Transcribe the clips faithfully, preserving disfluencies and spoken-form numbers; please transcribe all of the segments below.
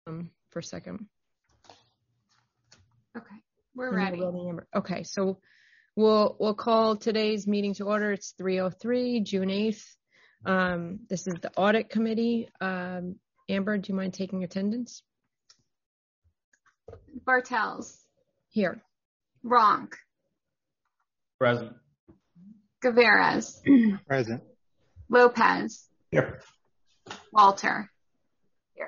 um, for a second. Okay, we're ready. Okay, so we'll we'll call today's meeting to order. It's three oh three, June eighth. Um, this is the audit committee. Um, Amber, do you mind taking attendance? Bartels. Here. Ronk. Present. Gaveras. Present. Lopez. Here. Walter. Here.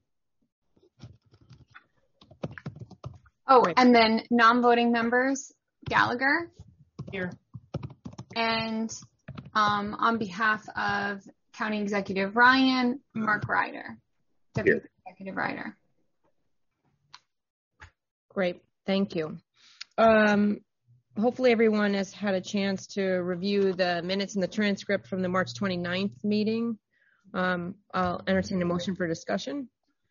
Oh, Great. And then non-voting members, Gallagher. Here. And um, on behalf of County Executive Ryan, Mark Ryder, Deputy Here. Executive Ryder. Great, thank you. Um, hopefully everyone has had a chance to review the minutes and the transcript from the March twenty-ninth meeting. Um, I'll entertain a motion for discussion.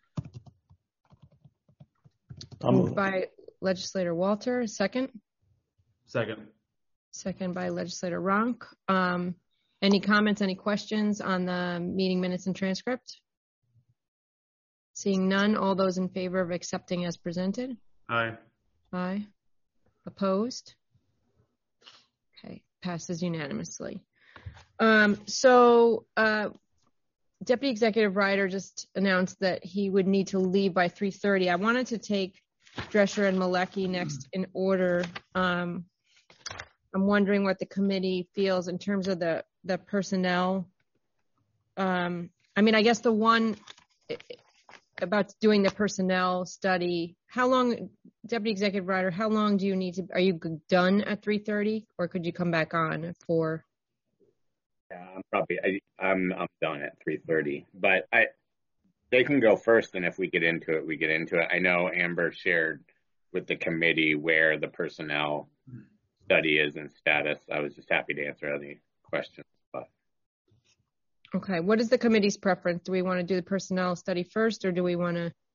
Moved by Legislator Walter, second. Second. Second by Legislator Ronk. Um, any comments, any questions on the meeting minutes and transcript? Seeing none, all those in favor of accepting as presented? Aye. Aye. Opposed? Okay, passes unanimously. Um, so uh, Deputy Executive Ryder just announced that he would need to leave by three thirty. I wanted to take Drescher and Malecki next in order. Um, I'm wondering what the committee feels in terms of the, the personnel. Um, I mean, I guess the one about doing the personnel study, how long, Deputy Executive Ryder, how long do you need to, are you done at three thirty or could you come back on at four? Yeah, I'm probably, I, I'm, I'm done at three thirty, but I, they can go first. And if we get into it, we get into it. I know Amber shared with the committee where the personnel study is in status. I was just happy to answer any questions. But okay, what is the committee's preference? Do we want to do the personnel study first, or do we want to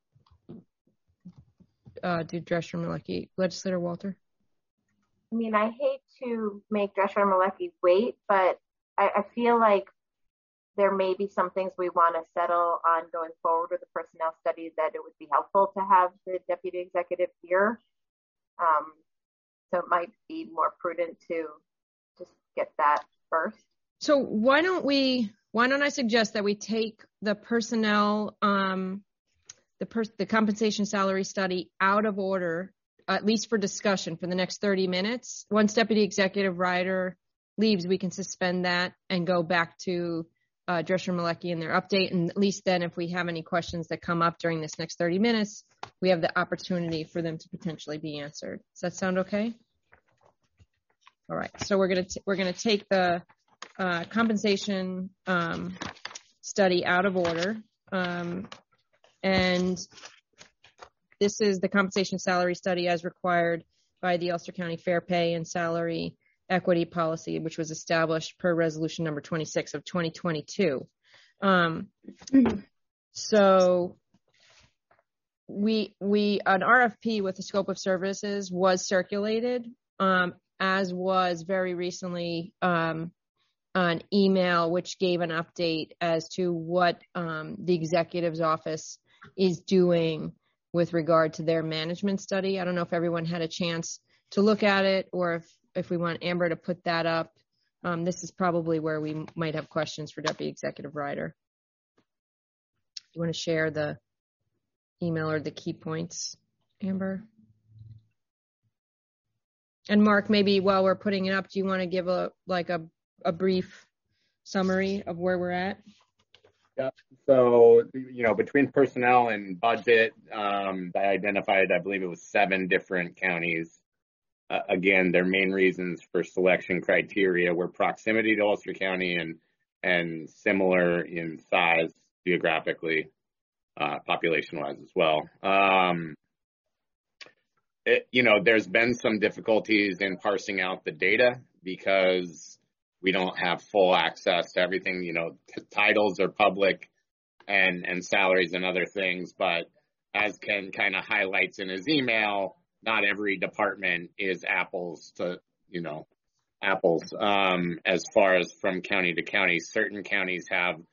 uh, do Drescher and Malecki? Legislator Walter? I mean, I hate to make Drescher and Malecki wait, but I, I feel like there may be some things we want to settle on going forward with the personnel study that it would be helpful to have the deputy executive here. Um, so it might be more prudent to just get that first. So why don't we, why don't I suggest that we take the personnel, um, the, pers- the compensation salary study out of order, at least for discussion for the next thirty minutes. Once Deputy Executive Ryder leaves, we can suspend that and go back to uh, Drescher and Malecki and their update. And at least then if we have any questions that come up during this next thirty minutes, we have the opportunity for them to potentially be answered. Does that sound okay? All right. So we're going to, we're going to take the uh, compensation um, study out of order. Um, and this is the compensation salary study as required by the Ulster County Fair Pay and Salary Equity Policy, which was established per resolution number twenty-six of twenty twenty-two. Um, so we, we, an R F P with the scope of services was circulated, um, as was very recently um, an email which gave an update as to what um, the executive's office is doing with regard to their management study. I don't know if everyone had a chance to look at it or if, if we want Amber to put that up. Um, this is probably where we might have questions for Deputy Executive Ryder. You want to share the email or the key points, Amber? And Mark, maybe while we're putting it up, do you want to give a like a, a brief summary of where we're at? yeah, so, you know, between personnel and budget, um, I identified, I believe it was seven different counties. Uh, again, their main reasons for selection criteria were proximity to Ulster County and and similar in size geographically, uh, population-wise as well. Um, it, you know, there's been some difficulties in parsing out the data because we don't have full access to everything. You know, t- titles are public and, and salaries and other things, but as Ken kind of highlights in his email, not every department is apples to, you know, apples um, as far as from county to county. Certain counties have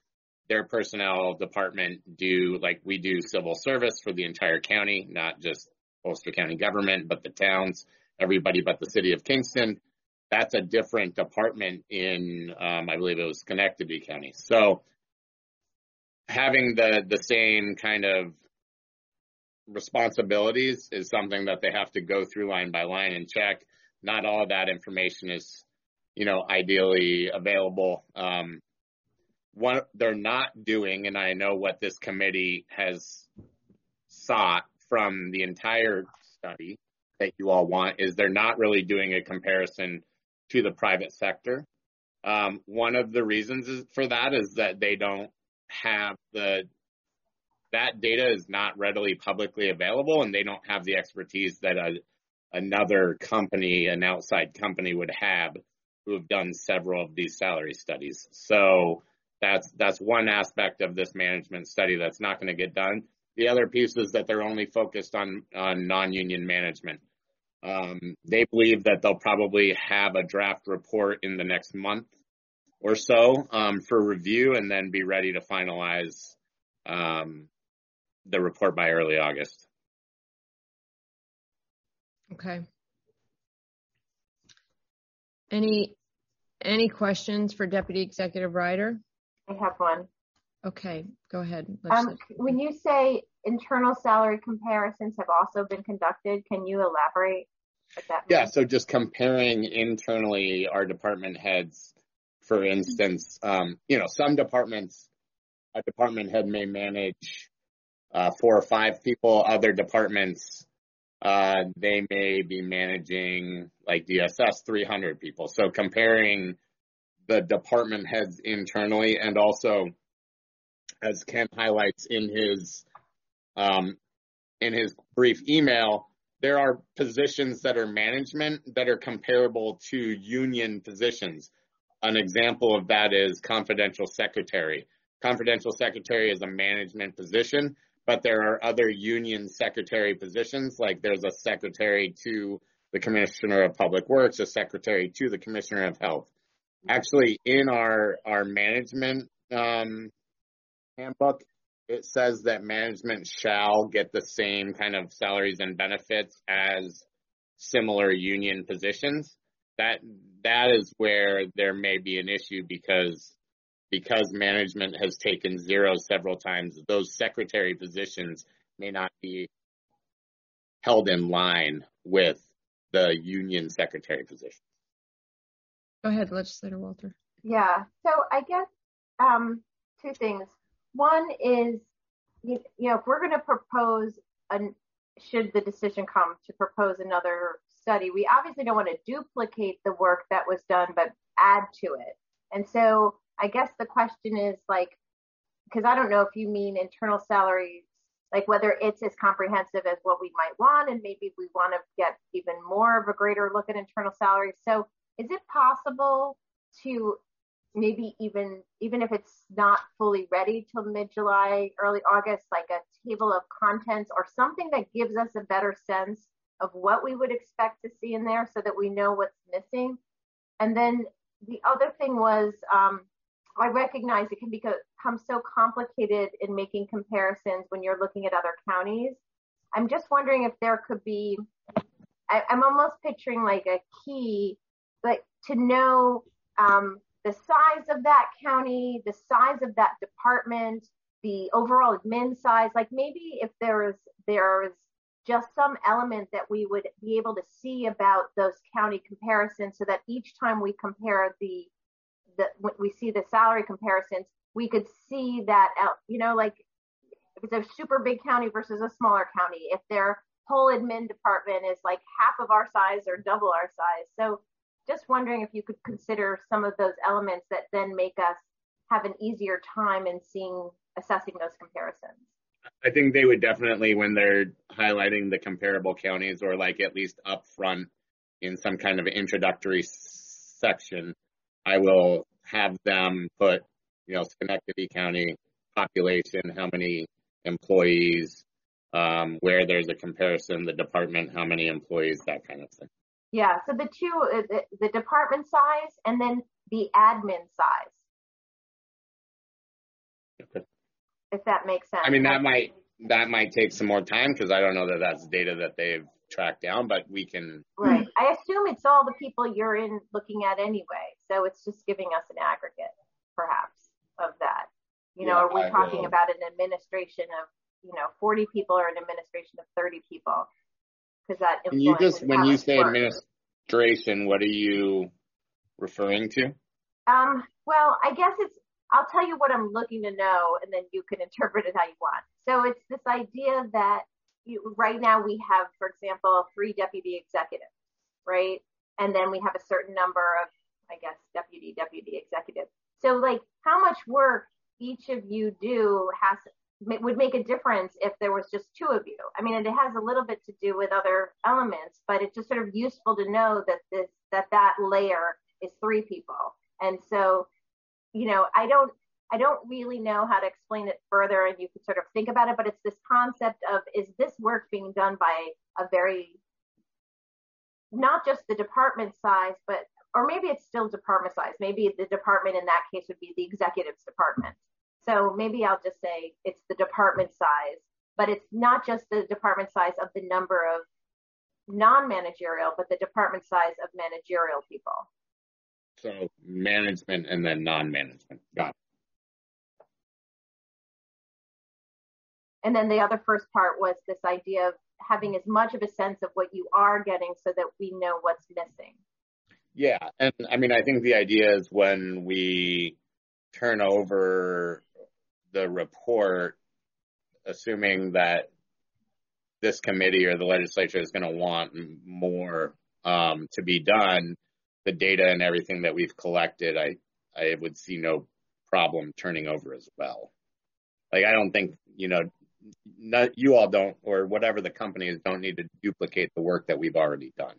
their personnel department do, like we do civil service for the entire county, not just Ulster County government, but the towns, everybody but the city of Kingston. That's a different department in, um, I believe it was Schenectady County. So having the, the same kind of responsibilities is something that they have to go through line by line and check. Not all of that information is, you know, ideally available. Um, what they're not doing, and I know what this committee has sought from the entire study that you all want, is they're not really doing a comparison to the private sector. Um, one of the reasons is, for that is that they don't have the, that data is not readily publicly available, and they don't have the expertise that a, another company, an outside company would have, who have done several of these salary studies. So that's that's one aspect of this management study that's not going to get done. The other piece is that they're only focused on, on non-union management. Um, they believe that they'll probably have a draft report in the next month or so um, for review, and then be ready to finalize um, the report by early August. Okay. Any any questions for Deputy Executive Rider? I have one. Okay, go ahead. Um, when you say internal salary comparisons have also been conducted, can you elaborate what that means? Yeah, so just comparing internally our department heads, for instance, um, you know, some departments, a department head may manage uh, four or five people. Other departments, uh, they may be managing, like D S S, three hundred people. So comparing the department heads internally, and also, as Ken highlights in his um, in his brief email, there are positions that are management that are comparable to union positions. An example of that is confidential secretary. Confidential secretary is a management position, but there are other union secretary positions, like there's a secretary to the Commissioner of Public Works, a secretary to the Commissioner of Health. Actually, in our, our management um, handbook, it says that management shall get the same kind of salaries and benefits as similar union positions. That that is where there may be an issue, because because management has taken zero several times. Those secretary positions may not be held in line with the union secretary position. Go ahead, Legislator Walter. Yeah, so I guess um, two things. One is, you, you know, if we're going to propose, an, should the decision come to propose another study, we obviously don't want to duplicate the work that was done, but add to it. And so I guess the question is, like, because I don't know if you mean internal salaries, like whether it's as comprehensive as what we might want, and maybe we want to get even more of a greater look at internal salaries. So is it possible to maybe even, even if it's not fully ready till mid-July, early August, like a table of contents or something that gives us a better sense of what we would expect to see in there, so that we know what's missing? And then the other thing was, um, I recognize it can become so complicated in making comparisons when you're looking at other counties. I'm just wondering if there could be, I, I'm almost picturing like a key, like to know um, the size of that county, the size of that department, the overall admin size. Like maybe if there is there's just some element that we would be able to see about those county comparisons, so that each time we compare the, the when we see the salary comparisons, we could see that out, you know, like if it's a super big county versus a smaller county, if their whole admin department is like half of our size or double our size. So just wondering if you could consider some of those elements that then make us have an easier time in seeing, assessing those comparisons. I think they would definitely, when they're highlighting the comparable counties, or like at least up front in some kind of introductory section, I will have them put, you know, Schenectady County population, how many employees, um, where there's a comparison, the department, how many employees, that kind of thing. Yeah, so the two, the, the department size and then the admin size. Okay. If that makes sense. I mean, that might that might take some more time because I don't know that that's data that they've tracked down, but we can. Right. I assume it's all the people you're in looking at anyway. So it's just giving us an aggregate, perhaps, of that. You know, Yeah, are we I talking will. about an administration of, you know, forty people or an administration of thirty people? Because that Can you influences just, when how you it say works. administration, what are you referring to? Um, well, I guess it's, I'll tell you what I'm looking to know, and then you can interpret it how you want. So it's this idea that you, right now we have, for example, three deputy executives, right? And then we have a certain number of, I guess, deputy, deputy executives. So like how much work each of you do has would make a difference if there was just two of you. I mean, and it has a little bit to do with other elements, but it's just sort of useful to know that this, that that layer is three people. And so, you know, I don't, I don't really know how to explain it further, and you can sort of think about it, but it's this concept of, is this work being done by a very, not just the department size, but, or maybe it's still department size. Maybe the department in that case would be the executive's department. So maybe I'll just say it's the department size, but it's not just the department size of the number of non-managerial, but the department size of managerial people. So management and then non-management. Got it. And then the other first part was this idea of having as much of a sense of what you are getting so that we know what's missing. Yeah. And I mean, I think the idea is when we turn over the report, assuming that this committee or the legislature is going to want more um, to be done, the data and everything that we've collected, I, I would see no problem turning over as well. Like, I don't think, you know, not, you all don't, or whatever the company is, don't need to duplicate the work that we've already done.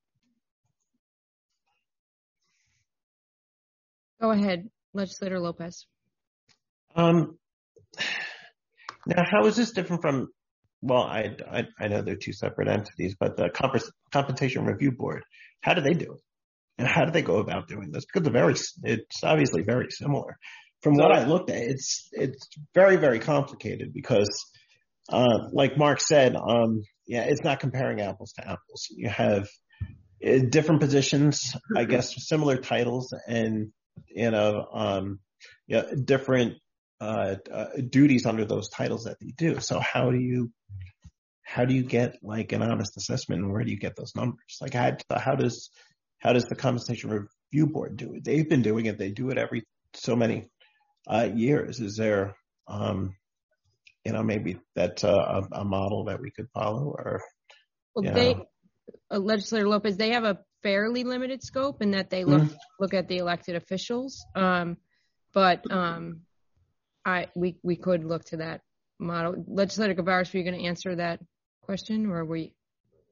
Go ahead, Legislator Lopez. Um, now, how is this different from, well, I, I, I know they're two separate entities, but the Comp- Compensation Review Board, how do they do it? And how do they go about doing this? Because they're very, it's obviously very similar. From what I looked at, it's it's very, very complicated because, uh, like Mark said, um, yeah, it's not comparing apples to apples. You have uh, different positions, I guess, similar titles, and you know, um, yeah, different uh, uh, duties under those titles that they do. So how do you how do you get like an honest assessment, and where do you get those numbers? Like, how, how does how does the Compensation Review Board do it? They've been doing it. They do it every so many Uh, years. Is there, um, you know, maybe that's a, a model that we could follow, or? Well, they, uh, Legislator Lopez, they have a fairly limited scope in that they look mm-hmm. look at the elected officials. Um, but um, I we we could look to that model. Legislator Gavaris, were you going to answer that question, or were you?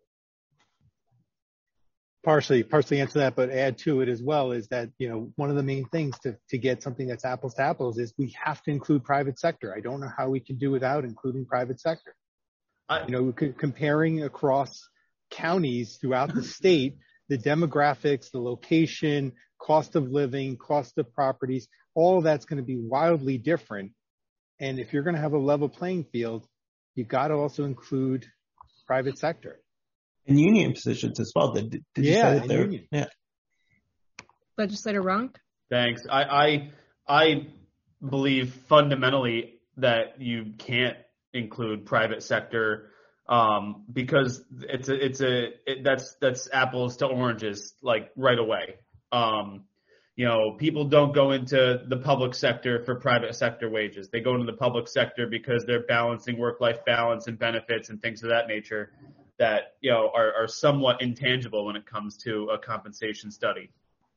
Partially, partially answer that, but add to it as well is that, you know, one of the main things to, to get something that's apples to apples is we have to include private sector. I don't know how we can do without including private sector. I, you know, c- comparing across counties throughout the state, the demographics, the location, cost of living, cost of properties, all of that's going to be wildly different. And if you're going to have a level playing field, you've got to also include private sector. And union positions as well. Did, did you yeah, say that they're, union. Yeah. Legislator Ronk? Thanks. I, I I believe fundamentally that you can't include private sector um, because it's a it's a it, that's that's apples to oranges like right away. Um, you know, people don't go into the public sector for private sector wages. They go into the public sector because they're balancing work-life balance and benefits and things of that nature that, you know, are, are somewhat intangible when it comes to a compensation study.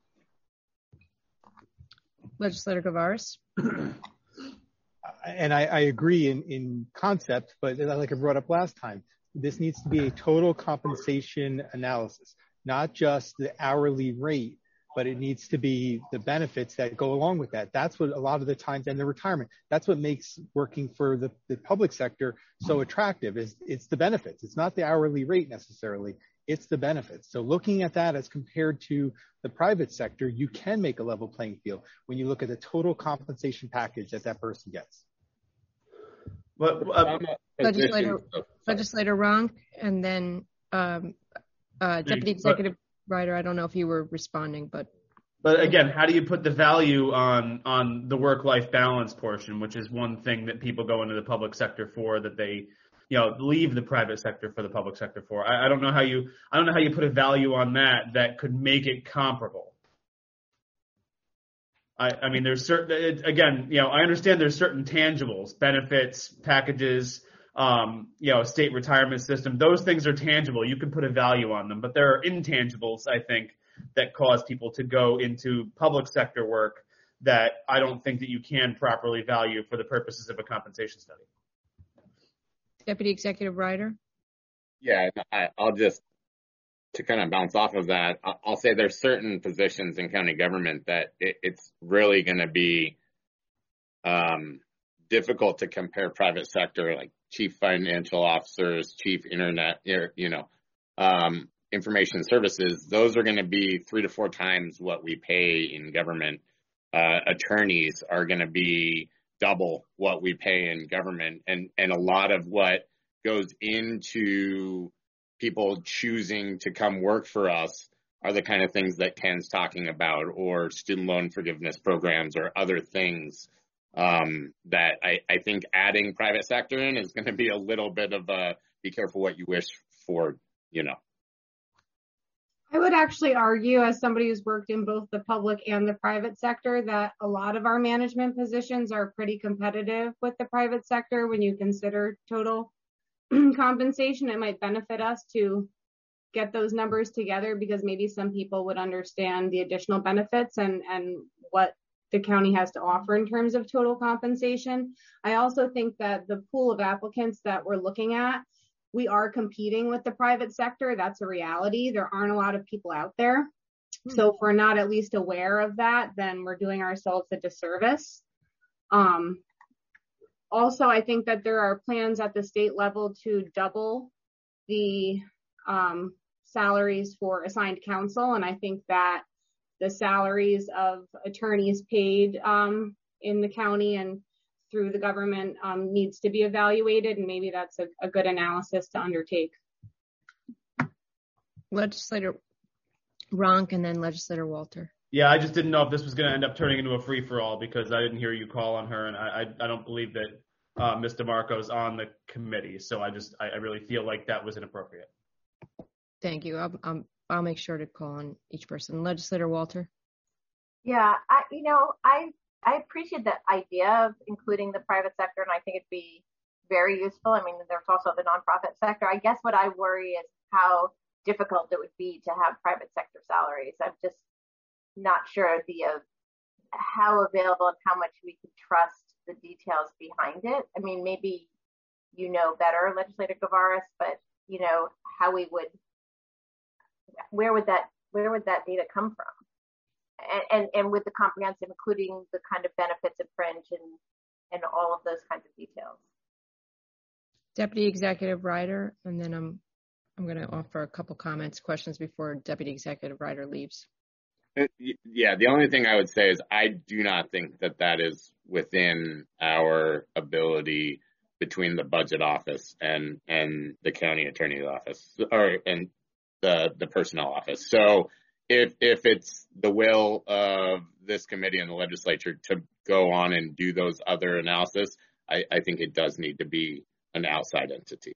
Legislator Gavaris. And I, I agree in, in concept, but like I brought up last time, this needs to be a total compensation analysis, not just the hourly rate, but it needs to be the benefits that go along with that. That's what a lot of the times, and the retirement, that's what makes working for the, the public sector so attractive is it's the benefits. It's not the hourly rate necessarily. It's the benefits. So looking at that as compared to the private sector, you can make a level playing field when you look at the total compensation package that that person gets. But, uh, Legislator, oh, Legislator Ronk, and then um, uh, Deputy Executive but, Ryder. I don't know if you were responding, but. But again, how do you put the value on on the work-life balance portion, which is one thing that people go into the public sector for, that they, you know, leave the private sector for the public sector for? I, I don't know how you I don't know how you put a value on that that could make it comparable. I, I mean, there's certain it, again, you know, I understand there's certain tangibles, benefits, packages, um, you know, state retirement system. Those things are tangible. You can put a value on them, but there are intangibles, I think, that cause people to go into public sector work that I don't think that you can properly value for the purposes of a compensation study. Deputy Executive Ryder? Yeah, I, I'll just, to kind of bounce off of that, I'll say there's certain positions in county government that it, it's really going to be um, difficult to compare private sector, like chief financial officers, chief internet, you know, um, information services. Those are going to be three to four times what we pay in government. Uh, attorneys are going to be double what we pay in government. And, and a lot of what goes into people choosing to come work for us are the kind of things that Ken's talking about, or student loan forgiveness programs or other things um, that I, I think adding private sector in is going to be a little bit of a be careful what you wish for, you know. I would actually argue, as somebody who's worked in both the public and the private sector, that a lot of our management positions are pretty competitive with the private sector when you consider total compensation. It might benefit us to get those numbers together because maybe some people would understand the additional benefits and, and what the county has to offer in terms of total compensation. I also think that the pool of applicants that we're looking at, we are competing with the private sector. That's a reality. There aren't a lot of people out there. So if we're not at least aware of that, then we're doing ourselves a disservice. Um, also, I think that there are plans at the state level to double the um, salaries for assigned counsel. And I think that the salaries of attorneys paid um, in the county and through the government um, needs to be evaluated, and maybe that's a, a good analysis to undertake. Legislator Ronk and then Legislator Walter. Yeah, I just didn't know if this was going to end up turning into a free-for-all because I didn't hear you call on her, and I I, I don't believe that uh, Miz DeMarco's on the committee, so I just I, I really feel like that was inappropriate. Thank you. I'll, I'll I'll make sure to call on each person. Legislator Walter. Yeah, I you know I. I appreciate the idea of including the private sector, and I think it'd be very useful. I mean, there's also the nonprofit sector. I guess what I worry is how difficult it would be to have private sector salaries. I'm just not sure the uh, how available and how much we could trust the details behind it. I mean, maybe you know better, Legislator Gavaris, but you know how we would, where would that where would that data come from? And, and, and with the comprehensive, including the kind of benefits of fringe and, and all of those kinds of details. Deputy Executive Ryder, and then I'm I'm going to offer a couple comments, questions before Deputy Executive Ryder leaves. Yeah, the only thing I would say is I do not think that that is within our ability between the budget office and, and the county attorney's office, or and the the personnel office. So If if it's the will of this committee and the legislature to go on and do those other analysis, I, I think it does need to be an outside entity.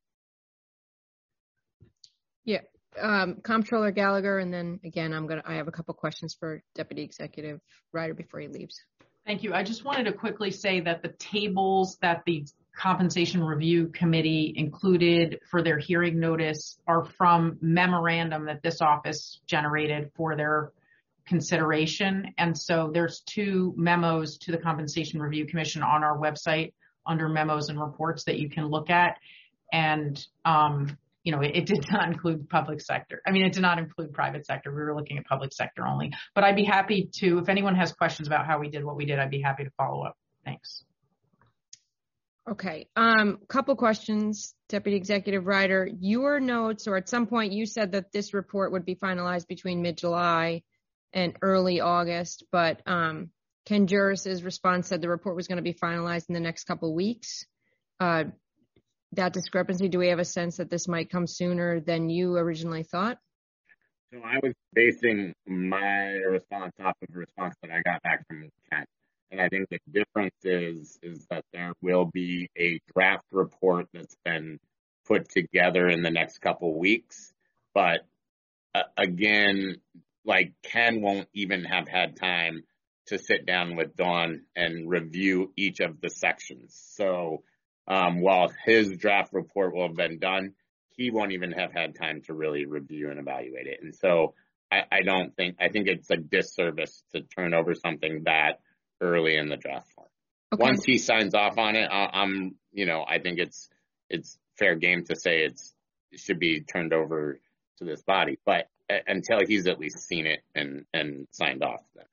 Yeah, um, Comptroller Gallagher, and then again, I'm gonna I have a couple questions for Deputy Executive Ryder before he leaves. Thank you. I just wanted to quickly say that the tables that the Compensation Review Committee included for their hearing notice are from memorandum that this office generated for their consideration. And so there's two memos to the Compensation Review Commission on our website under memos and reports that you can look at. And, um, you know, it, it did not include public sector. I mean, it did not include private sector. We were looking at public sector only. But I'd be happy to, if anyone has questions about how we did what we did, I'd be happy to follow up. Thanks. Okay. Um, couple questions, Deputy Executive Ryder. Your notes, or at some point you said that this report would be finalized between mid-July and early August, but um, Ken Juris's response said the report was going to be finalized in the next couple of weeks. Uh, that discrepancy, do we have a sense that this might come sooner than you originally thought? So I was basing my response off of a response that I got back from Ken. And I think the difference is, is that there will be a draft report that's been put together in the next couple weeks. But uh, again, like Ken won't even have had time to sit down with Dawn and review each of the sections. So um, while his draft report will have been done, he won't even have had time to really review and evaluate it. And so I, I don't think, I think it's a disservice to turn over something that early in the draft form. Okay. Once he signs off on it, I, I'm, you know, I think it's, it's fair game to say it's, it should be turned over to this body, but uh, until he's at least seen it and, and signed off then.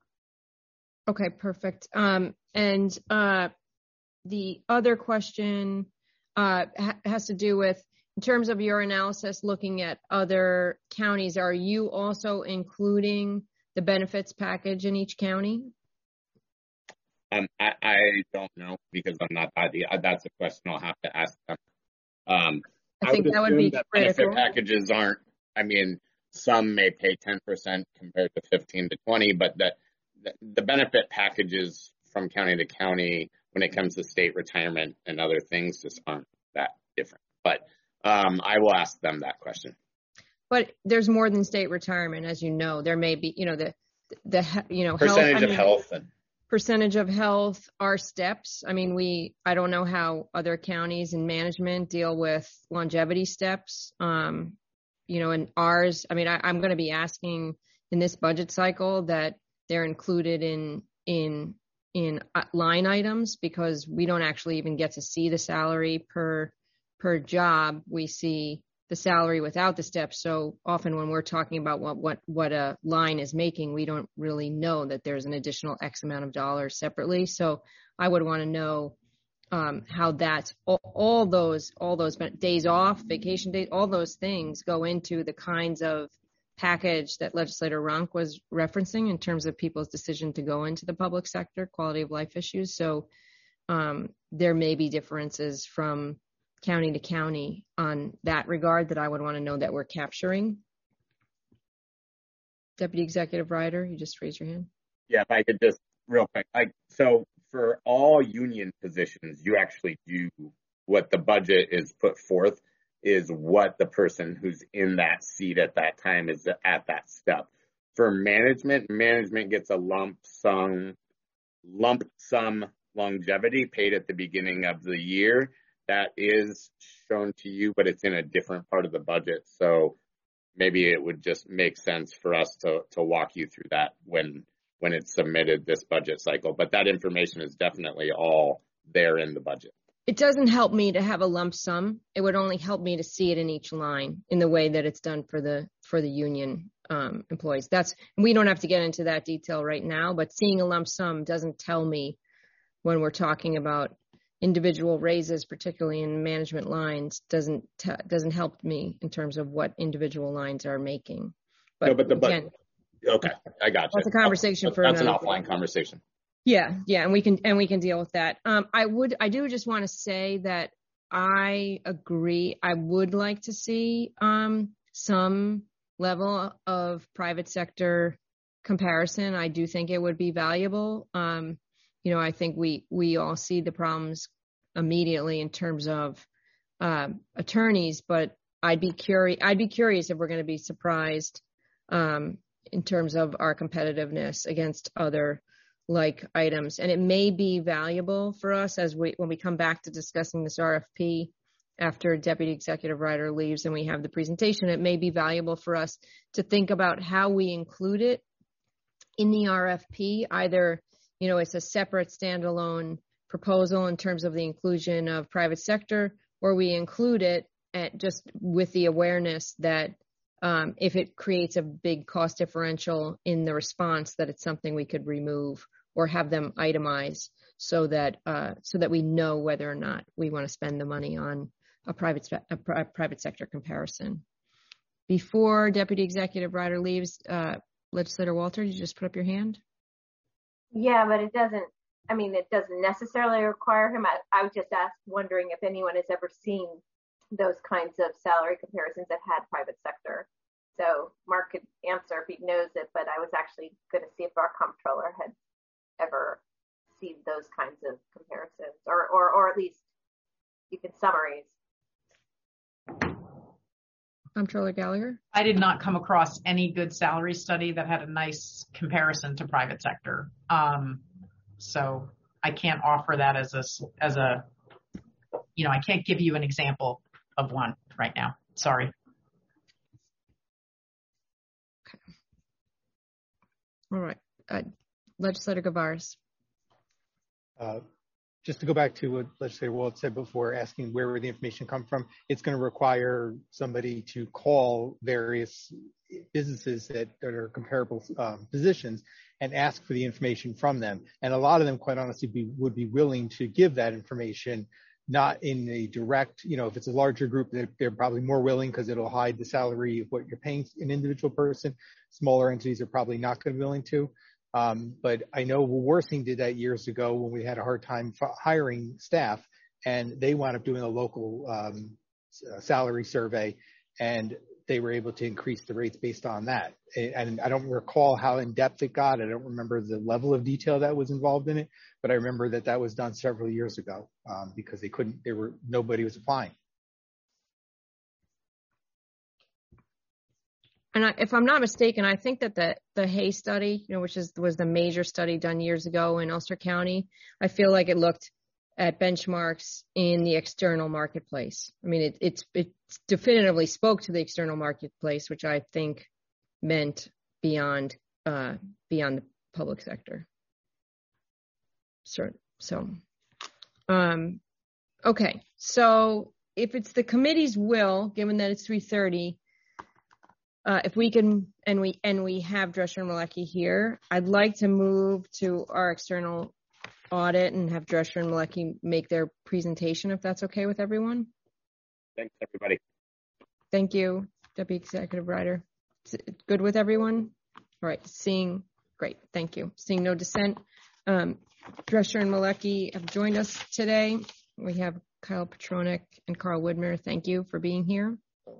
Okay, perfect. Um, and uh, the other question uh, ha- has to do with, in terms of your analysis, looking at other counties, are you also including the benefits package in each county? Um, I, I don't know because I'm not by the, that's a question I'll have to ask them. Um, I think I that would be that critical. Benefit packages aren't, I mean, some may pay ten percent compared to fifteen to twenty, but the, the, the benefit packages from county to county when it comes to state retirement and other things just aren't that different. But um, I will ask them that question. But there's more than state retirement, as you know. There may be, you know, the, the you know, percentage health, of I mean, health and percentage of health are steps. I mean, we, I don't know how other counties and management deal with longevity steps. Um, you know, and ours, I mean, I, I'm going to be asking in this budget cycle that they're included in, in, in line items because we don't actually even get to see the salary per, per job. We see the salary without the steps. So often when we're talking about what, what, what a line is making, we don't really know that there's an additional X amount of dollars separately. So I would want to know um, how that's all, all those, all those days off, vacation days, all those things go into the kinds of package that Legislator Ronk was referencing in terms of people's decision to go into the public sector, quality of life issues. So um, there may be differences from county to county on that regard that I would want to know that we're capturing. Deputy Executive Ryder, you just raised your hand. Yeah, if I could just real quick. Like, so for all union positions, you actually do what the budget is put forth is what the person who's in that seat at that time is at that step. For management, management gets a lump sum, lump sum longevity paid at the beginning of the year. That is shown to you, but it's in a different part of the budget. So maybe it would just make sense for us to, to walk you through that when, when it's submitted this budget cycle. But that information is definitely all there in the budget. It doesn't help me to have a lump sum. It would only help me to see it in each line in the way that it's done for the, for the union um, employees. That's, we don't have to get into that detail right now, but seeing a lump sum doesn't tell me when we're talking about individual raises, particularly in management lines, doesn't t- doesn't help me in terms of what individual lines are making. But, no, but the again, but, okay, I got you. That's a conversation that's, for that's another an offline conversation. Yeah, yeah, and we can and we can deal with that. Um, I would, I do just want to say that I agree. I would like to see um some level of private sector comparison. I do think it would be valuable. Um, you know, I think we we all see the problems immediately in terms of uh, attorneys, but I'd be curious. I'd be curious if we're going to be surprised um, in terms of our competitiveness against other like items. And it may be valuable for us as we when we come back to discussing this R F P after Deputy Executive Ryder leaves and we have the presentation. It may be valuable for us to think about how we include it in the R F P. Either, you know, it's a separate standalone proposal in terms of the inclusion of private sector, or we include it at just with the awareness that um, if it creates a big cost differential in the response, that it's something we could remove or have them itemized so that uh, so that we know whether or not we want to spend the money on a private a, a private sector comparison. Before Deputy Executive Rider leaves, uh, Legislator Walter, did you just put up your hand? Yeah, but it doesn't, I mean, it doesn't necessarily require him. I, I was just asked, wondering if anyone has ever seen those kinds of salary comparisons that had private sector. So Mark could answer if he knows it, but I was actually going to see if our comptroller had ever seen those kinds of comparisons, or, or, or at least even summaries. Comptroller Gallagher? I did not come across any good salary study that had a nice comparison to private sector. Um, so I can't offer that as a, as a, you know, I can't give you an example of one right now. Sorry. Okay. All right. Uh, Legislator Gavaris. Uh, just to go back to what Legislator Walt said before, asking where would the information come from, it's going to require somebody to call various businesses that, that are comparable um, positions and ask for the information from them. And a lot of them, quite honestly, be, would be willing to give that information, not in a direct, you know, if it's a larger group, they're, they're probably more willing because it'll hide the salary of what you're paying an individual person. Smaller entities are probably not going to be willing to. Um, but I know Worthing did that years ago when we had a hard time hiring staff, and they wound up doing a local um, salary survey, and they were able to increase the rates based on that. And I don't recall how in depth it got. I don't remember the level of detail that was involved in it, but I remember that that was done several years ago um, because they couldn't, they were, nobody was applying. And I, if I'm not mistaken, I think that the, the Hay study, you know, which is was the major study done years ago in Ulster County, I feel like it looked at benchmarks in the external marketplace. I mean, it, it's it definitively spoke to the external marketplace, which I think meant beyond uh, beyond the public sector. So, so um, okay. So if it's the committee's will, given that it's three thirty. Uh, if we can, and we and we have Drescher and Malecki here, I'd like to move to our external audit and have Drescher and Malecki make their presentation, if that's okay with everyone. Thanks, everybody. Thank you, Deputy Executive Rider. Good with everyone? All right, seeing, great, thank you. Seeing no dissent. Um, Drescher and Malecki have joined us today. We have Kyle Petronik and Carl Widmer. Thank you for being here.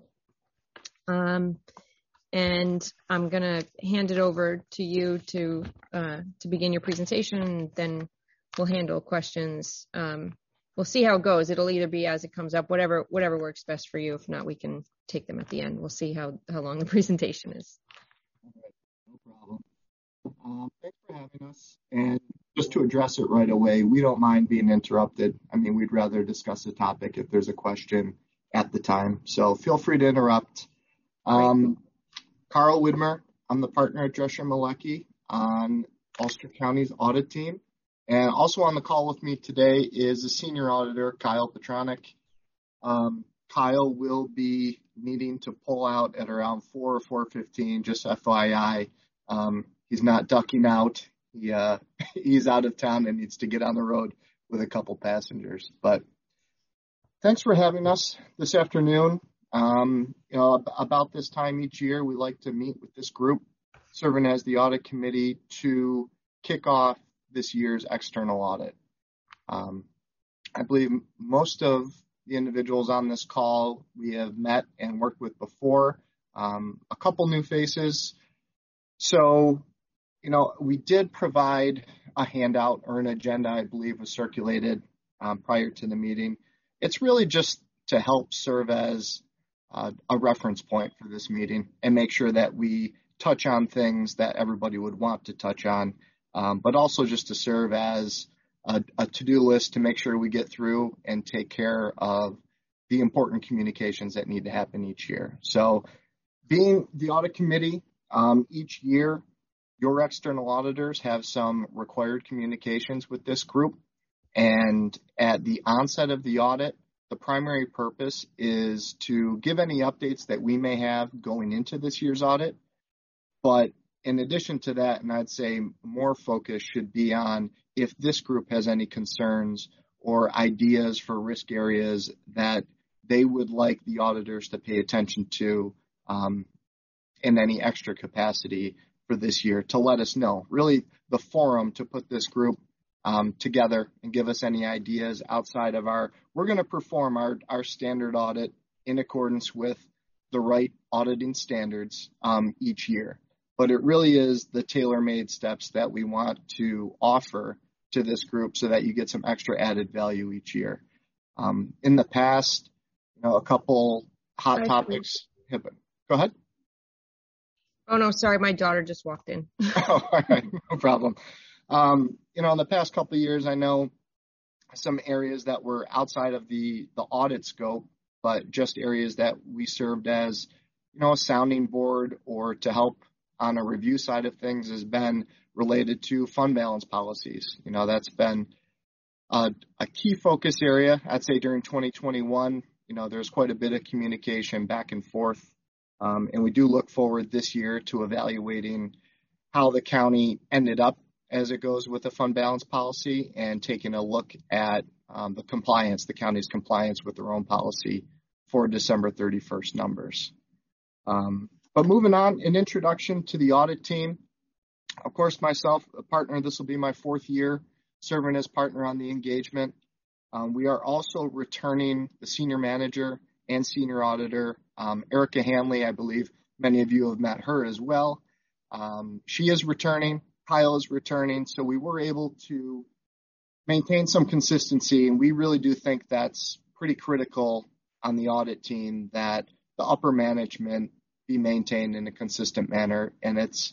Um, And I'm going to hand it over to you to uh, to begin your presentation, and then we'll handle questions. Um, we'll see how it goes. It'll either be as it comes up, whatever whatever works best for you. If not, we can take them at the end. We'll see how, how long the presentation is. All right, no problem. Um, thanks for having us. And just to address it right away, we don't mind being interrupted. I mean, we'd rather discuss the topic if there's a question at the time. So feel free to interrupt. Um, Carl Widmer, I'm the partner at Drescher Malecki on Ulster County's audit team. And also on the call with me today is the senior auditor, Kyle Petronik. Um, Kyle will be needing to pull out at around four or four fifteen, just F Y I. Um, he's not ducking out. He, uh, he's out of town and needs to get on the road with a couple passengers. But thanks for having us this afternoon. Um, you know, about this time each year, we like to meet with this group, serving as the audit committee to kick off this year's external audit. Um, I believe most of the individuals on this call we have met and worked with before, um, a couple new faces. So, you know, we did provide a handout or an agenda, I believe was circulated um, prior to the meeting. It's really just to help serve as Uh, a reference point for this meeting and make sure that we touch on things that everybody would want to touch on, um, but also just to serve as a, a to-do list to make sure we get through and take care of the important communications that need to happen each year. So being the audit committee, um, each year, your external auditors have some required communications with this group. And at the onset of the audit, the primary purpose is to give any updates that we may have going into this year's audit, but in addition to that, and I'd say more focus should be on if this group has any concerns or ideas for risk areas that they would like the auditors to pay attention to um, in any extra capacity for this year, to let us know. Really the forum to put this group um, together and give us any ideas outside of our, we're going to perform our, our standard audit in accordance with the right auditing standards um, each year. But it really is the tailor-made steps that we want to offer to this group so that you get some extra added value each year. Um, in the past, you know, a couple hot I topics. Go ahead. Oh, no, sorry. My daughter just walked in. Oh, all right, no problem. Um, you know, in the past couple of years, I know some areas that were outside of the, the audit scope, but just areas that we served as, you know, a sounding board or to help on a review side of things has been related to fund balance policies. You know, that's been a, a key focus area. I'd say during twenty twenty-one, you know, there's quite a bit of communication back and forth. Um, and we do look forward this year to evaluating how the county ended up as it goes with the fund balance policy and taking a look at um, the compliance, the county's compliance with their own policy for December thirty-first numbers. Um, but moving on, an introduction to the audit team. Of course, myself, a partner, this will be my fourth year serving as partner on the engagement. Um, we are also returning the senior manager and senior auditor, um, Erica Hanley. I believe many of you have met her as well. Um, she is returning. Kyle is returning. So we were able to maintain some consistency, and we really do think that's pretty critical on the audit team that the upper management be maintained in a consistent manner. And it's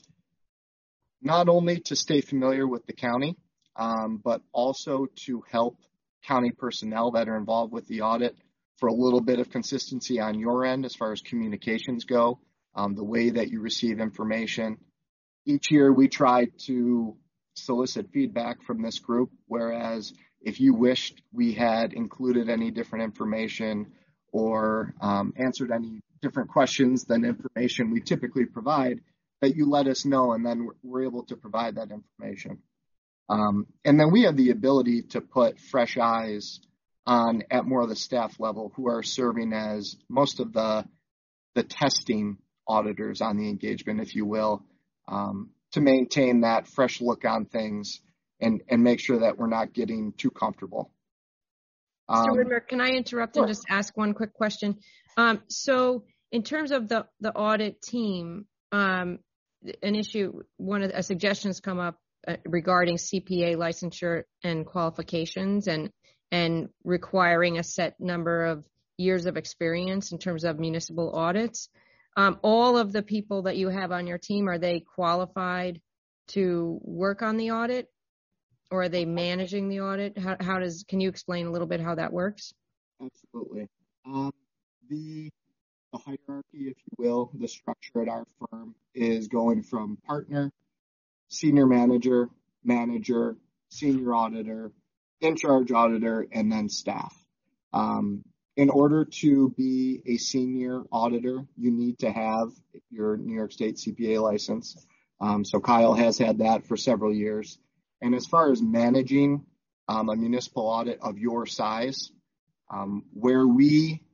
not only to stay familiar with the county, um, but also to help county personnel that are involved with the audit for a little bit of consistency on your end as far as communications go, um, the way that you receive information. Each year we try to solicit feedback from this group, whereas if you wished we had included any different information or um, answered any different questions than information we typically provide, that you let us know, and then we're able to provide that information. Um, and then we have the ability to put fresh eyes on at more of the staff level who are serving as most of the the testing auditors on the engagement, if you will, um, to maintain that fresh look on things and, and make sure that we're not getting too comfortable. Um, Mister Widmer, can I interrupt sure. and just ask one quick question? Um, so in terms of the, the audit team, um, an issue, one of the, a suggestion has come up uh, regarding C P A licensure and qualifications and and requiring a set number of years of experience in terms of municipal audits. Um, all of the people that you have on your team, are they qualified to work on the audit, or are they managing the audit? How, how does, can you explain a little bit how that works? Absolutely. Um, the, the hierarchy, if you will, the structure at our firm is going from partner, senior manager, manager, senior auditor, in-charge auditor, and then staff. Um, in order to be a senior auditor, you need to have your New York State C P A license. Um, so Kyle has had that for several years. And as far as managing um, a municipal audit of your size, um, where we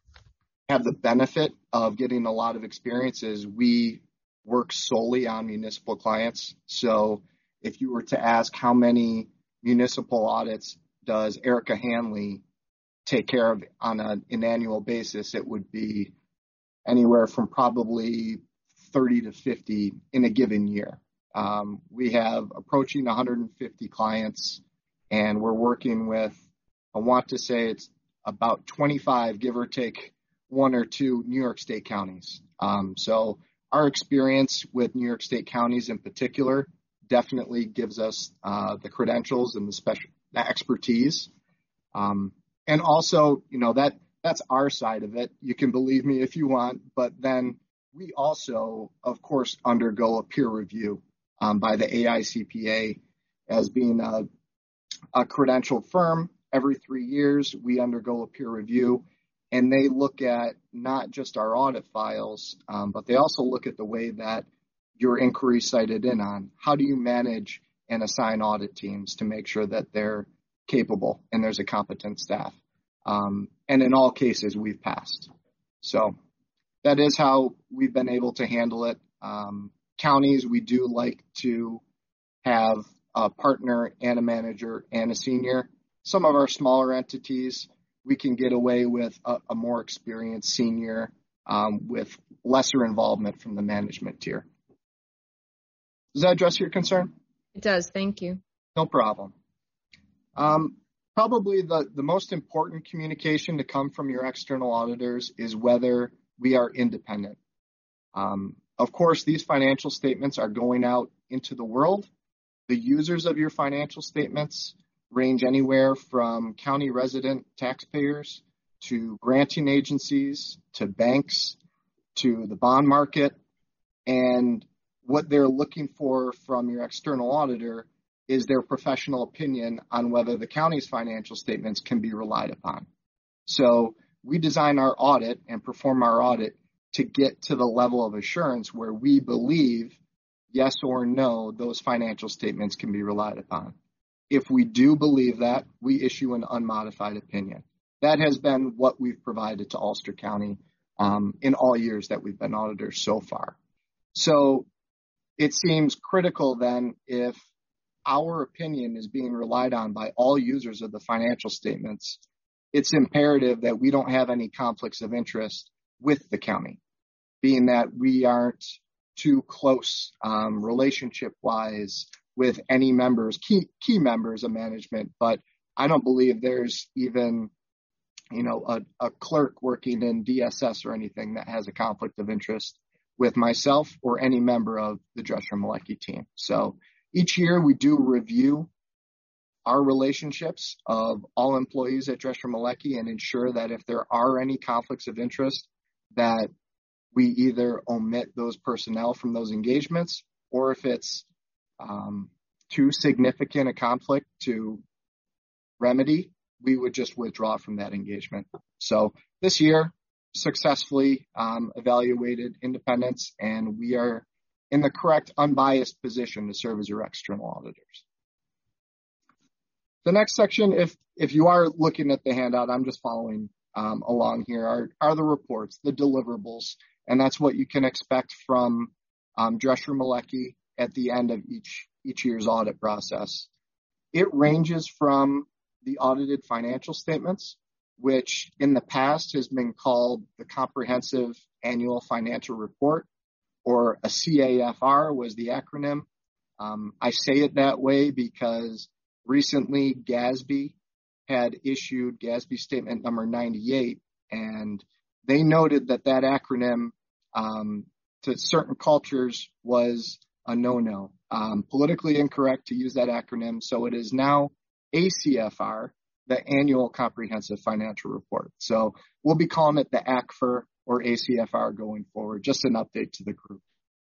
have the benefit of getting a lot of experience is we work solely on municipal clients. So if you were to ask how many municipal audits does Erica Hanley take care of on a, an annual basis, it would be anywhere from probably thirty to fifty in a given year. Um, we have approaching one hundred fifty clients, and we're working with, I want to say it's about twenty-five, give or take one or two New York State counties. Um, so our experience with New York State counties in particular definitely gives us uh, the credentials and the special the expertise. Um, and also, you know, that that's our side of it. You can believe me if you want, but then we also, of course, undergo a peer review um, by the A I C P A as being a, a credentialed firm. Every three years, we undergo a peer review, and they look at not just our audit files, um, but they also look at the way that your inquiry cited in on. How do you manage and assign audit teams to make sure that they're capable and there's a competent staff? Um, and in all cases, we've passed. So that is how we've been able to handle it. Um, counties, we do like to have a partner and a manager and a senior. Some of our smaller entities, we can get away with a, a more experienced senior um, with lesser involvement from the management tier. Does that address your concern? It does. Thank you. No problem. Um, probably the, the most important communication to come from your external auditors is whether we are independent. Um, of course, these financial statements are going out into the world. The users of your financial statements range anywhere from county resident taxpayers to granting agencies to banks to the bond market. And what they're looking for from your external auditor is their professional opinion on whether the county's financial statements can be relied upon. So we design our audit and perform our audit to get to the level of assurance where we believe, yes or no, those financial statements can be relied upon. If we do believe that, we issue an unmodified opinion. That has been what we've provided to Ulster County um, in all years that we've been auditors so far. So it seems critical then, if our opinion is being relied on by all users of the financial statements, it's imperative that we don't have any conflicts of interest with the county, being that we aren't too close um, relationship-wise with any members, key key members of management. But I don't believe there's even, you know, a, a clerk working in D S S or anything that has a conflict of interest with myself or any member of the Drescher Malecki team. So each year we do review our relationships of all employees at Drescher Malecki and ensure that if there are any conflicts of interest, that we either omit those personnel from those engagements, or if it's um, too significant a conflict to remedy, we would just withdraw from that engagement. So this year, successfully um, evaluated independence, and we are in the correct unbiased position to serve as your external auditors. The next section, if if you are looking at the handout, I'm just following um, along here, are, are the reports, the deliverables, and that's what you can expect from um, Drescher Malecki at the end of each each year's audit process. It ranges from the audited financial statements, which in the past has been called the Comprehensive Annual Financial Report, or a C A F R was the acronym. Um, I say it that way because recently GASB had issued GASB statement number ninety-eight, and they noted that that acronym um, to certain cultures was a no-no, um, politically incorrect to use that acronym. So it is now A C F R, the Annual Comprehensive Financial Report. So we'll be calling it the A C F R or A C F R going forward, just an update to the group.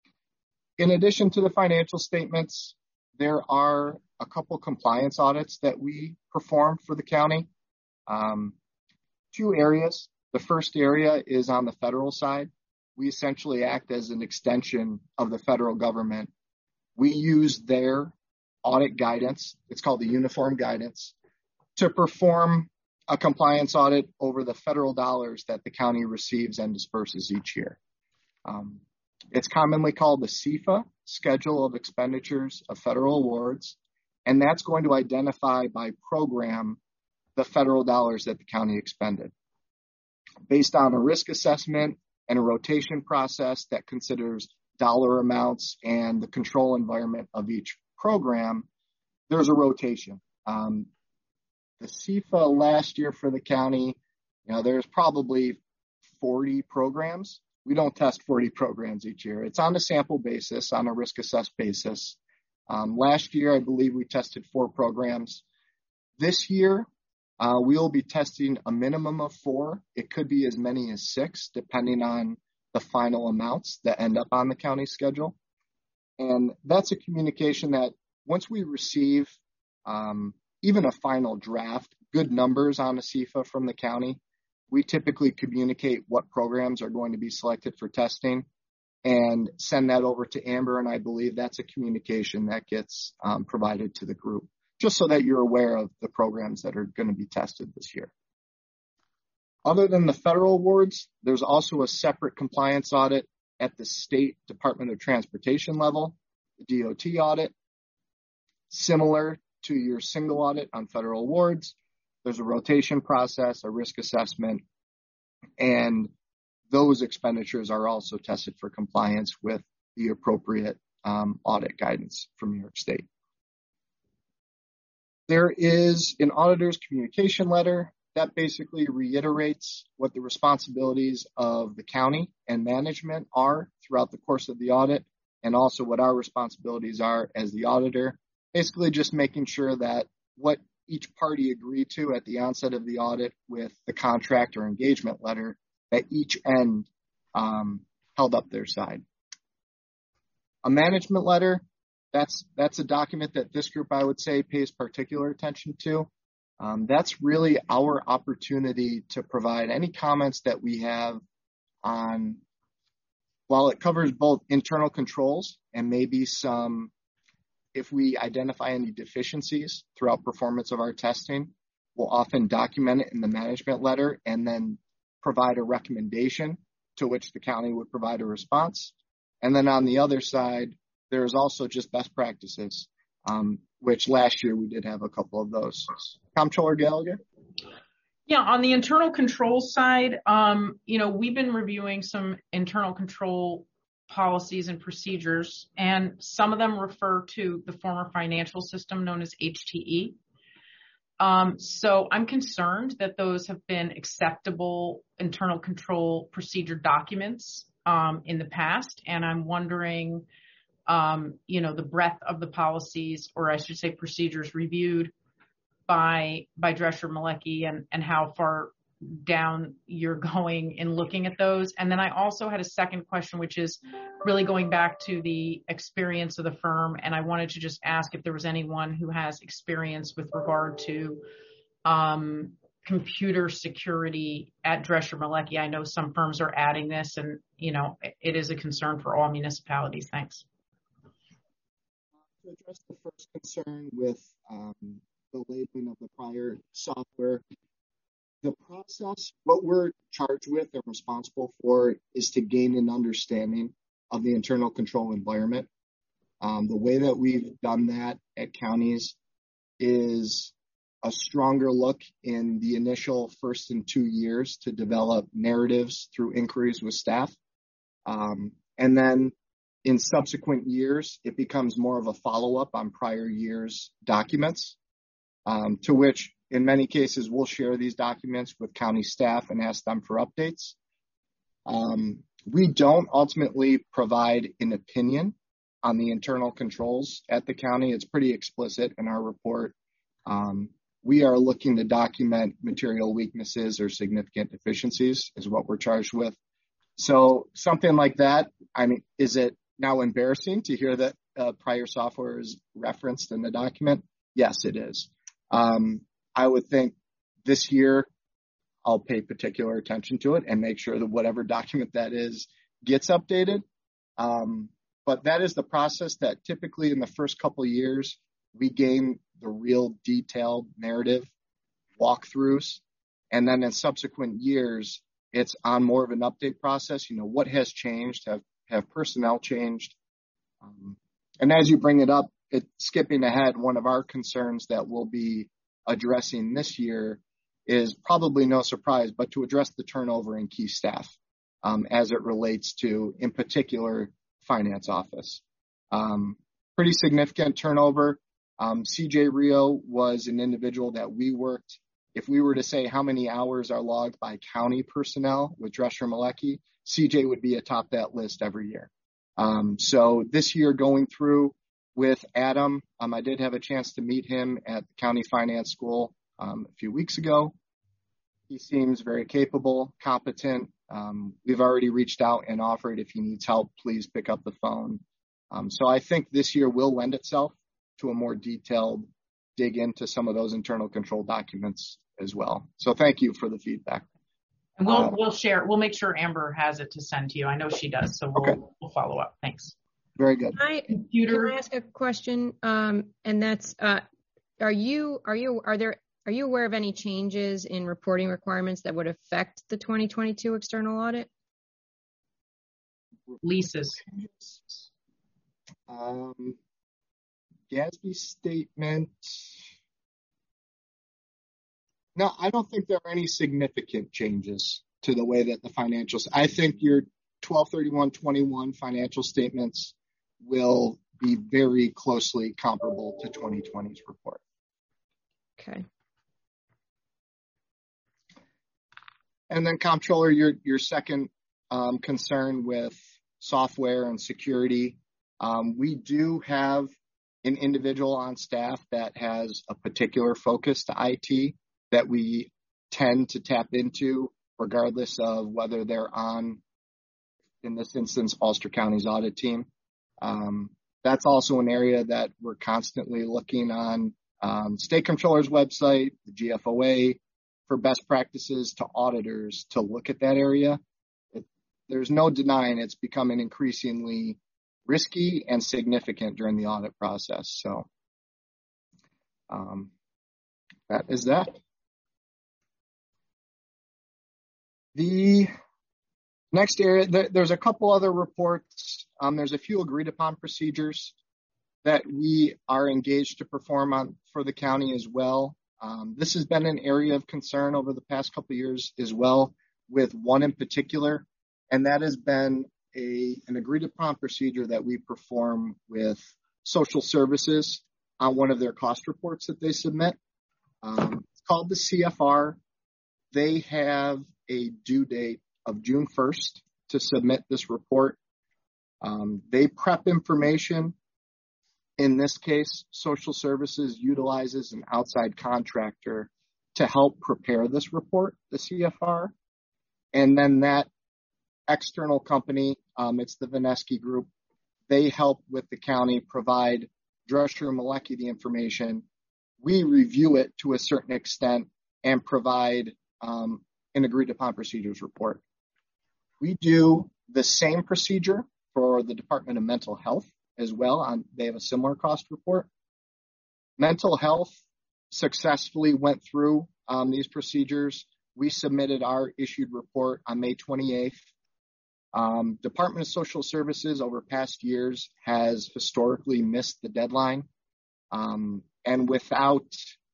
In addition to the financial statements, there are a couple compliance audits that we perform for the county. Um, two areas. The first area is on the federal side. We essentially act as an extension of the federal government. We use their audit guidance, it's called the Uniform Guidance, to perform a compliance audit over the federal dollars that the county receives and disperses each year. Um, it's commonly called the S E F A, Schedule of Expenditures of Federal Awards, and that's going to identify by program the federal dollars that the county expended. Based on a risk assessment and a rotation process that considers dollar amounts and the control environment of each program, there's a rotation. Um, the S E F A last year for the county, you know, there's probably forty programs. We don't test forty programs each year. It's on a sample basis, on a risk assessed basis. Um, last year, I believe we tested four programs. This year, uh, we'll be testing a minimum of four. It could be as many as six, depending on the final amounts that end up on the county schedule. And that's a communication that once we receive um, even a final draft, good numbers on a S E F A from the county, we typically communicate what programs are going to be selected for testing. and send that over to Amber. And I believe that's a communication that gets um, provided to the group, just so that you're aware of the programs that are going to be tested this year. Other than the federal awards, there's also a separate compliance audit at the State Department of Transportation level, the D O T audit. Similar to your single audit on federal awards, there's a rotation process, a risk assessment, and those expenditures are also tested for compliance with the appropriate um, audit guidance from New York State. There is an auditor's communication letter that basically reiterates what the responsibilities of the county and management are throughout the course of the audit, and also what our responsibilities are as the auditor. Basically just making sure that what each party agreed to at the onset of the audit with the contract or engagement letter, that each end um, held up their side. A management letter, that's that's a document that this group, I would say, pays particular attention to. Um, that's really our opportunity to provide any comments that we have on, while it covers both internal controls and maybe some, if we identify any deficiencies throughout performance of our testing, we'll often document it in the management letter and then provide a recommendation to which the county would provide a response. And then on the other side, there's also just best practices, um, which last year we did have a couple of those. Comptroller Gallagher? Yeah, on the internal control side, um, you know, we've been reviewing some internal control policies and procedures, and some of them refer to the former financial system known as H T E. Um, so I'm concerned that those have been acceptable internal control procedure documents um, in the past, and I'm wondering, um, you know, the breadth of the policies, or I should say procedures reviewed by by Drescher Malecki, and, and how far down you're going in looking at those. And then I also had a second question, which is really going back to the experience of the firm. And I wanted to just ask if there was anyone who has experience with regard to um, computer security at Drescher Malecki. I know some firms are adding this, and, you know, it is a concern for all municipalities. Thanks. To address the first concern with um, the labeling of the prior software, the process, what we're charged with and responsible for is to gain an understanding of the internal control environment. Um, the way that we've done that at counties is a stronger look in the initial first and two years to develop narratives through inquiries with staff. Um, and then in subsequent years, it becomes more of a follow-up on prior years' documents, um, to which in many cases, we'll share these documents with county staff and ask them for updates. Um, we don't ultimately provide an opinion on the internal controls at the county. It's pretty explicit in our report. Um, we are looking to document material weaknesses or significant deficiencies is what we're charged with. So something like that, I mean, is it now embarrassing to hear that uh, prior software is referenced in the document? Yes, it is. Um, I would think this year I'll pay particular attention to it and make sure that whatever document that is gets updated. Um, but that is the process that typically in the first couple of years, we gain the real detailed narrative walkthroughs. And then in subsequent years, it's on more of an update process. You know, what has changed? Have, have personnel changed? Um, and as you bring it up, it, skipping ahead, one of our concerns that we'll be addressing this year is probably no surprise, but to address the turnover in key staff um, as it relates to, in particular, finance office. Um, pretty significant turnover. Um, C J Rio was an individual that we worked. If we were to say how many hours are logged by county personnel with Drescher Malecki, C J would be atop that list every year. Um, so this year going through with Adam, um, I did have a chance to meet him at the County Finance School um, a few weeks ago. He seems very capable, competent. Um, we've already reached out and offered if he needs help, please pick up the phone. Um, so I think this year will lend itself to a more detailed dig into some of those internal control documents as well. So thank you for the feedback. And we'll, Um, we'll share, we'll make sure Amber has it to send to you. I know she does. So we'll, Okay. we'll follow up. Thanks. Very good. Can I, Computer. can I ask a question? Um, and that's, uh, are you, are you, are there, are you aware of any changes in reporting requirements that would affect the twenty twenty-two external audit? Leases. Um, Gatsby statement. No, I don't think there are any significant changes to the way that the financials. I think your twelve thirty-one twenty-one financial statements will be very closely comparable to twenty twenty's report. Okay. And then, Comptroller, your your second um, concern with software and security. Um, we do have an individual on staff that has a particular focus to I T that we tend to tap into, regardless of whether they're on, in this instance, Ulster County's audit team. Um, that's also an area that we're constantly looking on um, State Comptroller's website, the G F O A, for best practices to auditors to look at that area. It, there's no denying it's becoming increasingly risky and significant during the audit process. So um, that is that. The next area, th- there's a couple other reports. Um, there's a few agreed upon procedures that we are engaged to perform on for the county as well. Um, this has been an area of concern over the past couple of years as well, with one in particular, and that has been a an agreed upon procedure that we perform with social services on one of their cost reports that they submit. Um, it's called the C F R. They have a due date of June first to submit this report. Um, they prep information. In this case, social services utilizes an outside contractor to help prepare this report, the C F R. And then that external company, um, it's the Vineski Group, they help with the county provide Drescher and Malecki the information. We review it to a certain extent and provide um, an agreed upon procedures report. We do the same procedure for the Department of Mental Health as well. On, they have a similar cost report. Mental Health successfully went through um, these procedures. We submitted our issued report on May twenty-eighth. Um, Department of Social Services over past years has historically missed the deadline. Um, and without,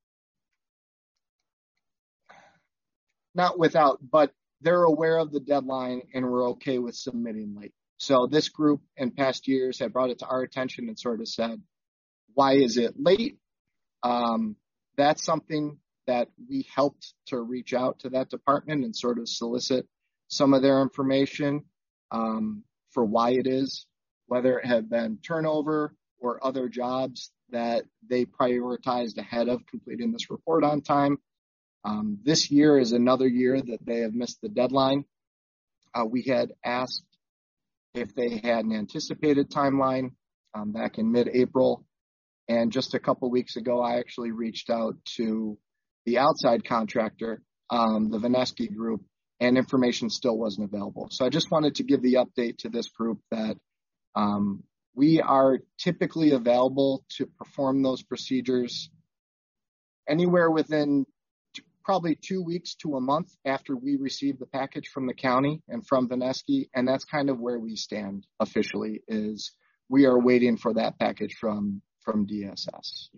not without, but they're aware of the deadline and we're okay with submitting late. So this group in past years have brought it to our attention and sort of said, why is it late? Um, that's something that we helped to reach out to that department and sort of solicit some of their information um, for why it is, whether it had been turnover or other jobs that they prioritized ahead of completing this report on time. Um, this year is another year that they have missed the deadline. Uh, we had asked if they had an anticipated timeline um, back in mid-April. And just a couple weeks ago, I actually reached out to the outside contractor, um, the Vineski Group, and information still wasn't available. So I just wanted to give the update to this group that um, we are typically available to perform those procedures anywhere within t- probably two weeks to a month after we receive the package from the county and from Vineski. And that's kind of where we stand officially, is we are waiting for that package from, from D S S.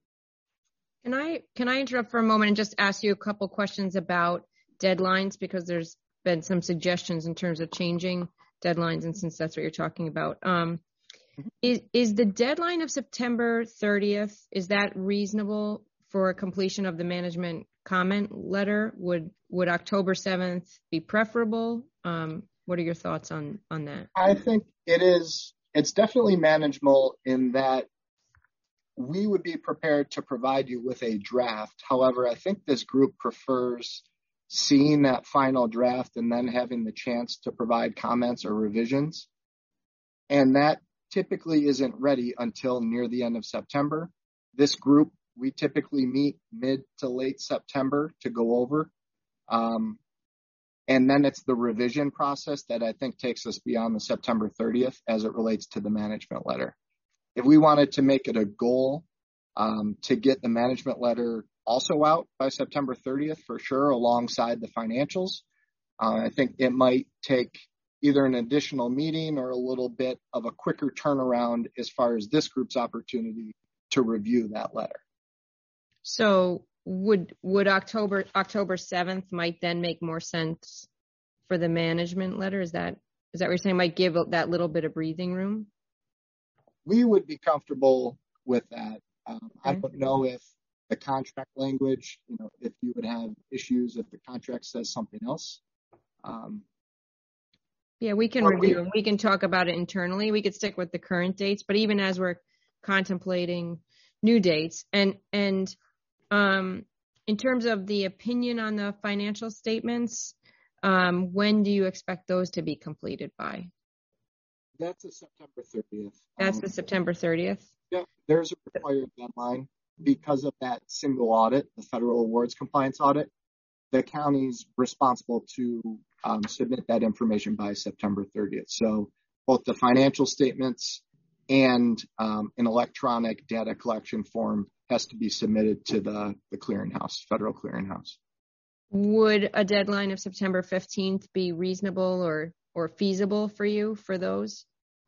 Can I, can I interrupt for a moment and just ask you a couple questions about deadlines, because there's been some suggestions in terms of changing deadlines, and since that's what you're talking about, um, is, is the deadline of September thirtieth, is that reasonable for completion of the management comment letter? Would, would October seventh be preferable? Um, what are your thoughts on, on that? I think it is, it's definitely manageable in that we would be prepared to provide you with a draft. However, I think this group prefers seeing that final draft and then having the chance to provide comments or revisions. And that typically isn't ready until near the end of September. This group, we typically meet mid to late September to go over. Um, And then it's the revision process that I think takes us beyond the September thirtieth as it relates to the management letter. If we wanted to make it a goal um, to get the management letter also out by September thirtieth, for sure, alongside the financials, uh, I think it might take either an additional meeting or a little bit of a quicker turnaround as far as this group's opportunity to review that letter. So would would October October seventh might then make more sense for the management letter? Is that is that what you're saying? Might give that little bit of breathing room? We would be comfortable with that. Um, Okay. I don't know if the contract language, you know, if you would have issues if the contract says something else. Um, Yeah, we can Well, review we- and we can talk about it internally. We could stick with the current dates, but even as we're contemplating new dates and and um, in terms of the opinion on the financial statements, um, when do you expect those to be completed by? that's a September thirtieth. That's Um, the September thirtieth. Yeah, there's a required deadline because of that single audit, the federal awards compliance audit. The county's responsible to um, submit that information by September thirtieth. So both the financial statements and um, an electronic data collection form has to be submitted to the, the clearinghouse, federal clearinghouse. Would a deadline of September fifteenth be reasonable or or feasible for you for those?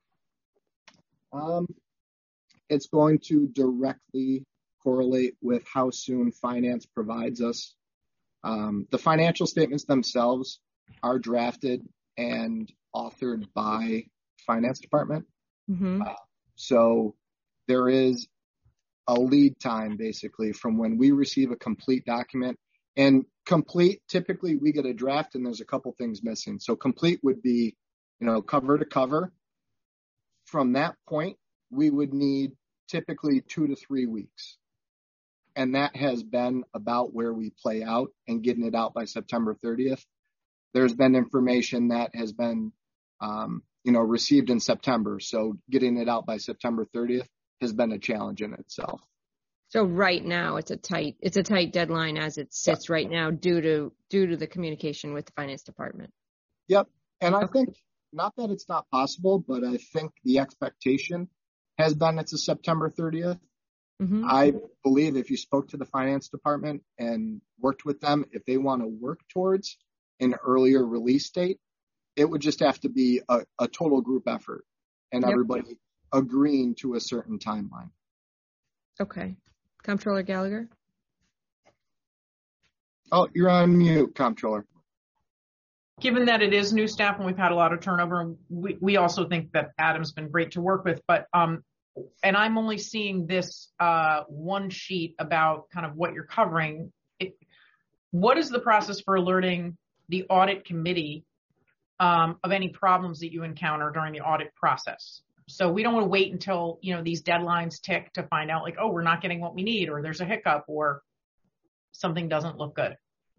Um, it's going to directly correlate with how soon finance provides us. Um, the financial statements themselves are drafted and authored by finance department. Mm-hmm. Uh, so there is a lead time basically from when we receive a complete document. And complete, typically we get a draft and there's a couple things missing. So complete would be, you know, cover to cover. From that point, we would need typically two to three weeks. And that has been about where we play out and getting it out by September thirtieth. There's been information that has been, um, you know, received in September. So getting it out by September thirtieth has been a challenge in itself. So right now it's a tight it's a tight deadline as it sits right now due to due to the communication with the finance department. Yep. And I Okay. think not that it's not possible, but I think the expectation has been it's a September thirtieth. Mm-hmm. I believe if you spoke to the finance department and worked with them, if they want to work towards an earlier release date, it would just have to be a, a total group effort and Yep. everybody agreeing to a certain timeline. Okay. Comptroller Gallagher? Oh, you're on mute, Comptroller. Given that it is new staff and we've had a lot of turnover, and we, we also think that Adam's been great to work with, but, um, and I'm only seeing this, uh, one sheet about kind of what you're covering. It, what is the process for alerting the audit committee, um, of any problems that you encounter during the audit process? So we don't want to wait until, you know, these deadlines tick to find out like, oh, we're not getting what we need, or there's a hiccup, or something doesn't look good.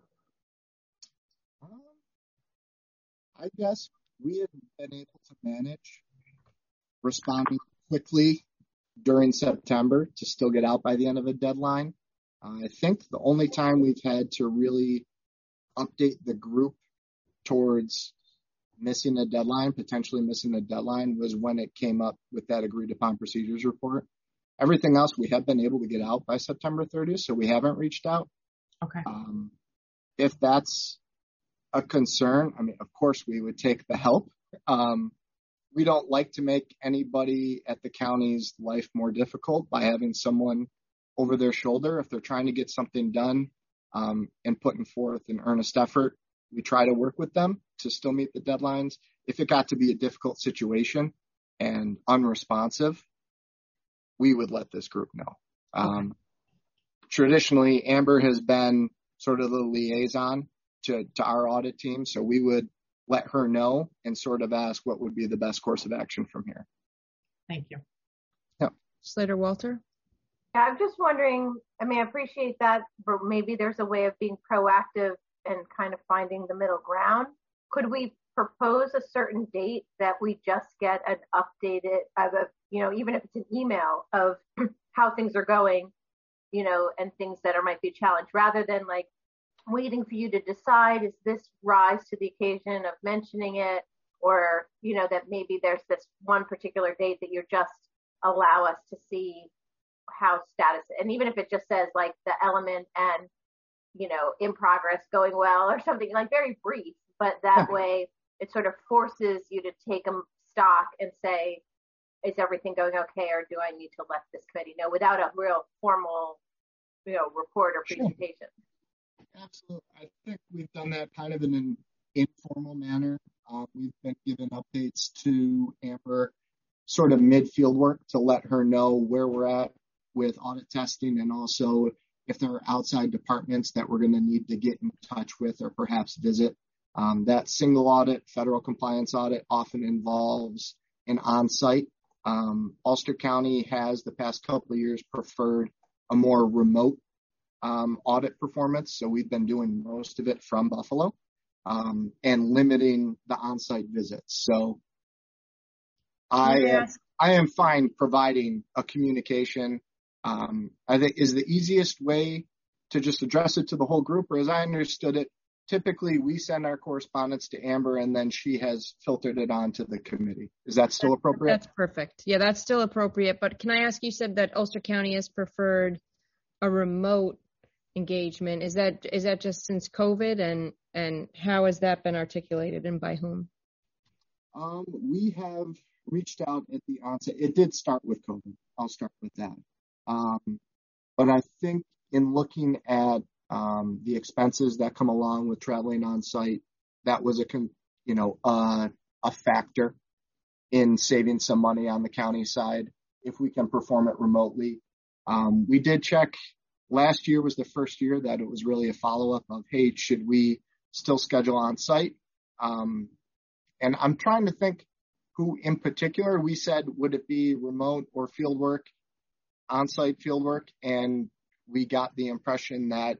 Um, I guess we have been able to manage responding quickly during September to still get out by the end of a deadline. Uh, I think the only time we've had to really update the group towards missing a deadline, potentially missing a deadline, was when it came up with that agreed upon procedures report. Everything else we have been able to get out by September thirtieth, so we haven't reached out. Okay. Um, if that's a concern, I mean, of course we would take the help. Um, we don't like to make anybody at the county's life more difficult by having someone over their shoulder if they're trying to get something done um, and putting forth an earnest effort. We try to work with them to still meet the deadlines. If it got to be a difficult situation and unresponsive, we would let this group know. Um, traditionally, Amber has been sort of the liaison to, to our audit team, so we would let her know and sort of ask what would be the best course of action from here. Thank you. Slater Walter? Yeah, I'm just wondering, I mean, I appreciate that, but maybe there's a way of being proactive and kind of finding the middle ground. Could we propose a certain date that we just get an updated, of a, you know, even if it's an email of how things are going, you know, and things that are might be a challenge, rather than like waiting for you to decide, is this rise to the occasion of mentioning it? Or, you know, that maybe there's this one particular date that you just allow us to see how status, and even if it just says like the element and, you know, in progress, going well, or something like very brief, but that way it sort of forces you to take a stock and say, is everything going okay, or do I need to let this committee know, without a real formal, you know, report or presentation? Sure. Absolutely. I think we've done that kind of in an informal manner. Uh, we've been given updates to Amber sort of mid-field work to let her know where we're at with audit testing, and also if there are outside departments that we're going to need to get in touch with or perhaps visit. Um, that single audit, federal compliance audit, often involves an on-site. Um, Ulster County has the past couple of years preferred a more remote um, audit performance, so we've been doing most of it from Buffalo. Um, and limiting the on-site visits. So I am, I am fine providing a communication. Um, I think is the easiest way to just address it to the whole group, or as I understood it, typically we send our correspondence to Amber and then she has filtered it on to the committee. Is that still appropriate? That's perfect. Yeah, that's still appropriate. But can I ask, you said that Ulster County has preferred a remote engagement. Is that is that just since COVID, and and how has that been articulated, and by whom? Um, we have reached out at the onset. It did start with COVID. I'll start with that. Um, but I think in looking at um, the expenses that come along with traveling on site, that was a con- you know uh, a factor in saving some money on the county side if we can perform it remotely. Um, we did check. Last year was the first year that it was really a follow-up of, hey, should we still schedule on site? Um, and I'm trying to think who in particular. We said, would it be remote or field work, on-site field work? And we got the impression that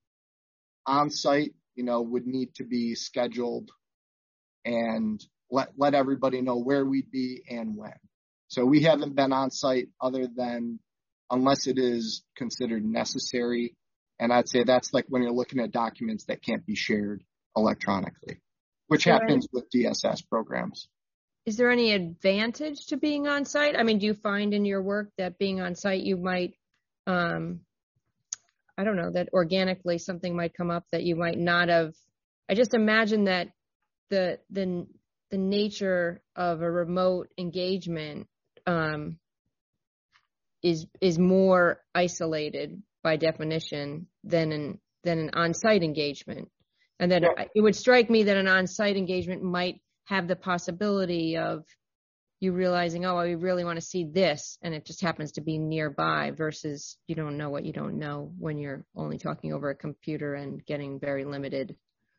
on-site, you know, would need to be scheduled and let, let everybody know where we'd be and when. So we haven't been on site other than unless it is considered necessary. And I'd say that's like when you're looking at documents that can't be shared electronically, which happens with D S S programs. Is there any advantage to being on site? I mean, do you find in your work that being on site, you might, um, I don't know, that organically something might come up that you might not have? I just imagine that the the the nature of a remote engagement um, is is more isolated by definition than an than an on-site engagement, and that yeah. it would strike me that an on-site engagement might have the possibility of you realizing, oh, I really want to see this, and it just happens to be nearby, versus you don't know what you don't know when you're only talking over a computer and getting very limited.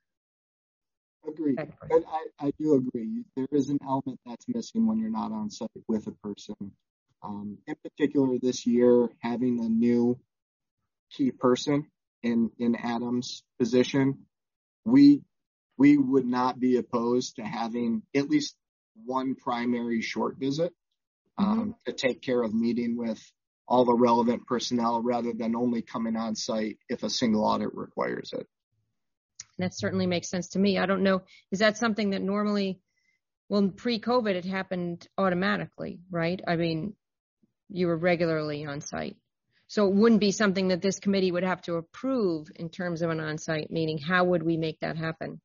Agreed. And I, I do agree. There is an element that's missing when you're not on site with a person. Um, in particular, this year, having a new key person in, in Adam's position, we we would not be opposed to having at least one primary short visit um, mm-hmm. to take care of meeting with all the relevant personnel rather than only coming on site if a single audit requires it. That certainly makes sense to me. I don't know. Is that something that normally, well, pre-COVID, it happened automatically, right? I mean, you were regularly on site. So it wouldn't be something that this committee would have to approve in terms of an on-site meeting. How would we make that happen?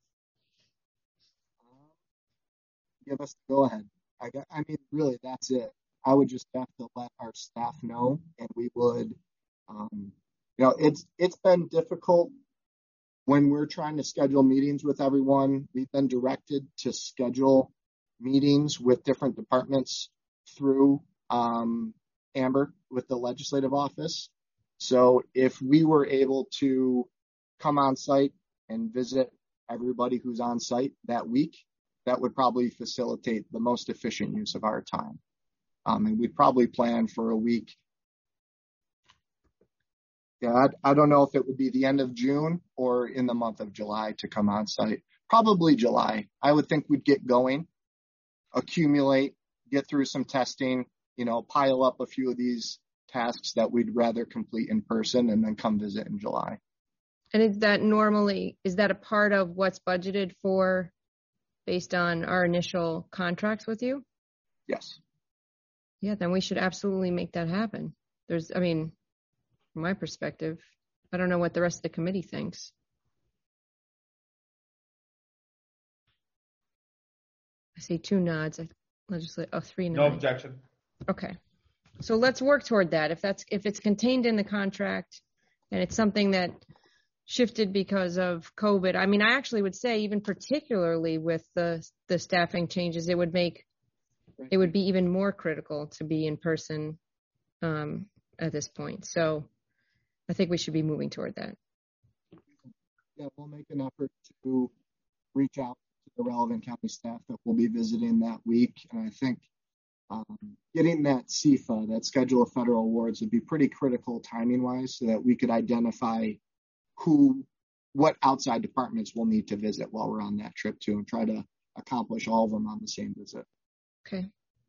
Give us the go ahead. I, got, I mean, really, that's it. I would just have to let our staff know, and we would, um, you know, it's it's been difficult. When we're trying to schedule meetings with everyone, we've been directed to schedule meetings with different departments through um, Amber with the legislative office. So if we were able to come on site and visit everybody who's on site that week, that would probably facilitate the most efficient use of our time. Um, and we'd probably plan for a week. Yeah, I, I don't know if it would be the end of June or in the month of July to come on site. Probably July. I would think we'd get going, accumulate, get through some testing, you know, pile up a few of these tasks that we'd rather complete in person, and then come visit in July. And is that normally, is that a part of what's budgeted for based on our initial contracts with you? Yes. Yeah, then we should absolutely make that happen. There's, I mean, from my perspective, I don't know what the rest of the committee thinks. I see two nods. I legislate, oh, three nods. No objection. Okay. So let's work toward that. If that's, if it's contained in the contract and it's something that shifted because of COVID, I mean, I actually would say even particularly with the, the staffing changes, it would make, it would be even more critical to be in person um, at this point. So I think we should be moving toward that. Yeah, we'll make an effort to reach out to the relevant county staff that will be visiting that week. And I think um, getting that C F A, that Schedule of Federal Awards, would be pretty critical timing wise so that we could identify who, what outside departments we'll need to visit while we're on that trip too, and try to accomplish all of them on the same visit. Okay.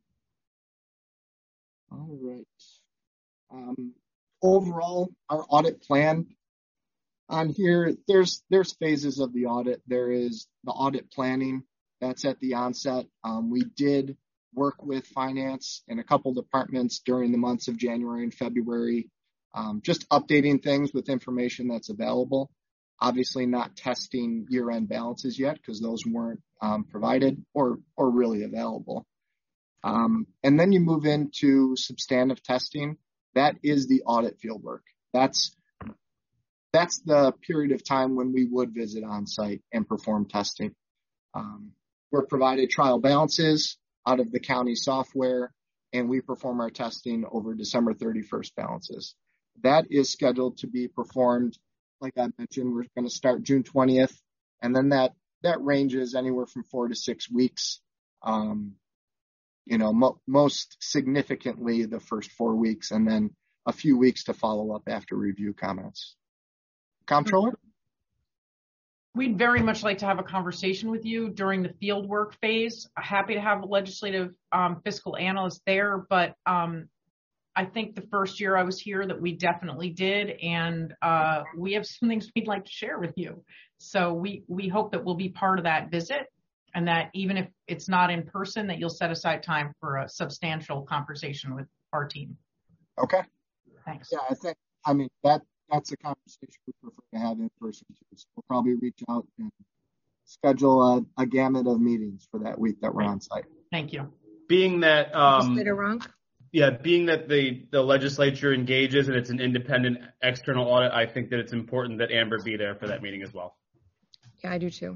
All right. Um, overall, our audit plan on here, there's there's phases of the audit. There is the audit planning. That's at the onset. Um, we did work with finance and a couple departments during the months of January and February, um, just updating things with information that's available. Obviously not testing year-end balances yet because those weren't um, provided or or really available. Um, and then you move into substantive testing. That is the audit fieldwork. That's that's the period of time when we would visit on site and perform testing. Um, we're provided trial balances out of the county software, and we perform our testing over December thirty-first balances. That is scheduled to be performed, like I mentioned, we're going to start June twentieth, and then that that ranges anywhere from four to six weeks. Um, you know, mo- most significantly the first four weeks, and then a few weeks to follow up after review comments. Comptroller? We'd very much like to have a conversation with you during the field work phase. Happy to have a legislative um, fiscal analyst there, but um, I think the first year I was here that we definitely did, and uh, we have some things we'd like to share with you. So we, we hope that we'll be part of that visit, and that even if it's not in person, that you'll set aside time for a substantial conversation with our team. Okay. Thanks. Yeah, I think, I mean, that that's a conversation we prefer to have in person too. So we'll probably reach out and schedule a, a gamut of meetings for that week that we're on site. Thank you. Being that, um, Ronk? yeah, being that the, the legislature engages and it's an independent external audit, I think that it's important that Amber be there for that meeting as well. Yeah, I do too.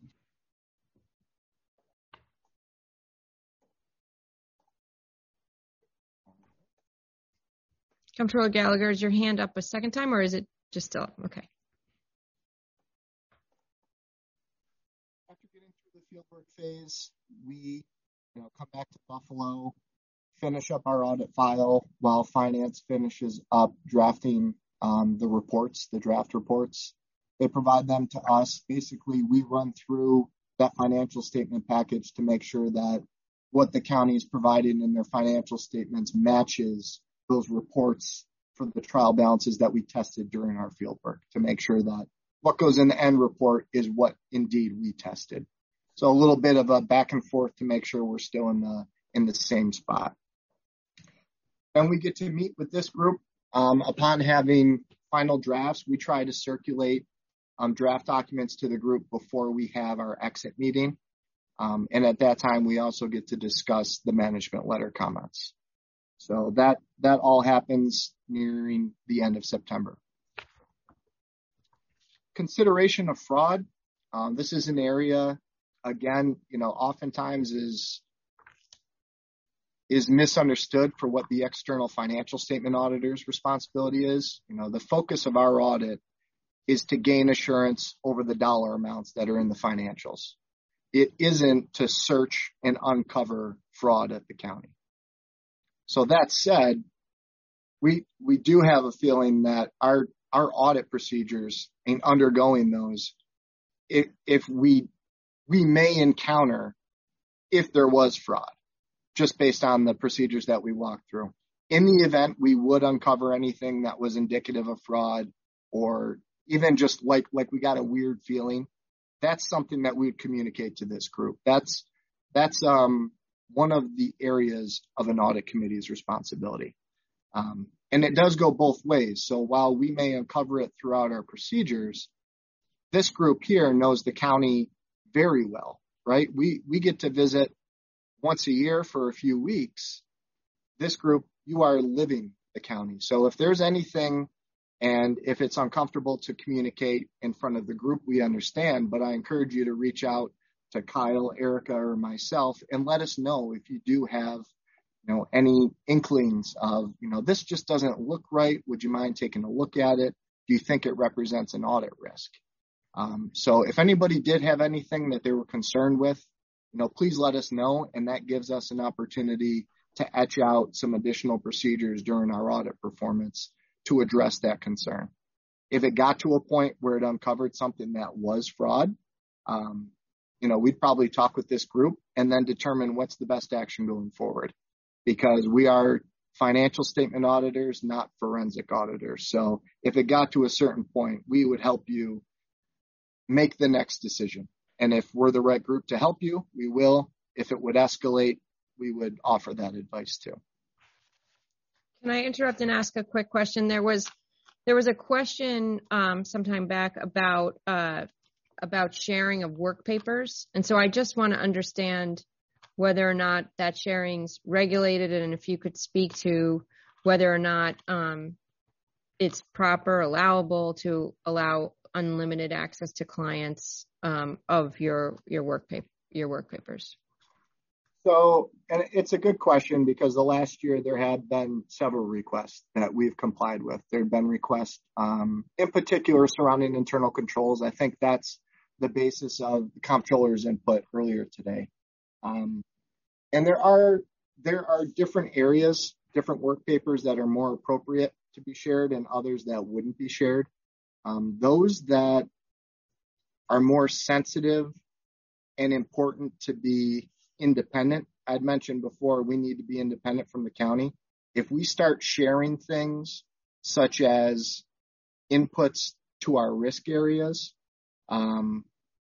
Comptroller Gallagher, is your hand up a second time, or is it just still up? Okay. After getting through the fieldwork phase, we you know, come back to Buffalo, finish up our audit file while finance finishes up drafting um, the reports, the draft reports. They provide them to us. Basically, we run through that financial statement package to make sure that what the county is providing in their financial statements matches those reports for the trial balances that we tested during our field work, to make sure that what goes in the end report is what indeed we tested. So a little bit of a back and forth to make sure we're still in the in the same spot. Then we get to meet with this group. Um, upon having final drafts, we try to circulate um, draft documents to the group before we have our exit meeting. Um, and at that time, we also get to discuss the management letter comments. So that, that all happens nearing the end of September. Consideration of fraud. Um, this is an area, again, you know, oftentimes is, is misunderstood for what the external financial statement auditor's responsibility is. You know, the focus of our audit is to gain assurance over the dollar amounts that are in the financials. It isn't to search and uncover fraud at the county. So that said, we we do have a feeling that our our audit procedures in undergoing those, if if we we may encounter if there was fraud, just based on the procedures that we walked through. In the event we would uncover anything that was indicative of fraud or even just like, like we got a weird feeling, that's something that we would communicate to this group. That's, that's, um, one of the areas of an audit committee's responsibility. Um, and it does go both ways. So while we may uncover it throughout our procedures, this group here knows the county very well, right? We, we get to visit once a year for a few weeks. This group, you are living the county. So if there's anything, and if it's uncomfortable to communicate in front of the group, we understand, but I encourage you to reach out to Kyle, Erica, or myself and let us know if you do have, you know, any inklings of, you know, this just doesn't look right. Would you mind taking a look at it? Do you think it represents an audit risk? Um, so if anybody did have anything that they were concerned with, you know, please let us know, and that gives us an opportunity to etch out some additional procedures during our audit performance to address that concern. If it got to a point where it uncovered something that was fraud, um, you know, we'd probably talk with this group and then determine what's the best action going forward, because we are financial statement auditors, not forensic auditors. So if it got to a certain point, we would help you make the next decision. And if we're the right group to help you, we will. If it would escalate, we would offer that advice too. Can I interrupt and ask a quick question? There was there was a question um, sometime back about uh, about sharing of work papers, and so I just want to understand whether or not that sharing's regulated, and if you could speak to whether or not um, it's proper, allowable to allow unlimited access to clients um, of your your work paper your work papers. So, and it's a good question, because the last year there had been several requests that we've complied with. There had been requests, um, in particular surrounding internal controls. I think that's the basis of the comptroller's input earlier today. Um, and there are there are different areas, different work papers that are more appropriate to be shared, and others that wouldn't be shared. Um, those that are more sensitive and important to be independent. I'd mentioned before, we need to be independent from the county. If we start sharing things such as inputs to our risk areas, um,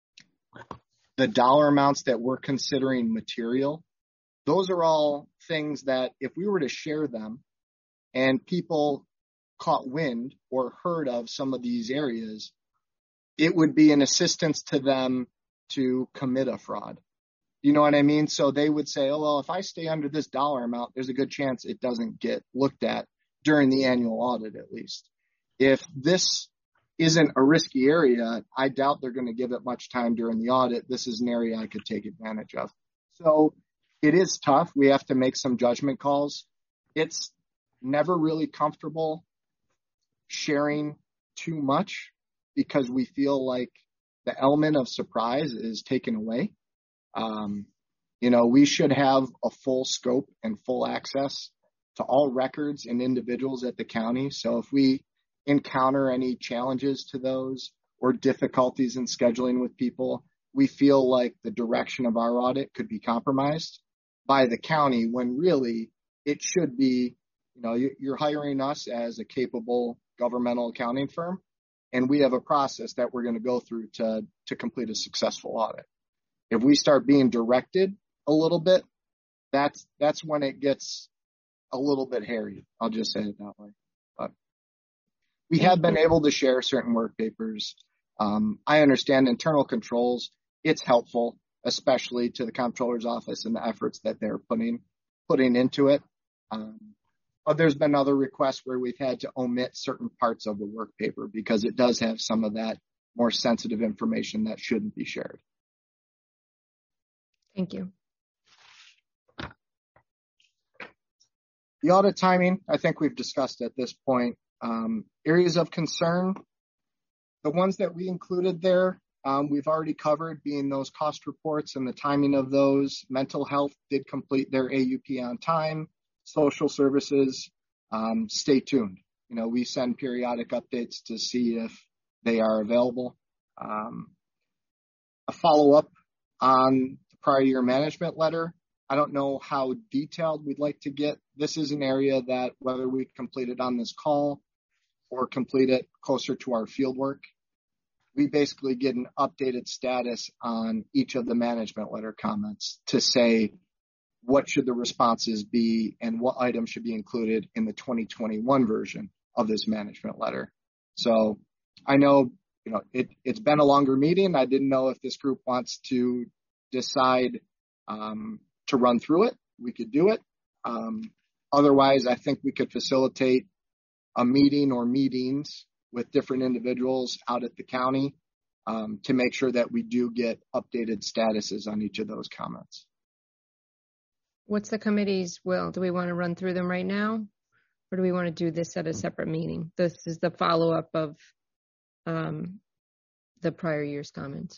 the dollar amounts that we're considering material, those are all things that if we were to share them and people caught wind or heard of some of these areas, it would be an assistance to them to commit a fraud. You know what I mean? So they would say, oh, well, if I stay under this dollar amount, there's a good chance it doesn't get looked at during the annual audit, at least. If this isn't a risky area, I doubt they're going to give it much time during the audit. This is an area I could take advantage of. So it is tough. We have to make some judgment calls. It's never really comfortable sharing too much, because we feel like the element of surprise is taken away. Um, you know, we should have a full scope and full access to all records and individuals at the county. So if we encounter any challenges to those or difficulties in scheduling with people, we feel like the direction of our audit could be compromised by the county, when really it should be, you know, you're hiring us as a capable governmental accounting firm, and we have a process that we're going to go through to, to complete a successful audit. If we start being directed a little bit, that's that's when it gets a little bit hairy. I'll just say it that way. But we have been able to share certain work papers. Um, I understand internal controls. It's helpful, especially to the comptroller's office and the efforts that they're putting putting into it. Um, but there's been other requests where we've had to omit certain parts of the work paper because it does have some of that more sensitive information that shouldn't be shared. Thank you. The audit timing, I think we've discussed at this point. Um, areas of concern, the ones that we included there, um, we've already covered, being those cost reports and the timing of those. Mental health did complete their A U P on time. Social services, um, stay tuned. You know, we send periodic updates to see if they are available. Um, a follow-up on the prior year management letter. I don't know how detailed we'd like to get. This is an area that, whether we complete it on this call or complete it closer to our field work, we basically get an updated status on each of the management letter comments to say what should the responses be and what items should be included in the twenty twenty-one version of this management letter. So I know, you know, it, it's been a longer meeting. I didn't know if this group wants to decide um, to run through it. We could do it. Um, otherwise, I think we could facilitate a meeting or meetings with different individuals out at the county um, to make sure that we do get updated statuses on each of those comments. What's the committee's will? Do we want to run through them right now? Or do we want to do this at a separate meeting? This is the follow-up of um, the prior year's comments.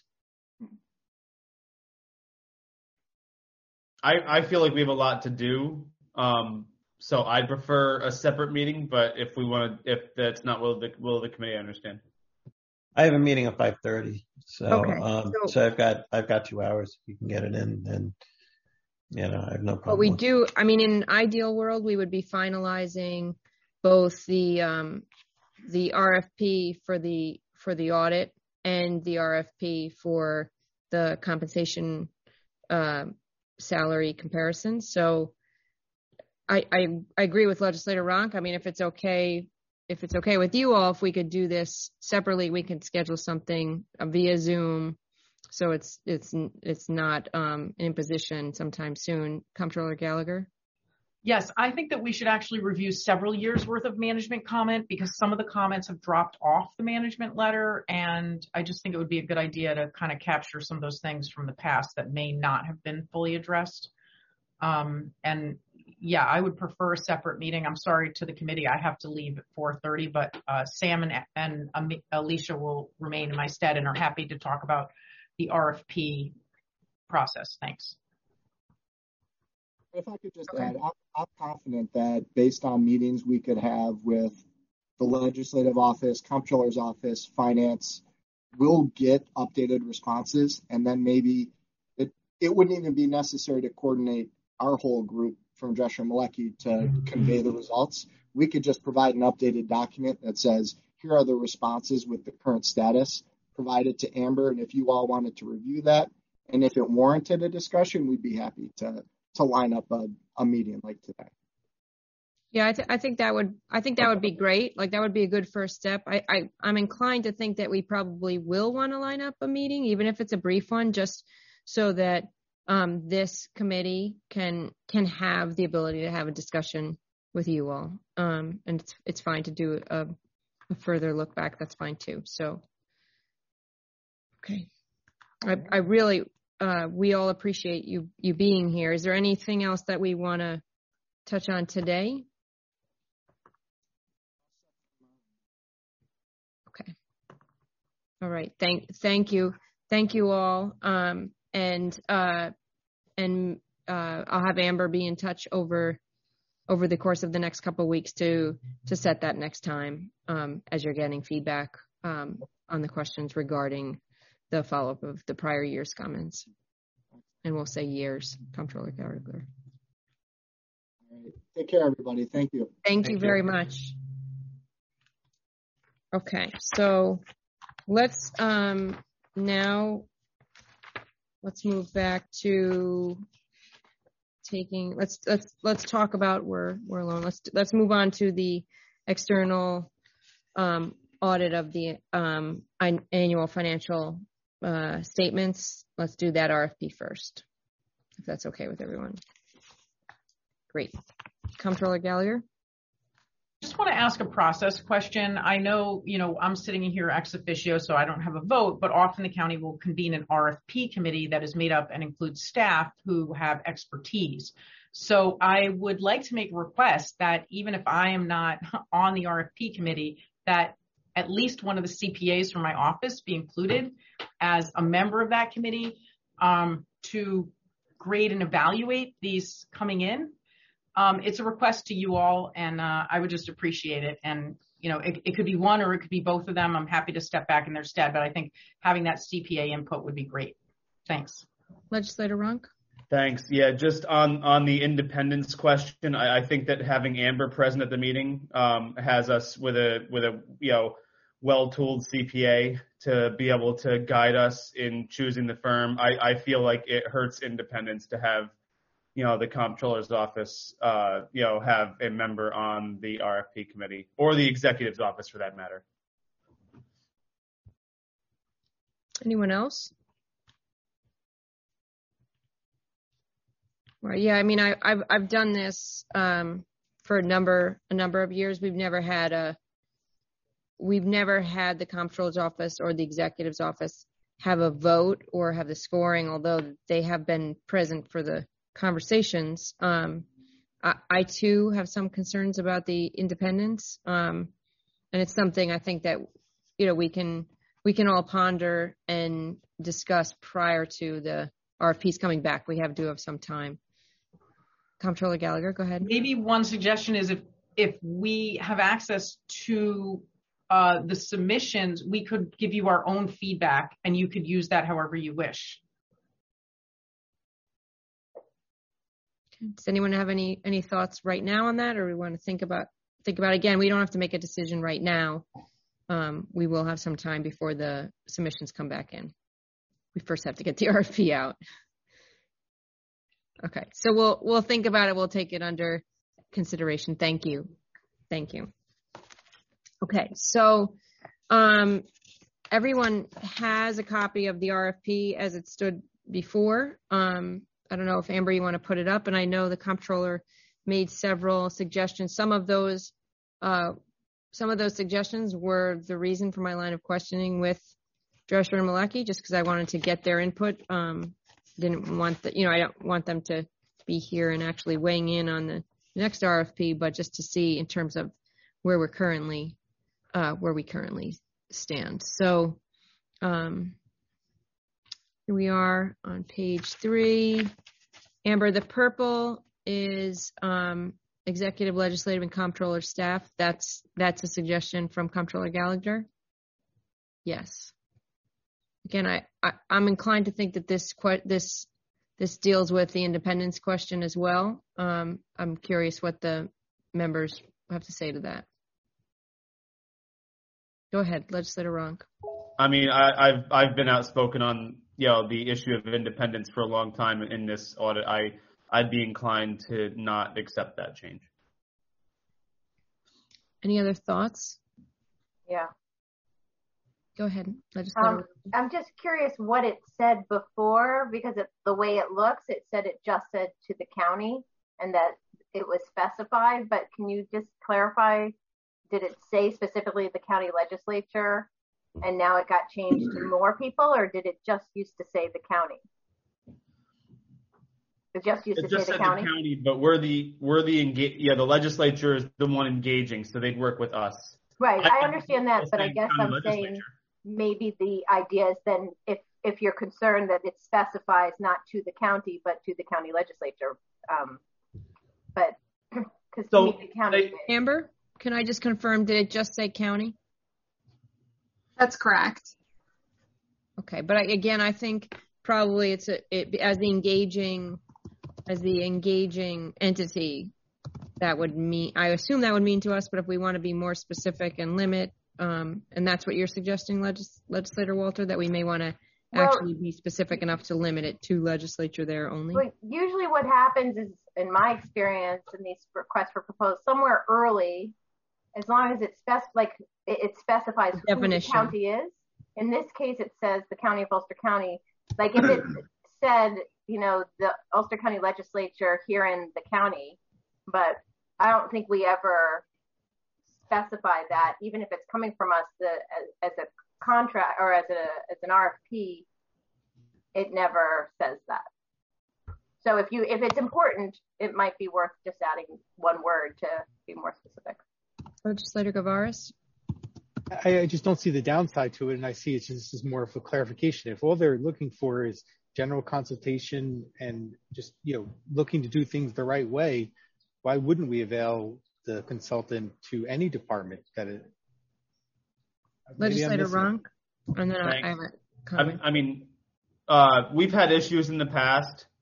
I, I feel like we have a lot to do. Um, so I'd prefer a separate meeting, but if we want to, if that's not will of the, will of the committee, I understand. I have a meeting at five thirty. So, Okay. um, So- so I've got, I've got two hours. If you can get it in, then, you know, I have no problem. But we with it. do, I mean, in an ideal world, we would be finalizing both the um, the R F P for the for the audit and the R F P for the compensation uh, salary comparison. So I, I I agree with Legislator Ronk. I mean, if it's okay, if it's okay with you all, if we could do this separately, we can schedule something uh, via Zoom. So it's it's it's not um, an imposition sometime soon. Comptroller Gallagher? Yes, I think that we should actually review several years worth of management comment because some of the comments have dropped off the management letter. And I just think it would be a good idea to kind of capture some of those things from the past that may not have been fully addressed. Um, and yeah, I would prefer a separate meeting. I'm sorry to the committee. I have to leave at four thirty, but uh, Sam and, and um, Alicia will remain in my stead and are happy to talk about the R F P process. Thanks. If I could just Okay. add, I'm, I'm confident that based on meetings we could have with the legislative office, comptroller's office, finance, we'll get updated responses, and then maybe it, it wouldn't even be necessary to coordinate our whole group from Drescher Malecki to convey the results. We could just provide an updated document that says, here are the responses with the current status, provide it to Amber, and if you all wanted to review that, and if it warranted a discussion, we'd be happy to to line up a, a meeting like today. Yeah, I, th- I think that would I think that would be great. Like that would be a good first step. I, I I'm inclined to think that we probably will want to line up a meeting, even if it's a brief one, just so that um, this committee can can have the ability to have a discussion with you all. Um, and it's it's fine to do a, a further look back. That's fine too. So, okay, I I really. Uh, we all appreciate you you being here. Is there anything else that we want to touch on today? Okay. All right. Thank thank you. Thank you all. Um, and uh, and uh, I'll have Amber be in touch over over the course of the next couple of weeks to to set that next time um, as you're getting feedback um, on the questions regarding the follow-up of the prior year's comments. And we'll say years, Comptroller Gallagher. All right. Take care, everybody. Thank you. Thank, Thank you very you. much. Okay, so let's um, now, let's move back to taking, let's let's let's talk about, we're, we're alone. Let's, let's move on to the external um, audit of the um, annual financial Uh, statements. Let's do that R F P first, if that's okay with everyone. Great. Comptroller Gallagher? Just want to ask a process question. I know, you know, I'm sitting in here ex officio, so I don't have a vote, but often the county will convene an R F P committee that is made up and includes staff who have expertise. So I would like to make a request that even if I am not on the R F P committee, that at least one of the C P As from my office be included as a member of that committee um, to grade and evaluate these coming in. Um, it's a request to you all, and uh, I would just appreciate it. And, you know, it, it could be one or it could be both of them. I'm happy to step back in their stead, but I think having that C P A input would be great. Thanks. Legislator Ronk? Thanks. Yeah, just on, on the independence question, I, I think that having Amber present at the meeting um, has us with a with a you know well-tooled C P A to be able to guide us in choosing the firm. I, I feel like it hurts independence to have you know the comptroller's office uh, you know have a member on the R F P committee, or the executive's office for that matter. Anyone else? Right. Yeah. I mean, I, I've I've done this um, for a number a number of years. We've never had a we've never had the comptroller's office or the executive's office have a vote or have the scoring, although they have been present for the conversations. Um, I, I too have some concerns about the independence, um, and it's something I think that you know we can we can all ponder and discuss prior to the R F Ps coming back. We have do have some time. Comptroller Gallagher, go ahead. Maybe one suggestion is if if we have access to uh, the submissions, we could give you our own feedback, and you could use that however you wish. Does anyone have any any thoughts right now on that, or we want to think about think about it again? We don't have to make a decision right now. Um, we will have some time before the submissions come back in. We first have to get the R F P out. Okay, so we'll we'll think about it. We'll take it under consideration. Thank you, thank you. Okay, so um, everyone has a copy of the R F P as it stood before. Um, I don't know if Amber, you want to put it up, and I know the comptroller made several suggestions. Some of those, uh, some of those suggestions were the reason for my line of questioning with Drescher and Malecki, just because I wanted to get their input. Um, didn't want the, you know, I don't want them to be here and actually weighing in on the next R F P, but just to see in terms of where we're currently, uh, where we currently stand. So, um, here we are on page three. Amber, the purple is um, executive, legislative, and comptroller staff. That's that's a suggestion from Comptroller Gallagher. Yes. Again, I, I I'm inclined to think that this this this deals with the independence question as well. Um, I'm curious what the members have to say to that. Go ahead, Legislator Ronk. I mean, I, I've I've been outspoken on you know the issue of independence for a long time in this audit. I I'd be inclined to not accept that change. Any other thoughts? Yeah. Go ahead, Legislator. Um, I'm just curious what it said before, because it, the way it looks, it said it just said to the county and that it was specified. But can you just clarify? Did it say specifically the county legislature, and now it got changed to more people, or did it just used to say the county? It just used it to just say the said county. The county, but we're the we're the engage. Yeah, the legislature is the one engaging, so they'd work with us. Right, I, I understand that, but I guess I'm saying maybe the idea is then if if you're concerned that it specifies not to the county but to the county legislature, um, but because so, the county. They, Amber, can I just confirm? Did it just say county? That's correct. Okay, but I, again, I think probably it's a, it as the engaging as the engaging entity. That would mean, I assume that would mean to us, but if we want to be more specific and limit, um, and that's what you're suggesting, Legis- Legislator Walter, that we may want to well, actually be specific enough to limit it to legislature there only. Well, usually what happens is, in my experience, in these requests for proposed, somewhere early, as long as it's spec- like it, it specifies who definition. The county is. In this case, it says the county of Ulster County. Like if it said, you know, the Ulster County legislature here in the county, but I don't think we ever specify that, even if it's coming from us the, as, as a contract or as a as an R F P, it never says that. So if you if it's important, it might be worth just adding one word to be more specific. Legislator Gavaris? I, I just don't see the downside to it, and I see it's just as more of a clarification. If all they're looking for is general consultation and just you know looking to do things the right way, why wouldn't we avail the consultant to any department that it? Legislator Ronk, and then Thanks. I have a comment. I mean, I mean uh, we've had issues in the past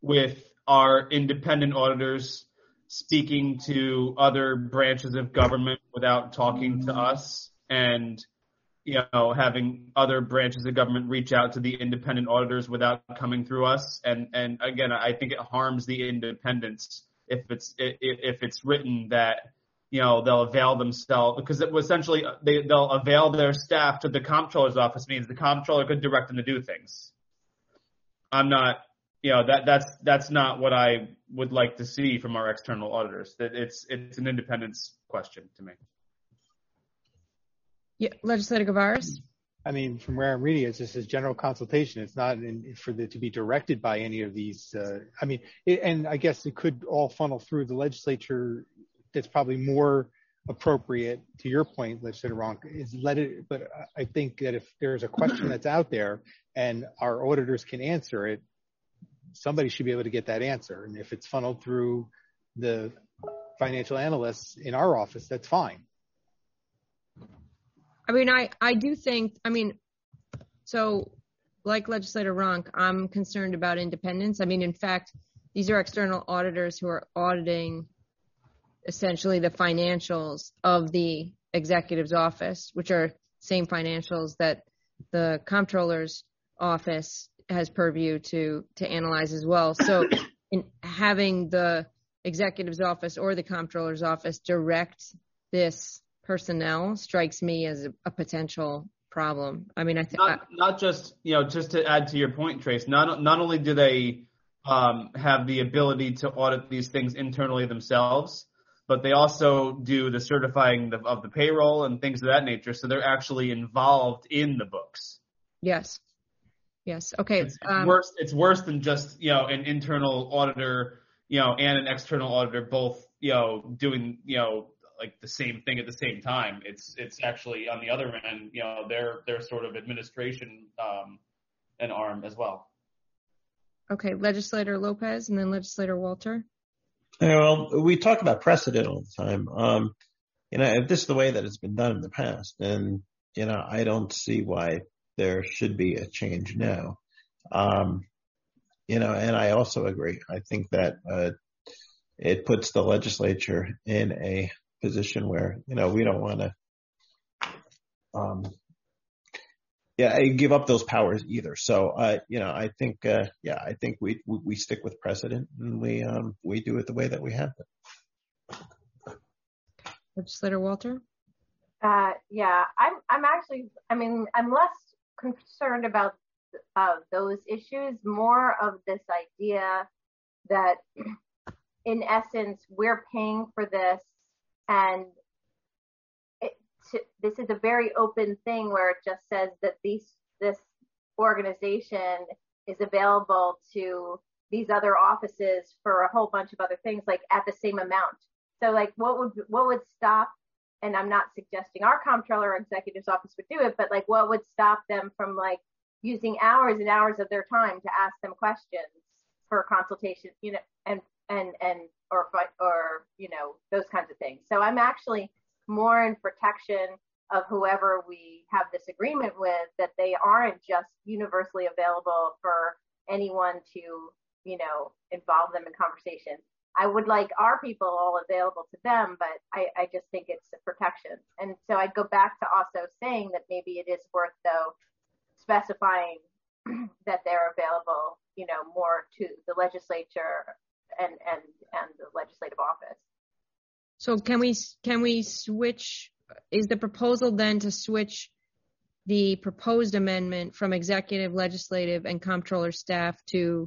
with our independent auditors speaking to other branches of government without talking to us, and you know, having other branches of government reach out to the independent auditors without coming through us. And, and again, I think it harms the independence if it's, if it's written that, you know, they'll avail themselves, because it was essentially they, they'll avail their staff to the comptroller's office means the comptroller could direct them to do things. I'm not, you know, that, that's, that's not what I would like to see from our external auditors. That it's, it's an independence question to me. Yeah, Legislator Gavaris. I mean, from where I'm reading, it's just a general consultation. It's not in, for the to be directed by any of these. Uh, I mean, it, and I guess it could all funnel through the legislature. That's probably more appropriate, to your point, Legislator Ronk, is let it. But I think that if there's a question that's out there and our auditors can answer it, somebody should be able to get that answer. And if it's funneled through the financial analysts in our office, that's fine. I mean, I, I do think, I mean, so like Legislator Ronk, I'm concerned about independence. I mean, in fact, these are external auditors who are auditing essentially the financials of the executive's office, which are same financials that the comptroller's office has purview to, to analyze as well. So in having the executive's office or the comptroller's office direct this personnel strikes me as a, a potential problem. I mean, I think not, not just, you know, just to add to your point, Trace, not, not only do they um, have the ability to audit these things internally themselves, but they also do the certifying of, of the payroll and things of that nature. So they're actually involved in the books. Yes. Yes. Okay. It's, it's um, worse. It's worse than just, you know, an internal auditor, you know, and an external auditor both, you know, doing, you know, like the same thing at the same time. It's it's actually on the other end, you know, they're they're sort of administration um, an arm as well. Okay, Legislator Lopez and then Legislator Walter. Yeah, well, we talk about precedent all the time. Um, you know, if this is the way that it's been done in the past, then you know, I don't see why there should be a change now. Um, you know, and I also agree. I think that uh, it puts the legislature in a position where, you know, we don't want to, um, yeah, give up those powers either. So, uh, you know, I think, uh, yeah, I think we, we, we stick with precedent and we, um, we do it the way that we have it. Legislator Walter. Uh, yeah, I'm, I'm actually, I mean, I'm less concerned about uh, those issues, more of this idea that in essence, we're paying for this. And it, to, this is a very open thing where it just says that these this organization is available to these other offices for a whole bunch of other things, like at the same amount. So, like, what would what would stop? And I'm not suggesting our comptroller or executive's office would do it, but like, what would stop them from like using hours and hours of their time to ask them questions for consultation, you know, and and and. or, or, you know, those kinds of things. So I'm actually more in protection of whoever we have this agreement with, that they aren't just universally available for anyone to, you know, involve them in conversation. I would like our people all available to them, but I, I just think it's a protection. And so I'd go back to also saying that maybe it is worth, though, specifying that they're available, you know, more to the legislature and and and the legislative office. So can we can we switch? Is the proposal then to switch the proposed amendment from executive, legislative, and comptroller staff to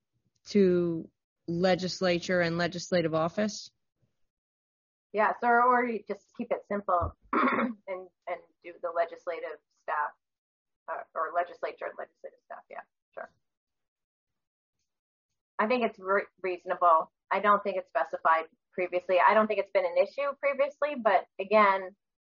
to legislature and legislative office? Yes, or or you just keep it simple and and do the legislative staff uh, or legislature and legislative staff. Yeah, sure. I think it's re- reasonable. I don't think it's specified previously. I don't think it's been an issue previously, but again,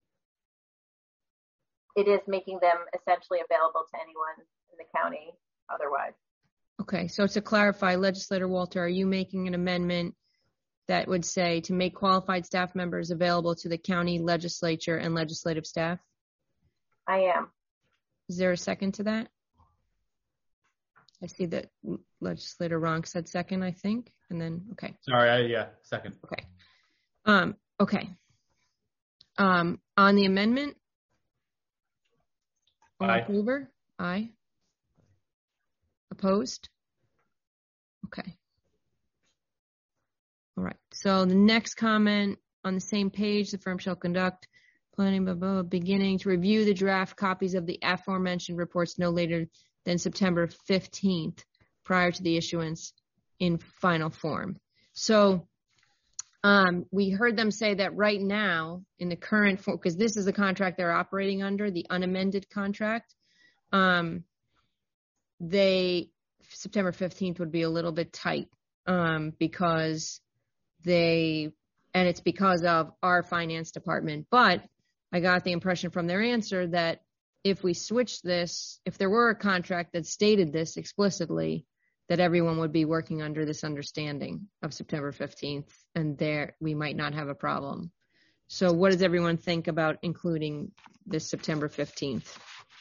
it is making them essentially available to anyone in the county otherwise. Okay, so to clarify, Legislator Walter, are you making an amendment that would say to make qualified staff members available to the county legislature and legislative staff? I am. Is there a second to that? I see that legislator Ronk said second, I think, and then, okay. Sorry, I, yeah, second. Okay. Um, okay. Um, on the amendment, all Aye. in favor? Aye. Opposed? Okay. All right. So the next comment on the same page, the firm shall conduct planning, blah, blah, blah, beginning to review the draft copies of the aforementioned reports no later than September fifteenth, prior to the issuance in final form. So um, we heard them say that right now, in the current form, because this is the contract they're operating under, the unamended contract, um, they, September fifteenth would be a little bit tight um, because they, and it's because of our finance department. But I got the impression from their answer that if we switch this, if there were a contract that stated this explicitly, that everyone would be working under this understanding of September fifteenth, and there we might not have a problem. So what does everyone think about including this September fifteenth?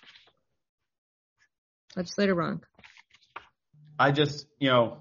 Legislator Ronk. I just, you know,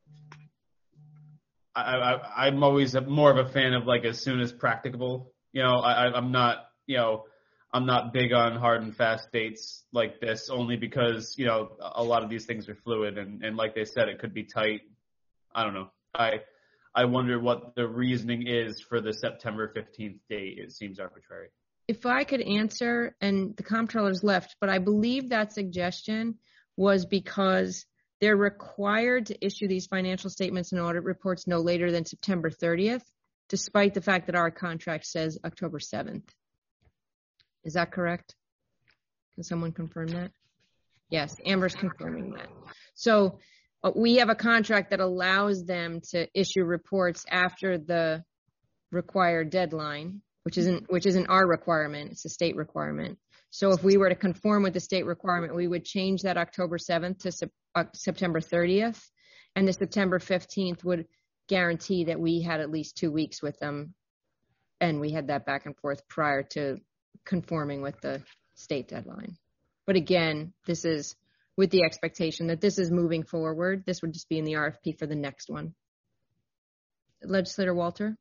I, I, I'm always more of a fan of like as soon as practicable. You know, I, I'm not, you know, I'm not big on hard and fast dates like this, only because, you know, a lot of these things are fluid, and, and like they said, it could be tight. I don't know. I I wonder what the reasoning is for the September fifteenth date. It seems arbitrary. If I could answer, and the comptroller's left, but I believe that suggestion was because they're required to issue these financial statements and audit reports no later than September thirtieth, despite the fact that our contract says October seventh. Is that correct? Can someone confirm that? Yes, Amber's confirming that. So uh, we have a contract that allows them to issue reports after the required deadline, which isn't which isn't our requirement. It's a state requirement. So if we were to conform with the state requirement, we would change that October seventh to sep- uh, September thirtieth, and the September fifteenth would guarantee that we had at least two weeks with them, and we had that back and forth prior to conforming with the state deadline. But again, this is with the expectation that this is moving forward. This would just be in the R F P for the next one. Legislator Walter?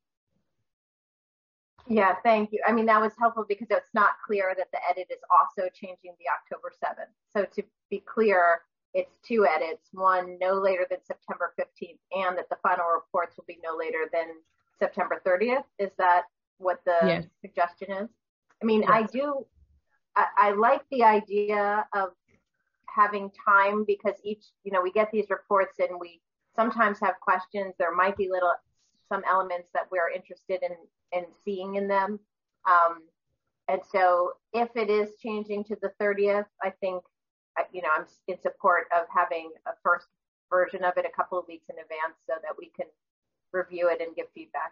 Yeah, thank you. I mean, that was helpful because it's not clear that the edit is also changing the October seventh. So to be clear, it's two edits, one no later than September fifteenth, and that the final reports will be no later than September thirtieth. Is that what the yes. suggestion is? I mean, yes. I do, I, I like the idea of having time because each, you know, we get these reports and we sometimes have questions. There might be little, some elements that we're interested in, in seeing in them. Um, and so if it is changing to the thirtieth, I think, you know, I'm in support of having a first version of it a couple of weeks in advance so that we can review it and give feedback.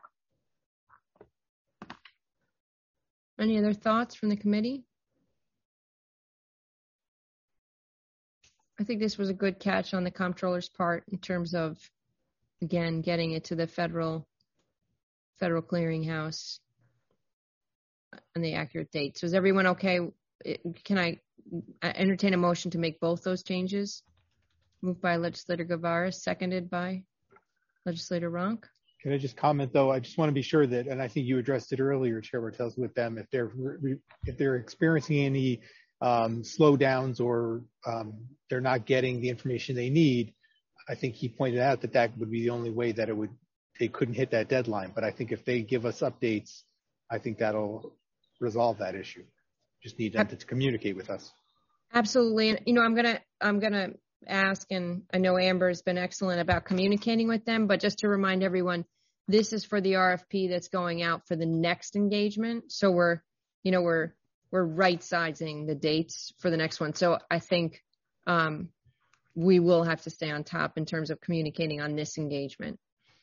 Any other thoughts from the committee? I think this was a good catch on the comptroller's part in terms of, again, getting it to the federal federal clearinghouse on the accurate date. So is everyone okay? Can I entertain a motion to make both those changes? Moved by Legislator Guevara, seconded by Legislator Ronk. Can I just comment though? I just want to be sure that, and I think you addressed it earlier, Chair Bartels, with them, if they're if they're experiencing any um, slowdowns or um, they're not getting the information they need, I think he pointed out that that would be the only way that it would they couldn't hit that deadline. But I think if they give us updates, I think that'll resolve that issue. Just need them to communicate with us. Absolutely, and you know, I'm gonna I'm gonna ask, and I know Amber's been excellent about communicating with them, but just to remind everyone, this is for the R F P that's going out for the next engagement. So we're, you know, we're we're right sizing the dates for the next one. So I think um, we will have to stay on top in terms of communicating on this engagement.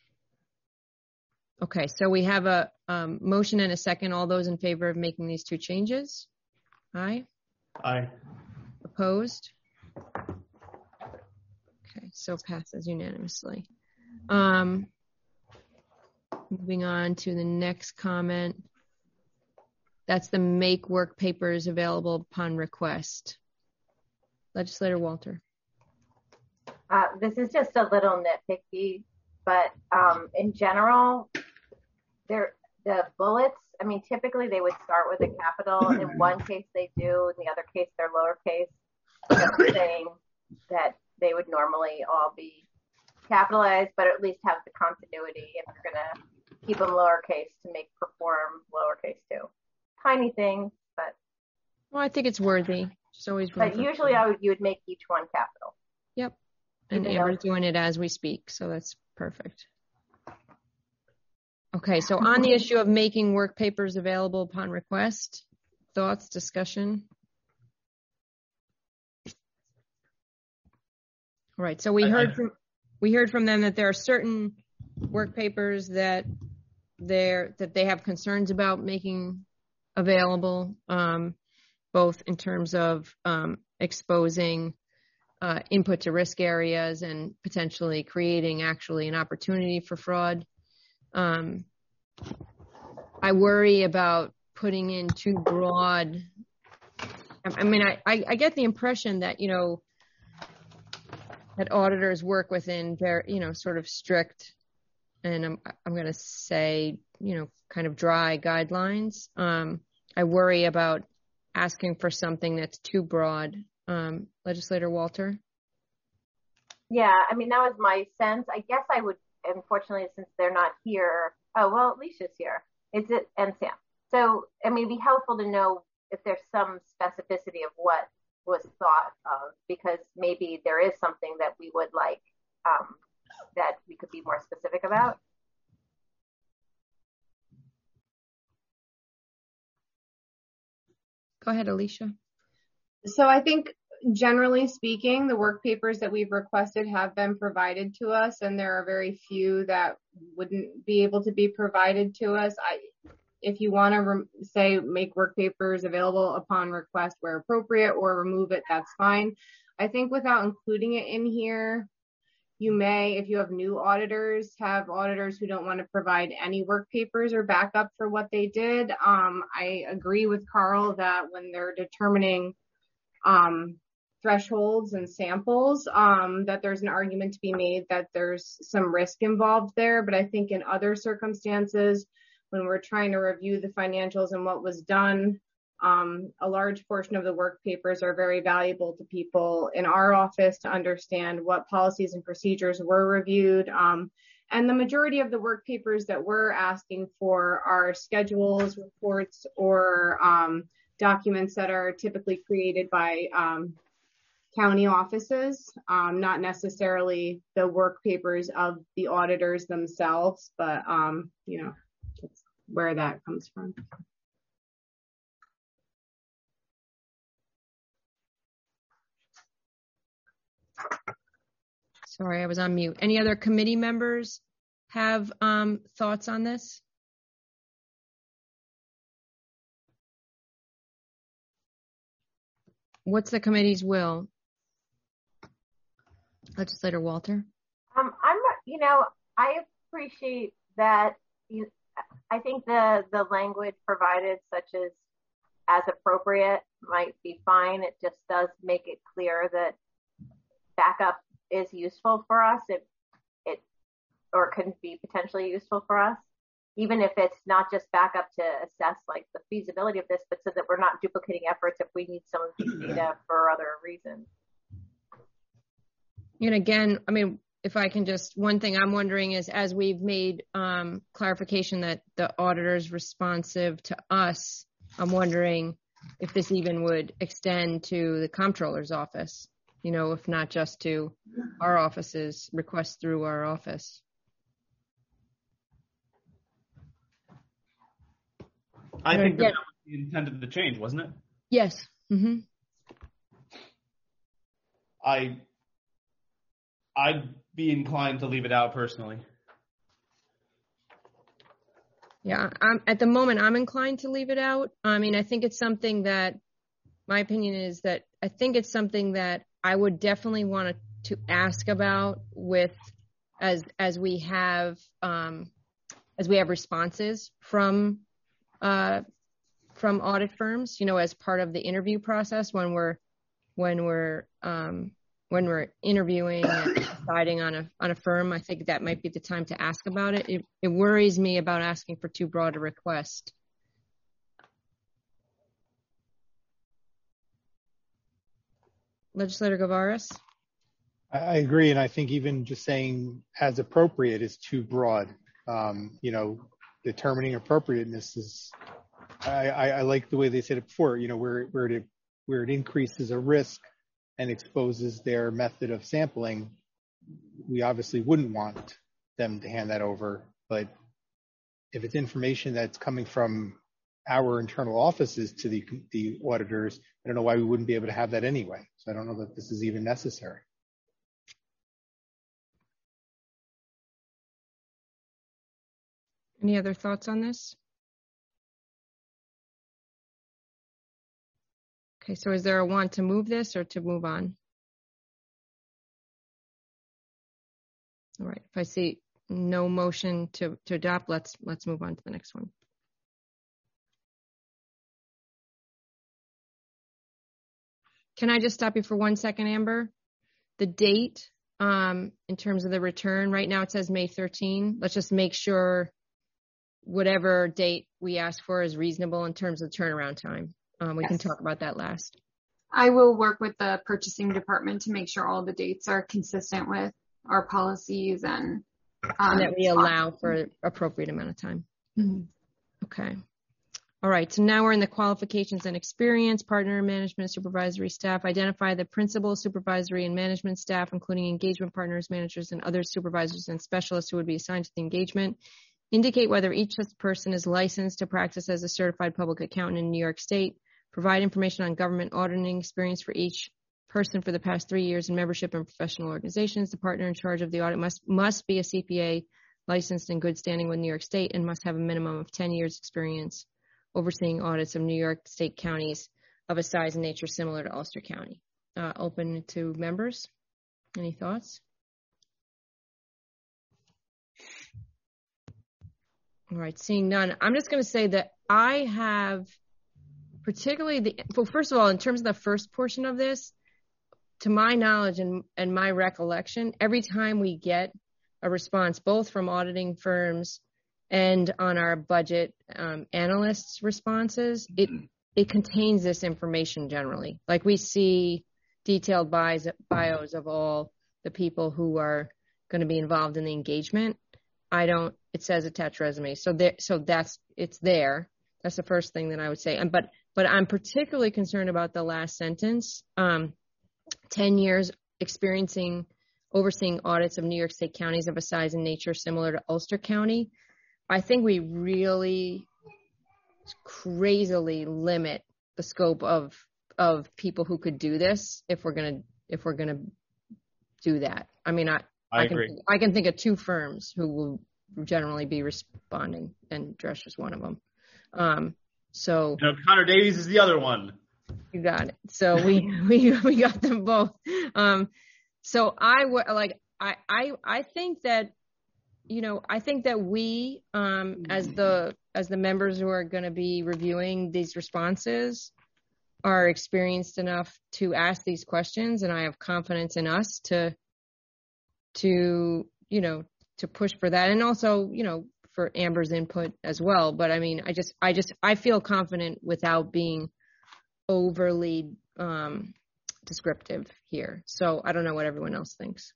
Okay, so we have a um, motion and a second. All those in favor of making these two changes? Aye. Aye. Opposed? Okay, so passes unanimously. Um, moving on to the next comment. That's the make work papers available upon request. Legislator Walter. Uh, this is just a little nitpicky, but um, in general, they're, the bullets, I mean, typically they would start with a capital. In one case they do, in the other case they're lowercase. Just saying that they would normally all be capitalized, but at least have the continuity if you're going to keep them lowercase to make perform lowercase too. Tiny things, but. Well, I think it's worthy. It's always. But usually I would, you would make each one capital. Yep. And Amber's doing it as we speak, so that's perfect. Okay, so on the issue of making work papers available upon request, thoughts, discussion? All right, so we heard from we heard from them that there are certain work papers that they're that they have concerns about making available, um, both in terms of um, exposing uh, input to risk areas and potentially creating actually an opportunity for fraud. Um, I worry about putting in too broad. I mean, I, I, I get the impression that, you know, that auditors work within very, you know, sort of strict, and I'm, I'm going to say, you know, kind of dry guidelines. Um, I worry about asking for something that's too broad. Um, Legislator Walter? Yeah, I mean, that was my sense. I guess I would, unfortunately, since they're not here, oh, well, Alicia's here. Is it, and Sam. So, I mean, it'd be helpful to know if there's some specificity of what was thought of, because maybe there is something that we would like, um, that we could be more specific about. Go ahead, Alicia. So I think generally speaking, the work papers that we've requested have been provided to us, and there are very few that wouldn't be able to be provided to us. I, if you want to re- say make work papers available upon request where appropriate or remove it, that's fine. I think without including it in here, you may, if you have new auditors, have auditors who don't want to provide any work papers or backup for what they did. Um, I agree with Carl that when they're determining um, thresholds and samples, um, that there's an argument to be made that there's some risk involved there. But I think in other circumstances, when we're trying to review the financials and what was done, um, a large portion of the work papers are very valuable to people in our office to understand what policies and procedures were reviewed. Um, and the majority of the work papers that we're asking for are schedules, reports, or um, documents that are typically created by um, county offices, um, not necessarily the work papers of the auditors themselves, but, um, you know, that's where that comes from. Sorry, I was on mute. Any other committee members have um, thoughts on this? What's the committee's will? Legislator Walter? Um, I'm, you know, I appreciate that. You, I think the, the language provided, such as as appropriate, might be fine. It just does make it clear that backup is useful for us. It, it, or can be potentially useful for us, even if it's not just backup to assess like the feasibility of this, but so that we're not duplicating efforts if we need some of these data for other reasons. And again, I mean, if I can just, one thing I'm wondering is, as we've made um, clarification that the auditor is responsive to us, I'm wondering if this even would extend to the comptroller's office, you know, if not just to our offices, requests through our office. I think yeah. that was the intent of the change, wasn't it? Yes. Mm-hmm. I, I'd be inclined to leave it out personally. Yeah, I'm, at the moment, I'm inclined to leave it out. I mean, I think it's something that, my opinion is that I think it's something that I would definitely want to, to ask about with, as as we have um, as we have responses from uh, from audit firms, you know, as part of the interview process when we're when we're um, when we're interviewing and deciding on a on a firm, I think that might be the time to ask about it. It, it worries me about asking for too broad a request. Legislator Gavaris? I agree, and I think even just saying as appropriate is too broad. Um, you know, determining appropriateness is. I, I, I like the way they said it before. You know, where where it where it increases a risk and exposes their method of sampling, we obviously wouldn't want them to hand that over. But if it's information that's coming from our internal offices to the the auditors, I don't know why we wouldn't be able to have that anyway. So I don't know that this is even necessary. Any other thoughts on this? Okay, so is there a want to move this or to move on? All right, if I see no motion to, to adopt, let's let's move on to the next one. Can I just stop you for one second, Amber? The date um, in terms of the return, right now it says May thirteenth. Let's just make sure whatever date we ask for is reasonable in terms of turnaround time. Um, we yes. can talk about that last. I will work with the purchasing department to make sure all the dates are consistent with our policies and, um, and that we allow for appropriate amount of time. Mm-hmm. Okay. All right. So now we're in the qualifications and experience, partner management, supervisory staff. Identify the principal, supervisory, and management staff, including engagement partners, managers, and other supervisors and specialists who would be assigned to the engagement. Indicate whether each such person is licensed to practice as a certified public accountant in New York State. Provide information on government auditing experience for each person for the past three years in membership in professional organizations. The partner in charge of the audit must must be a C P A licensed in good standing with New York State and must have a minimum of ten years experience overseeing audits of New York State counties of a size and nature similar to Ulster County. Uh, open to members. Any thoughts? All right, seeing none, I'm just going to say that I have particularly the, well, first of all, in terms of the first portion of this, to my knowledge and, and my recollection, every time we get a response, both from auditing firms and on our budget um, analysts' responses, it it contains this information generally. Like we see detailed bios, bios of all the people who are going to be involved in the engagement. I don't, it says attached resume. So there, so that's, it's there. That's the first thing that I would say. And, but, but I'm particularly concerned about the last sentence. Um, ten years experiencing, overseeing audits of New York State counties of a size and nature similar to Ulster County. I think we really crazily limit the scope of, of people who could do this if we're going to, if we're going to do that. I mean, I, I, I agree. can I can think of two firms who will generally be responding, and Dresch is one of them. Um, so you know, Connor Davies is the other one. You got it. So we we we got them both. Um, so I would like I I I think that you know I think that we um, as the as the members who are going to be reviewing these responses are experienced enough to ask these questions, and I have confidence in us to. to, you know, to push for that. And also, you know, for Amber's input as well. But I mean, I just, I just, I feel confident without being overly um, descriptive here. So I don't know what everyone else thinks.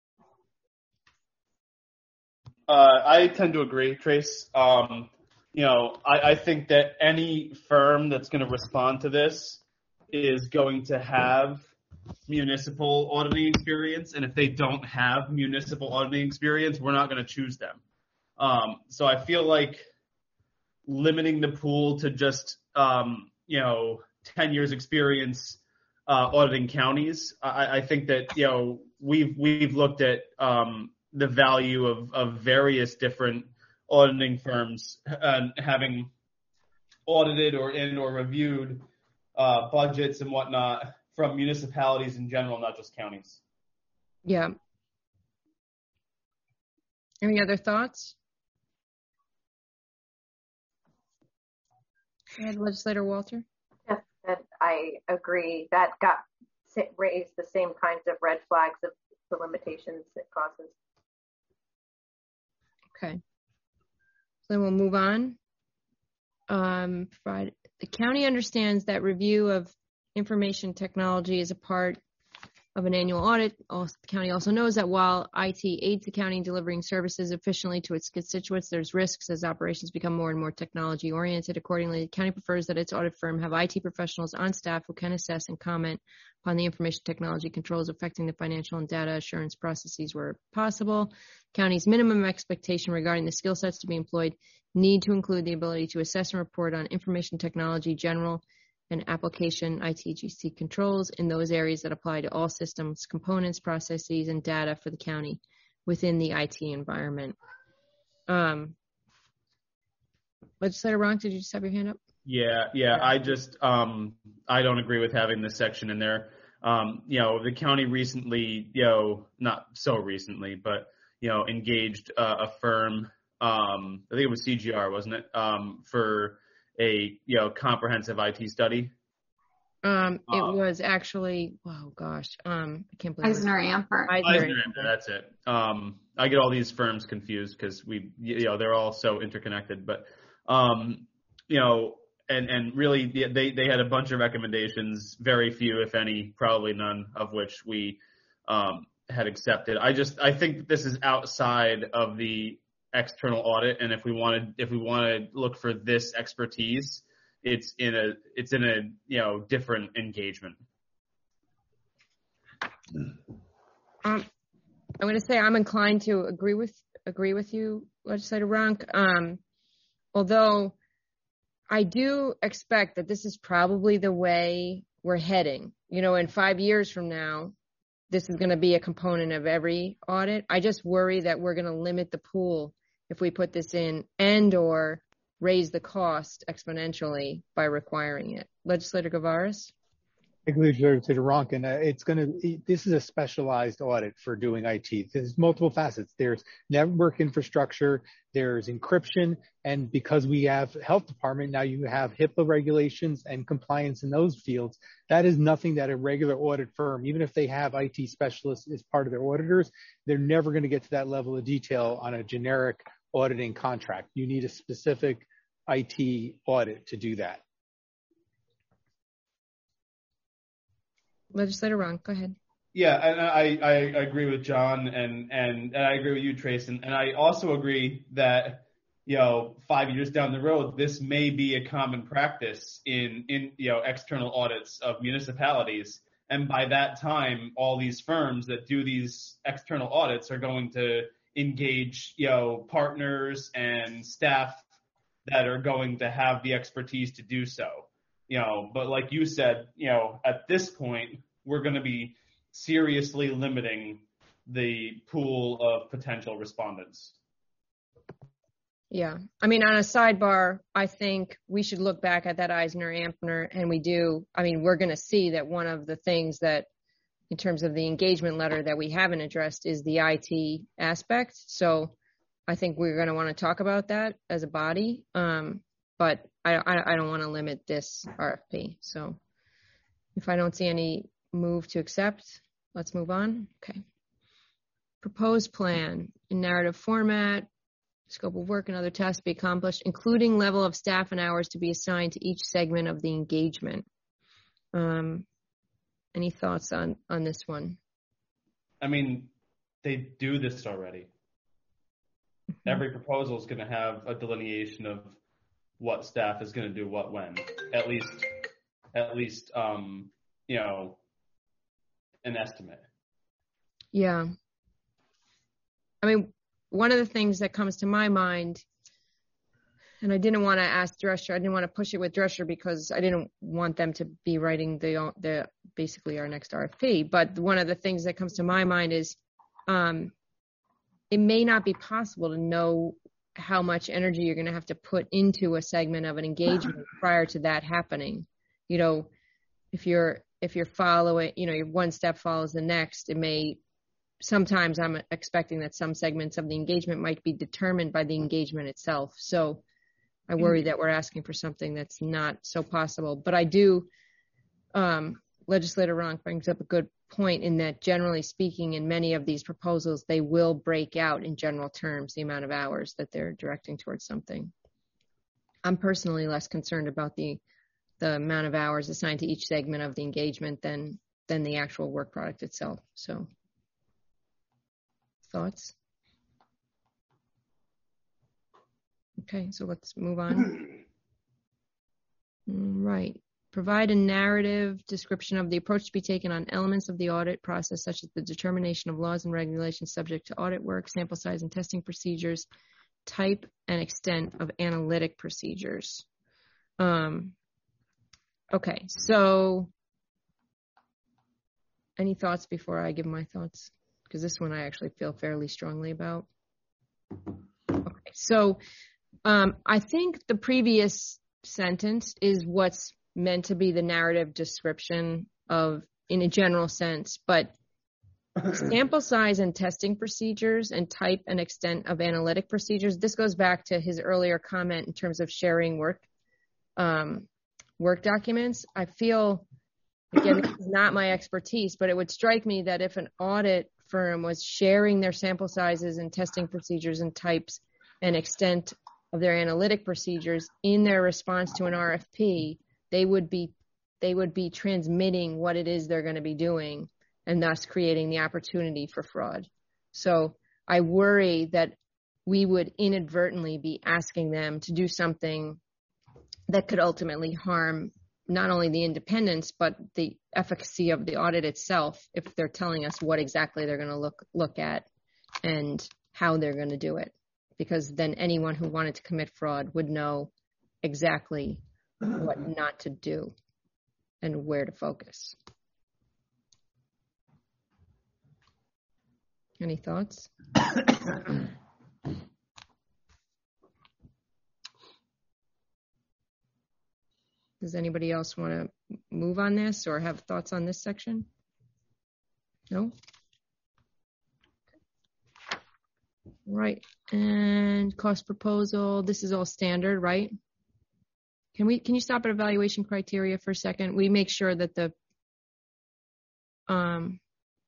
Uh, I tend to agree, Trace. Um, you know, I, I think that any firm that's going to respond to this is going to have municipal auditing experience, and if they don't have municipal auditing experience, we're not going to choose them. Um, so I feel like limiting the pool to just um, you know ten years experience uh, auditing counties, I, I think that you know we've we've looked at um, the value of, of various different auditing firms and having audited or in or reviewed uh, budgets and whatnot from municipalities in general, not just counties. Yeah. Any other thoughts? Go ahead, Legislator Walter. Yes, that I agree. That got raise the same kinds of red flags of the limitations it causes. Okay. So then we'll move on. Um, provide, the county understands that review of information technology is a part of an annual audit. Also, the county also knows that while I T aids the county in delivering services efficiently to its constituents, there's risks as operations become more and more technology oriented. Accordingly, the county prefers that its audit firm have I T professionals on staff who can assess and comment upon the information technology controls affecting the financial and data assurance processes where possible. The county's minimum expectation regarding the skill sets to be employed need to include the ability to assess and report on information technology, general and application I T G C controls in those areas that apply to all systems, components, processes, and data for the county within the I T environment. Um, Legislator Ronk, did you just have your hand up? Yeah, yeah. I just um, I don't agree with having this section in there. Um, you know, the county recently, you know, not so recently, but you know, engaged uh, a firm. Um, I think it was C G R, wasn't it? Um, for a you know comprehensive I T study. Um, it um, was actually, oh gosh, um, I can't believe Eisner Amper. Eisner, Eisner Amper, that's it. Um, I get all these firms confused because we, you know, they're all so interconnected. But, um, you know, and and really, they they had a bunch of recommendations, very few, if any, probably none of which we um, had accepted. I just I think that this is outside of the external audit, and if we wanted if we want to look for this expertise, it's in a it's in a you know different engagement. Um, I'm going to say I'm inclined to agree with agree with you, Legislator Ronk. Um, although I do expect that this is probably the way we're heading. You know, in five years from now, this is going to be a component of every audit. I just worry that we're going to limit the pool if we put this in and or raise the cost exponentially by requiring it. Legislator Gavaris? I agree with Legislator Ronk, and uh, it's going to, this is a specialized audit for doing I T. There's multiple facets. There's network infrastructure, there's encryption, and because we have health department, now you have HIPAA regulations and compliance in those fields. That is nothing that a regular audit firm, even if they have I T specialists as part of their auditors, they're never going to get to that level of detail on a generic auditing contract. You need a specific I T audit to do that. Legislator Ronk, go ahead. Yeah, and I, I agree with John, and, and, and I agree with you, Trace, and, and I also agree that, you know, five years down the road, this may be a common practice in, in you know, external audits of municipalities. And by that time, all these firms that do these external audits are going to engage, you know, partners and staff that are going to have the expertise to do so. You know, but like you said, you know, at this point, we're going to be seriously limiting the pool of potential respondents. Yeah. I mean, on a sidebar, I think we should look back at that Eisner Amper, and we do. I mean, we're going to see that one of the things that, in terms of the engagement letter that we haven't addressed, is the I T aspect. So I think we're going to want to talk about that as a body. Um, but I, I, I don't want to limit this R F P. So if I don't see any move to accept, let's move on. Okay. Proposed plan in narrative format, scope of work and other tasks to be accomplished, including level of staff and hours to be assigned to each segment of the engagement. Um, any thoughts on, on this one? I mean, they do this already. Mm-hmm. Every proposal is going to have a delineation of what staff is going to do what when, at least, at least, um, you know, an estimate. Yeah. I mean, one of the things that comes to my mind, and I didn't want to ask Drescher, I didn't want to push it with Drescher because I didn't want them to be writing the, the basically our next R F P. But one of the things that comes to my mind is um, it may not be possible to know how much energy you're going to have to put into a segment of an engagement prior to that happening. You know, if you're, if you're following, you know, your one step follows the next, it may, sometimes I'm expecting that some segments of the engagement might be determined by the engagement itself. So I worry that we're asking for something that's not so possible, but I do um, legislator Ronk brings up a good point in that, generally speaking, in many of these proposals, they will break out in general terms the amount of hours that they're directing towards something. I'm personally less concerned about the the amount of hours assigned to each segment of the engagement than than the actual work product itself. So, thoughts? Okay, so let's move on. Right. Provide a narrative description of the approach to be taken on elements of the audit process, such as the determination of laws and regulations subject to audit work, sample size and testing procedures, type and extent of analytic procedures. Um, okay, so any thoughts before I give my thoughts? Because this one I actually feel fairly strongly about. Okay, so um, I think the previous sentence is what's meant to be the narrative description of, in a general sense, but sample size and testing procedures and type and extent of analytic procedures. This goes back to his earlier comment in terms of sharing work, um, work documents. I feel, again, this is not my expertise, but it would strike me that if an audit firm was sharing their sample sizes and testing procedures and types and extent of their analytic procedures in their response to an R F P, they would be they would be transmitting what it is they're going to be doing, and thus creating the opportunity for fraud. So I worry that we would inadvertently be asking them to do something that could ultimately harm not only the independence, but the efficacy of the audit itself, if they're telling us what exactly they're going to look look at and how they're going to do it. Because then anyone who wanted to commit fraud would know exactly what not to do and where to focus. Any thoughts? Does anybody else want to move on this or have thoughts on this section? No? Right. And cost proposal. This is all standard, right? Can we, can you stop at evaluation criteria for a second? We make sure that the, um,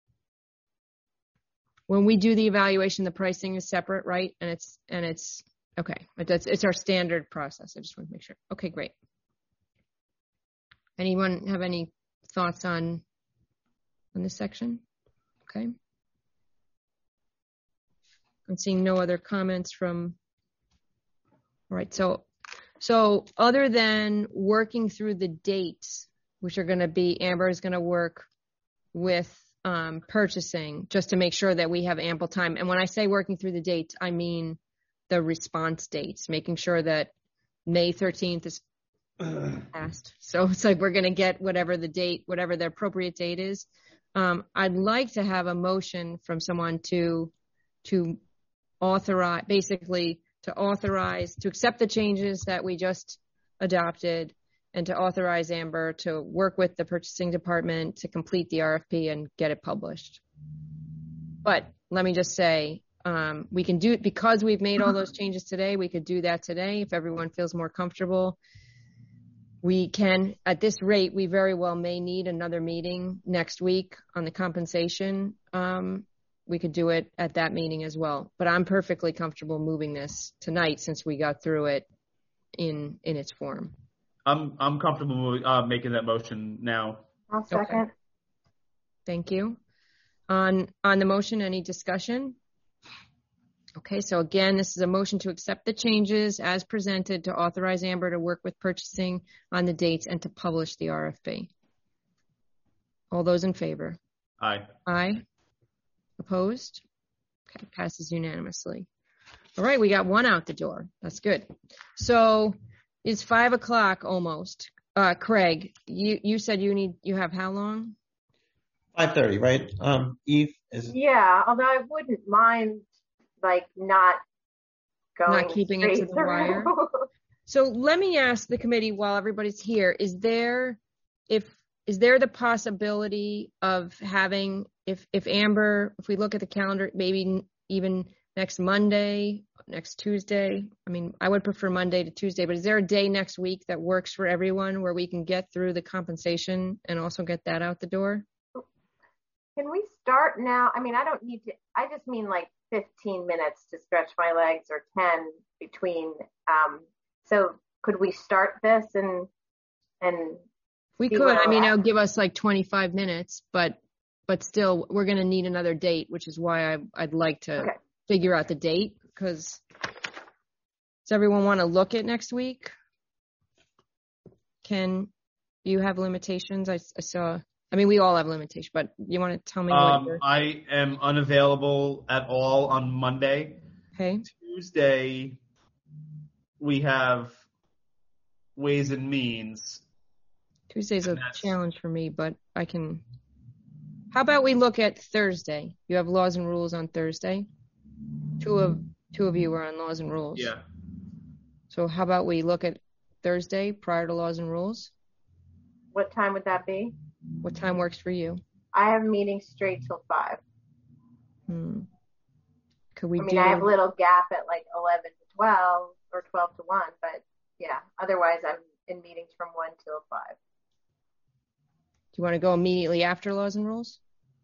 when we do the evaluation, the pricing is separate, right? And it's, and it's, okay. But that's, it's our standard process. I just want to make sure. Okay, great. Anyone have any thoughts on, on this section? Okay. I'm seeing no other comments from, all right. So, so other than working through the dates, which are going to be, Amber is going to work with um, purchasing just to make sure that we have ample time. And when I say working through the dates, I mean the response dates, making sure that May thirteenth is passed. So it's like we're going to get whatever the date, whatever the appropriate date is. Um, I'd like to have a motion from someone to, to authorize, basically to authorize, to accept the changes that we just adopted and to authorize Amber to work with the purchasing department to complete the R F P and get it published. But let me just say, um, we can do it because we've made all those changes today. We could do that today if everyone feels more comfortable. We can, at this rate, we very well may need another meeting next week on the compensation. Um, we could do it at that meeting as well. But I'm perfectly comfortable moving this tonight since we got through it in in its form. I'm I'm comfortable uh, making that motion now. I'll second. Okay. Thank you. On on the motion, any discussion? Okay, so again, this is a motion to accept the changes as presented to authorize Amber to work with purchasing on the dates and to publish the R F P. All those in favor? Aye. Aye. Opposed? Okay, passes unanimously. All right, we got one out the door. That's good. So it's five o'clock almost. Uh, Craig, you, you said you need, you have how long? five thirty, right? Um, Eve is. Yeah, although I wouldn't mind like not going Not keeping it to the through. wire. So let me ask the committee while everybody's here, is there, if, is there the possibility of having, if, if Amber, if we look at the calendar, maybe even next Monday, next Tuesday? I mean, I would prefer Monday to Tuesday, but is there a day next week that works for everyone where we can get through the compensation and also get that out the door? Can we start now? I mean, I don't need to, I just mean like fifteen minutes to stretch my legs or ten between. Um, so could we start this and, and we could, I mean, it'll give us like twenty-five minutes, but, but still we're going to need another date, which is why I, I'd like to okay. figure out the date, because does everyone want to look at next week? Can you have limitations? I, I saw, I mean, we all have limitations, but you want to tell me? Um, what I am unavailable at all on Monday. Okay. Tuesday, we have Ways and Means. Tuesday's a challenge for me, but I can. How about we look at Thursday? You have Laws and Rules on Thursday. Two of two of you are on Laws and Rules. Yeah. So how about we look at Thursday prior to Laws and Rules? What time would that be? What time works for you? I have meetings straight till five. Hmm. Could we I mean, do? I have a little gap at like eleven to twelve or twelve to one, but yeah. Otherwise, I'm in meetings from one till five. Do you want to go immediately after Laws and Rules?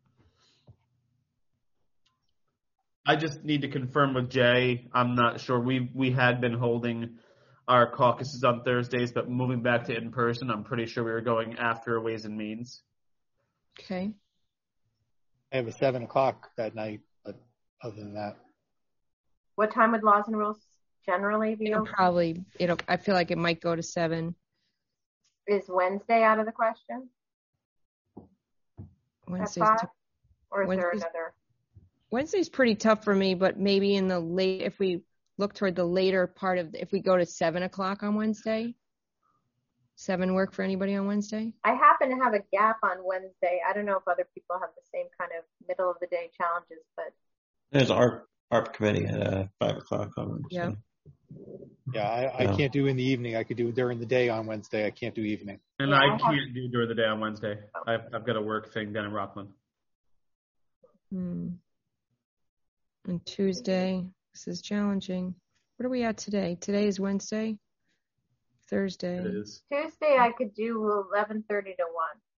I just need to confirm with Jay. I'm not sure. We we had been holding our caucuses on Thursdays, but moving back to in person, I'm pretty sure we were going after Ways and Means. Okay. I have a seven o'clock that night, but other than that. What time would Laws and Rules generally be? It'll probably, it'll, I feel like it might go to seven. Is Wednesday out of the question? Wednesday's five? t- Or is Wednesday's, there another? Wednesday's pretty tough for me, but maybe in the late, if we look toward the later part of, the, if we go to seven o'clock on Wednesday, seven work for anybody on Wednesday? I happen to have a gap on Wednesday. I don't know if other people have the same kind of middle of the day challenges, but. There's our A R P committee at uh, five o'clock on Wednesday. Yeah. Yeah, I, I Yeah. can't do in the evening. I could do during the day on Wednesday. I can't do evening. And Yeah, I I have- can't do during the day on Wednesday. I've, I've got a work thing down in Rockland. Hmm. And Tuesday, this is challenging. What are we at today? Today is Wednesday? Thursday. It is. Tuesday I could do eleven thirty to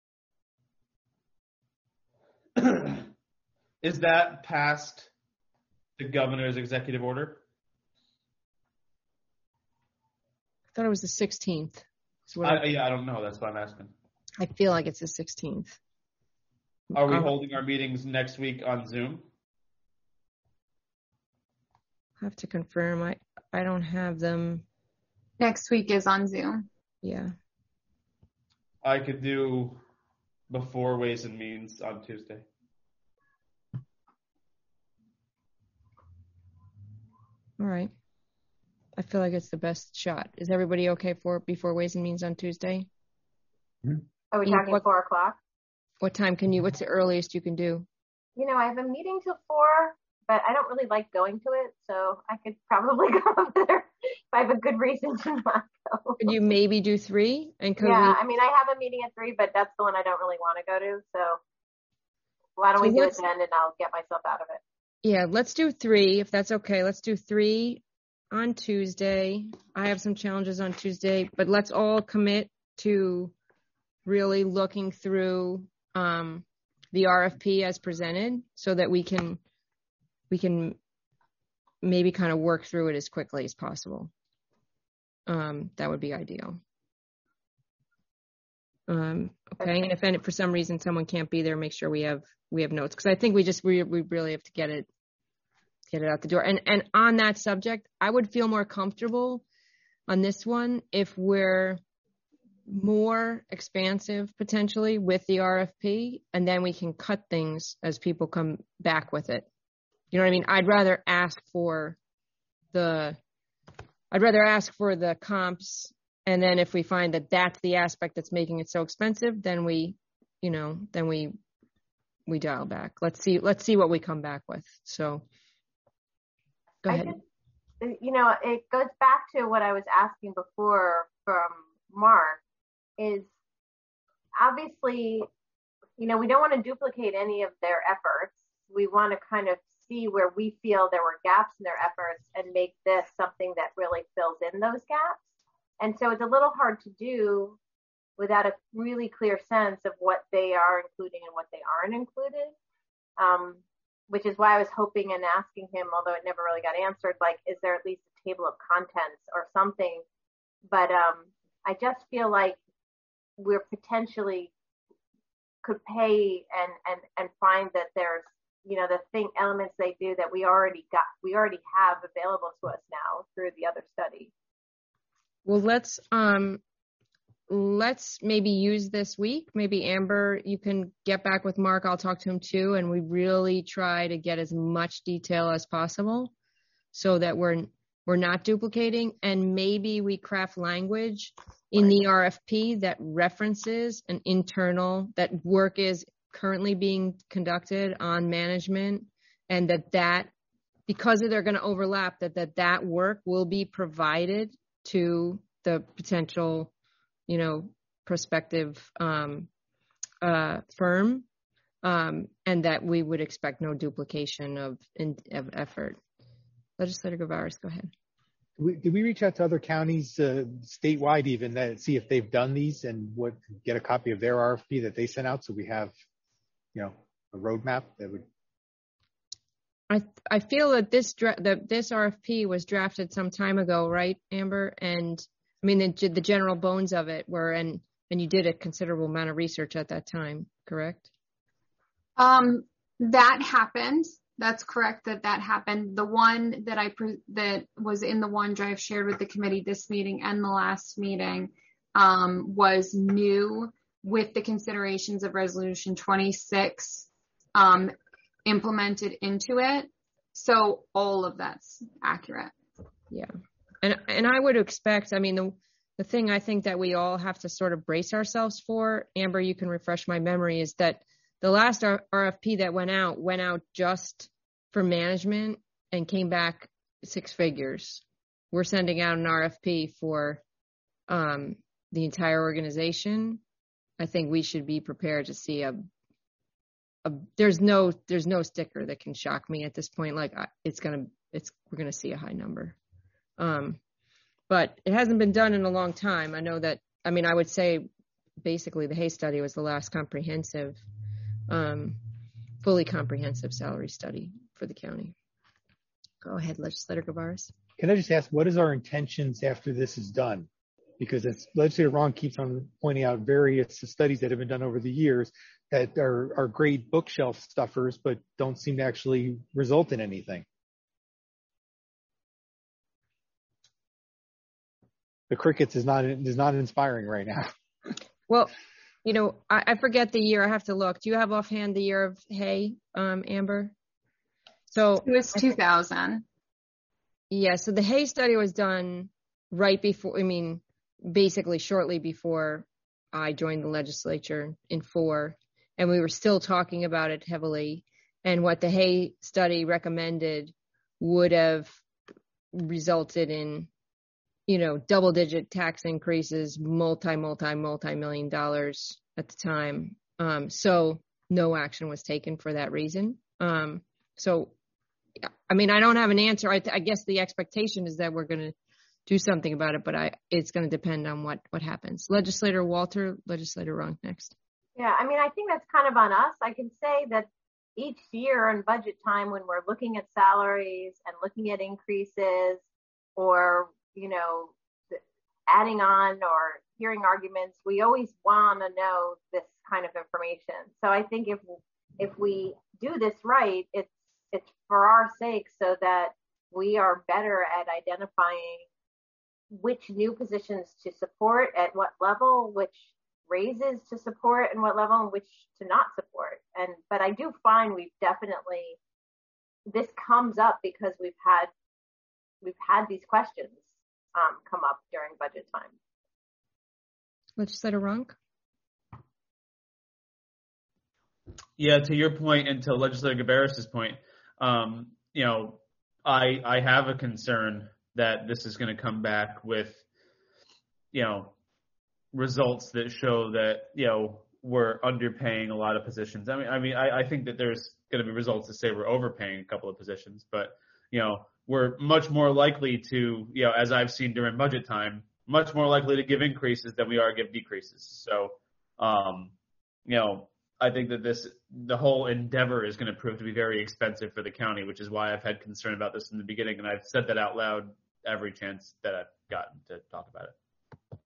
one. Is that past the governor's executive order? I thought it was the sixteenth. Is what I, I, yeah, I don't know. That's why I'm asking. I feel like it's the sixteenth. Are we Um, holding our meetings next week on Zoom? I have to confirm. I, I don't have them. Next week is on Zoom. Yeah. I could do before Ways and Means on Tuesday. All right. I feel like it's the best shot. Is everybody okay for before Ways and Means on Tuesday? Are we Yeah, talking what- four o'clock? What time can you, what's the earliest you can do? You know, I have a meeting till four, but I don't really like going to it, so I could probably go over there if I have a good reason to not go. Could you maybe do three? And could Yeah, we, I mean, I have a meeting at three, but that's the one I don't really want to go to, so why don't So we do it let's- then and I'll get myself out of it. yeah, let's do three if that's okay. Let's do three on Tuesday. I have some challenges on Tuesday, but let's all commit to really looking through um, the R F P as presented so that we can we can maybe kind of work through it as quickly as possible. Um, that would be ideal. Um, okay, and if any, for some reason someone can't be there, make sure we have we have notes, because I think we just we we really have to get it get it out the door. And and on that subject, I would feel more comfortable on this one if we're more expansive potentially with the R F P, and then we can cut things as people come back with it. You know what I mean? I'd rather ask for the, I'd rather ask for the comps, and then if we find that that's the aspect that's making it so expensive, then we, you know, then we, we dial back. Let's see, let's see what we come back with. So, go I ahead. just, you know, it goes back to what I was asking before from Mark, is obviously, you know, we don't want to duplicate any of their efforts. We want to kind of see where we feel there were gaps in their efforts and make this something that really fills in those gaps. And so it's a little hard to do without a really clear sense of what they are including and what they aren't included. Um, which is why I was hoping and asking him, although it never really got answered, like, is there at least a table of contents or something? But um, I just feel like we're potentially could pay and, and, and find that there's, you know, the thing elements they do that we already got, we already have available to us now through the other study. Well, let's, um, let's maybe use this week. Maybe Amber, you can get back with Mark. I'll talk to him too. And we really try to get as much detail as possible so that we're, we're not duplicating. And maybe we craft language in the R F P that references an internal, that work is currently being conducted on management, and that that, because they're going to overlap, that, that that work will be provided to the potential, you know, prospective um, uh, firm, um, and that we would expect no duplication of, in, of effort. Legislator Gavaris, go ahead. Did we, did we reach out to other counties, uh, statewide even, that see if they've done these and what get a copy of their R F P that they sent out, so we have, you know, a roadmap that would? I I feel that this dra- that this R F P was drafted some time ago, right, Amber? And I mean the the general bones of it were, and and you did a considerable amount of research at that time, correct? Um, that happened. That's correct that that happened. The one that I pre- that was in the OneDrive shared with the committee this meeting and the last meeting um, was new with the considerations of Resolution twenty-six um, implemented into it. So all of that's accurate. Yeah, and and I would expect. I mean, the the thing I think that we all have to sort of brace ourselves for, Amber, you can refresh my memory, is that the last R F P that went out went out just for management and came back six figures. We're sending out an R F P for um, the entire organization. I think we should be prepared to see a, a there's no there's no sticker that can shock me at this point. Like it's gonna it's we're gonna see a high number, um, but it hasn't been done in a long time. I know that. I mean, I would say basically the Hay study was the last comprehensive. Um, fully comprehensive salary study for the county. Go ahead, Legislator Gavaris. Can I just ask, what is our intentions after this is done? Because as Legislator Ron keeps on pointing out various studies that have been done over the years that are, are great bookshelf stuffers, but don't seem to actually result in anything. The crickets is not is not inspiring right now. Well, you know, I, I forget the year. I have to look. Do you have offhand the year of Hay, um, Amber? So it was two thousand. Yeah. So the Hay study was done right before, I mean, basically shortly before I joined the legislature in four, and we were still talking about it heavily. And what the Hay study recommended would have resulted in, you know, double digit tax increases, multi, multi, multi-million dollars at the time. Um, so no action was taken for that reason. Um, so, I mean, I don't have an answer. I, I guess the expectation is that we're going to do something about it, but I, it's going to depend on what, what happens. Legislator Walter, Legislator Ronk next. Yeah, I mean, I think that's kind of on us. I can say that each year in budget time, when we're looking at salaries and looking at increases or, you know, adding on or hearing arguments, we always want to know this kind of information. So I think if if we do this right, it's it's for our sake, so that we are better at identifying which new positions to support at what level, which raises to support and what level, and which to not support. And but I do find we've definitely, this comes up because we've had we've had these questions um, come up during budget time. Legislator Ronk? Yeah, to your point and to Legislator Gavaris' point, um, you know, I I have a concern that this is going to come back with, you know, results that show that, you know, we're underpaying a lot of positions. I mean, I mean, I, I think that there's going to be results to say we're overpaying a couple of positions, but, you know, we're much more likely to, you know, as I've seen during budget time, much more likely to give increases than we are give decreases. So, um, you know, I think that this, the whole endeavor is going to prove to be very expensive for the county, which is why I've had concern about this in the beginning. And I've said that out loud every chance that I've gotten to talk about it.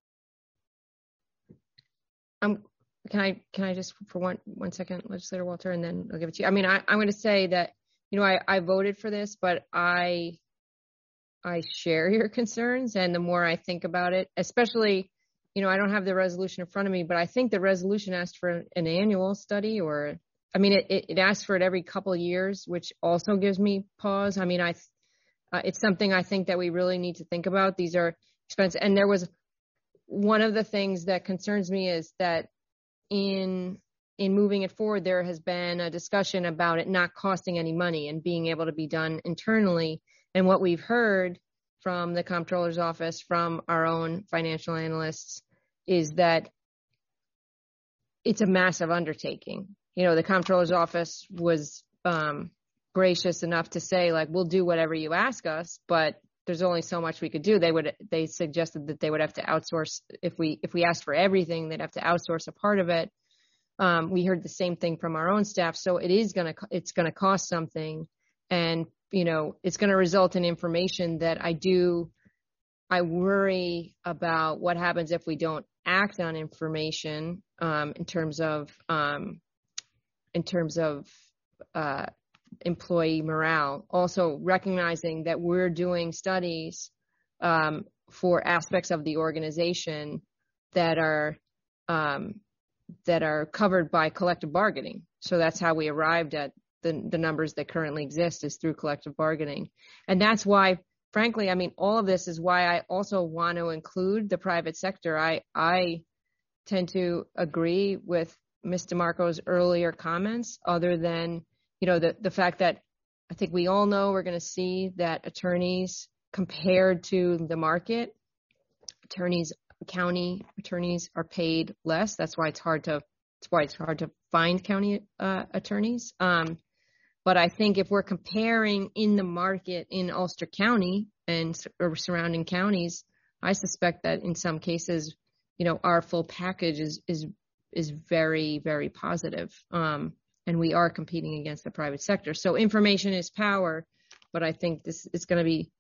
Um, can I, can I just for one, one second, Legislator Walter, and then I'll give it to you. I mean, I, I'm going to say that, you know, I, I voted for this, but I, I share your concerns. And the more I think about it, especially, you know, I don't have the resolution in front of me, but I think the resolution asked for an annual study, or, I mean, it, it, it asks for it every couple of years, which also gives me pause. I mean, I, uh, it's something I think that we really need to think about. These are expensive. And there was one of the things that concerns me is that in, in moving it forward, there has been a discussion about it not costing any money and being able to be done internally. And what we've heard from the comptroller's office, from our own financial analysts, is that it's a massive undertaking. You know, the comptroller's office was um, gracious enough to say, like, we'll do whatever you ask us, but there's only so much we could do. They would, they suggested that they would have to outsource. If we, if we asked for everything, they'd have to outsource a part of it. Um, we heard the same thing from our own staff. So it is going to, it's going to cost something. And, you know, it's going to result in information that I do, I worry about what happens if we don't act on information, um, in terms of, um, in terms of, uh, employee morale. Also recognizing that we're doing studies, um, for aspects of the organization that are, um, that are covered by collective bargaining. So that's how we arrived at the, the numbers that currently exist, is through collective bargaining. And that's why, frankly, I mean, all of this is why I also want to include the private sector. I, I tend to agree with Miz DeMarco's earlier comments, other than, you know, the, the fact that I think we all know we're going to see that attorneys, compared to the market, attorneys, county attorneys are paid less. That's why it's hard to, that's why it's hard to find county uh, attorneys. Um, but I think if we're comparing in the market in Ulster County and or surrounding counties, I suspect that in some cases, you know, our full package is, is, is very, very positive. Um, and we are competing against the private sector. So information is power, but I think this is going to be,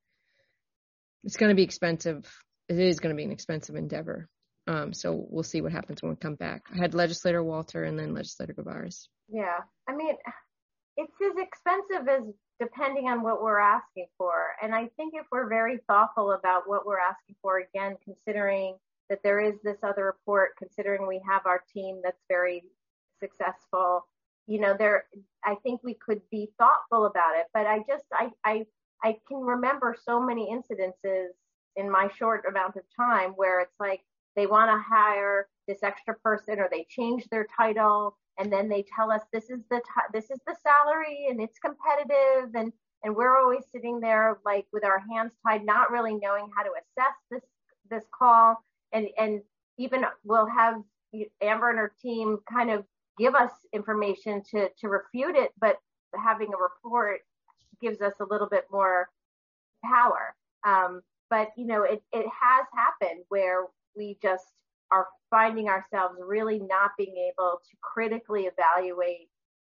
it's going to be expensive. It is going to be an expensive endeavor. Um, so we'll see what happens when we come back. I had Legislator Walter and then Legislator Gavaris. Yeah, I mean, it's as expensive as depending on what we're asking for. And I think if we're very thoughtful about what we're asking for, again, considering that there is this other report, considering we have our team that's very successful, you know, there, I think we could be thoughtful about it. But I just, I, I, I can remember so many incidences in my short amount of time where it's like they want to hire this extra person, or they change their title, and then they tell us this is the t- this is the salary and it's competitive, and and we're always sitting there like with our hands tied, not really knowing how to assess this this call, and and even we'll have Amber and her team kind of give us information to to refute it, but having a report gives us a little bit more power. Um, But, you know, it, it has happened where we just are finding ourselves really not being able to critically evaluate,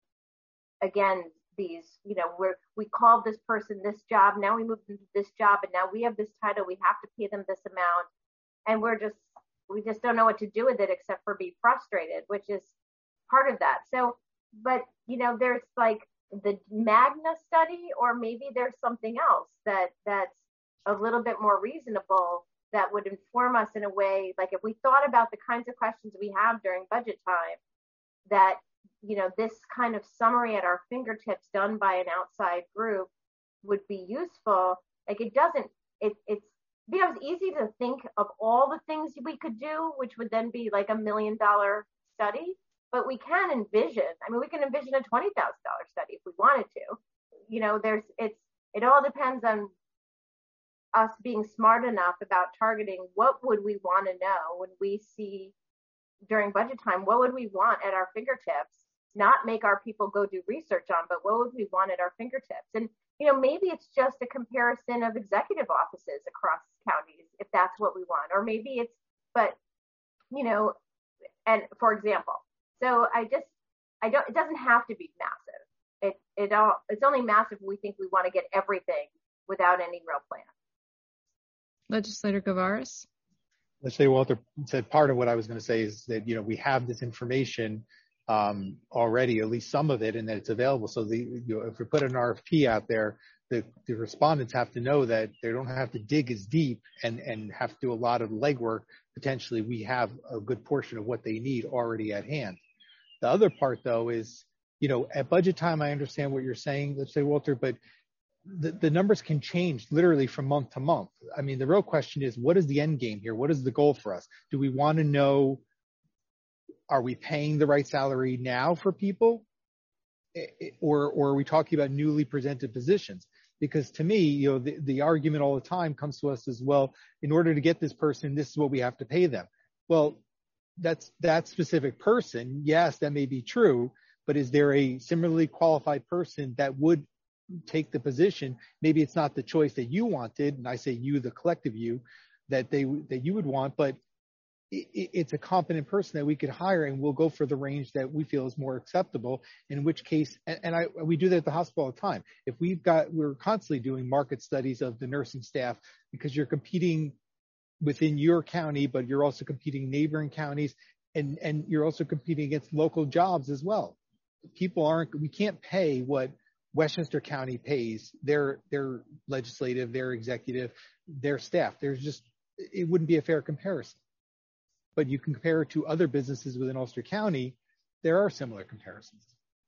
again, these, you know, we're, we called this person this job, now we moved into this job, and now we have this title, we have to pay them this amount. And we're just, we just don't know what to do with it except for be frustrated, which is part of that. So, but, you know, there's like the Magna study, or maybe there's something else that that's a little bit more reasonable that would inform us in a way, like if we thought about the kinds of questions we have during budget time, that, you know, this kind of summary at our fingertips done by an outside group would be useful. Like it doesn't, it, it's, you know, it's easy to think of all the things we could do, which would then be like a million dollar study, but we can envision, I mean, we can envision a twenty thousand dollars study if we wanted to, you know, there's, it's, it all depends on us being smart enough about targeting what would we want to know when we see during budget time, what would we want at our fingertips not make our people go do research on, but what would we want at our fingertips? And, you know, maybe it's just a comparison of executive offices across counties, if that's what we want, or maybe it's, but, you know, and for example, so I just, I don't, it doesn't have to be massive. It, it all, it's only massive when we think we want to get everything without any real plan. Legislator Gavaris. Legislator Walter said part of what I was going to say is that, you know, we have this information um, already, at least some of it, and that it's available. So the, you know, if we put an R F P out there, the, the respondents have to know that they don't have to dig as deep and, and have to do a lot of legwork. Potentially, we have a good portion of what they need already at hand. The other part, though, is, you know, at budget time, I understand what you're saying, let's say, Walter, but the, the numbers can change literally from month to month. I mean, the real question is, what is the end game here? What is the goal for us? Do we want to know, are we paying the right salary now for people? Or, or are we talking about newly presented positions? Because to me, you know, the, the argument all the time comes to us as, well, in order to get this person, this is what we have to pay them. Well, that's that specific person. Yes, that may be true, but is there a similarly qualified person that would take the position? Maybe it's not the choice that you wanted, and I say you, the collective you, that they that you would want, but it, it's a competent person that we could hire, and we'll go for the range that we feel is more acceptable. In which case, and, and I we do that at the hospital all the time. If we've got, we're constantly doing market studies of the nursing staff, because you're competing within your county, but you're also competing in neighboring counties, and and you're also competing against local jobs as well. People aren't, we can't pay what Westchester County pays their their legislative, their executive, their staff. There's just, it wouldn't be a fair comparison. But you can compare it to other businesses within Ulster County. There are similar comparisons.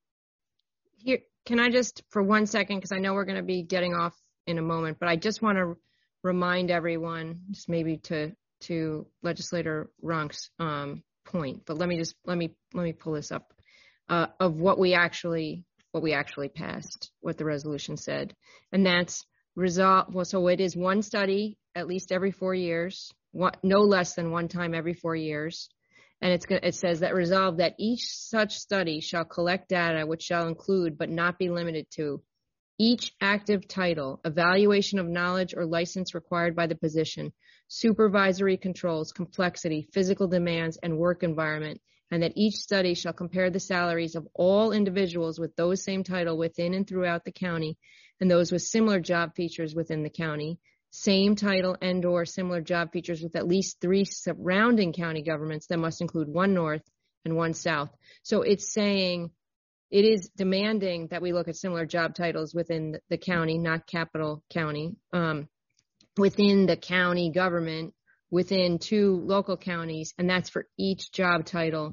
Here, can I just, for one second, because I know we're going to be getting off in a moment, but I just want to remind everyone, just maybe to to Legislator Runk's um, point, but let me just let me let me pull this up uh, of what we actually. what we actually passed, what the resolution said. And that's resolve. Well, so it is one study at least every four years, one, no less than one time every four years. And it's it says that resolve that each such study shall collect data which shall include, but not be limited to, each active title, evaluation of knowledge or license required by the position, supervisory controls, complexity, physical demands, and work environment, and that each study shall compare the salaries of all individuals with those same title within and throughout the county, and those with similar job features within the county, same title and or similar job features with at least three surrounding county governments that must include one north and one south. So it's saying, it is demanding that we look at similar job titles within the county, not capital county, um, within the county government, within two local counties, and that's for each job title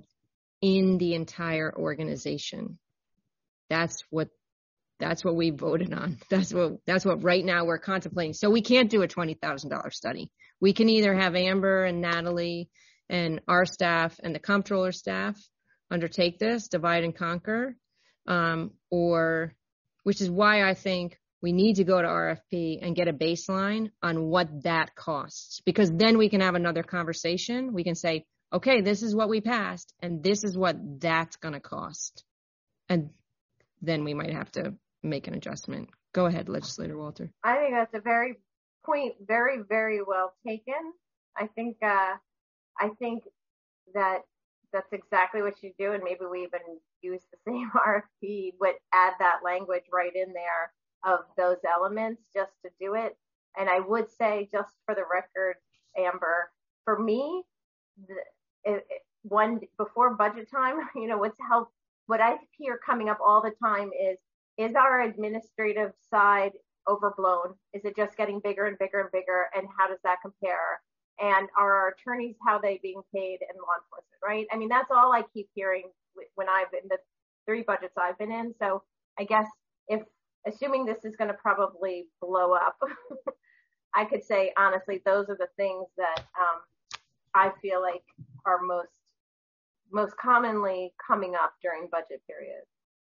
in the entire organization. That's what that's what we voted on. That's what that's what right now we're contemplating. So we can't do a twenty thousand dollars study. We can either have Amber and Natalie and our staff and the comptroller staff undertake this, divide and conquer, um, or which is why I think we need to go to R F P and get a baseline on what that costs, because then we can have another conversation. We can say, okay, this is what we passed and this is what that's going to cost. And then we might have to make an adjustment. Go ahead, Legislator Walter. I think that's a very point, very, very well taken. I think, uh, I think that that's exactly what you do. And maybe we even use the same R F P, but add that language right in there of those elements just to do it. And I would say, just for the record, Amber, for me, the, it, it, one before budget time, you know, what's help, what I hear coming up all the time is, is our administrative side overblown? Is it just getting bigger and bigger and bigger? And how does that compare? And are our attorneys, how they being paid in law enforcement, right? I mean, that's all I keep hearing when I've been the three budgets I've been in. So I guess if, assuming this is going to probably blow up, I could say, honestly, those are the things that um, I feel like are most most commonly coming up during budget periods.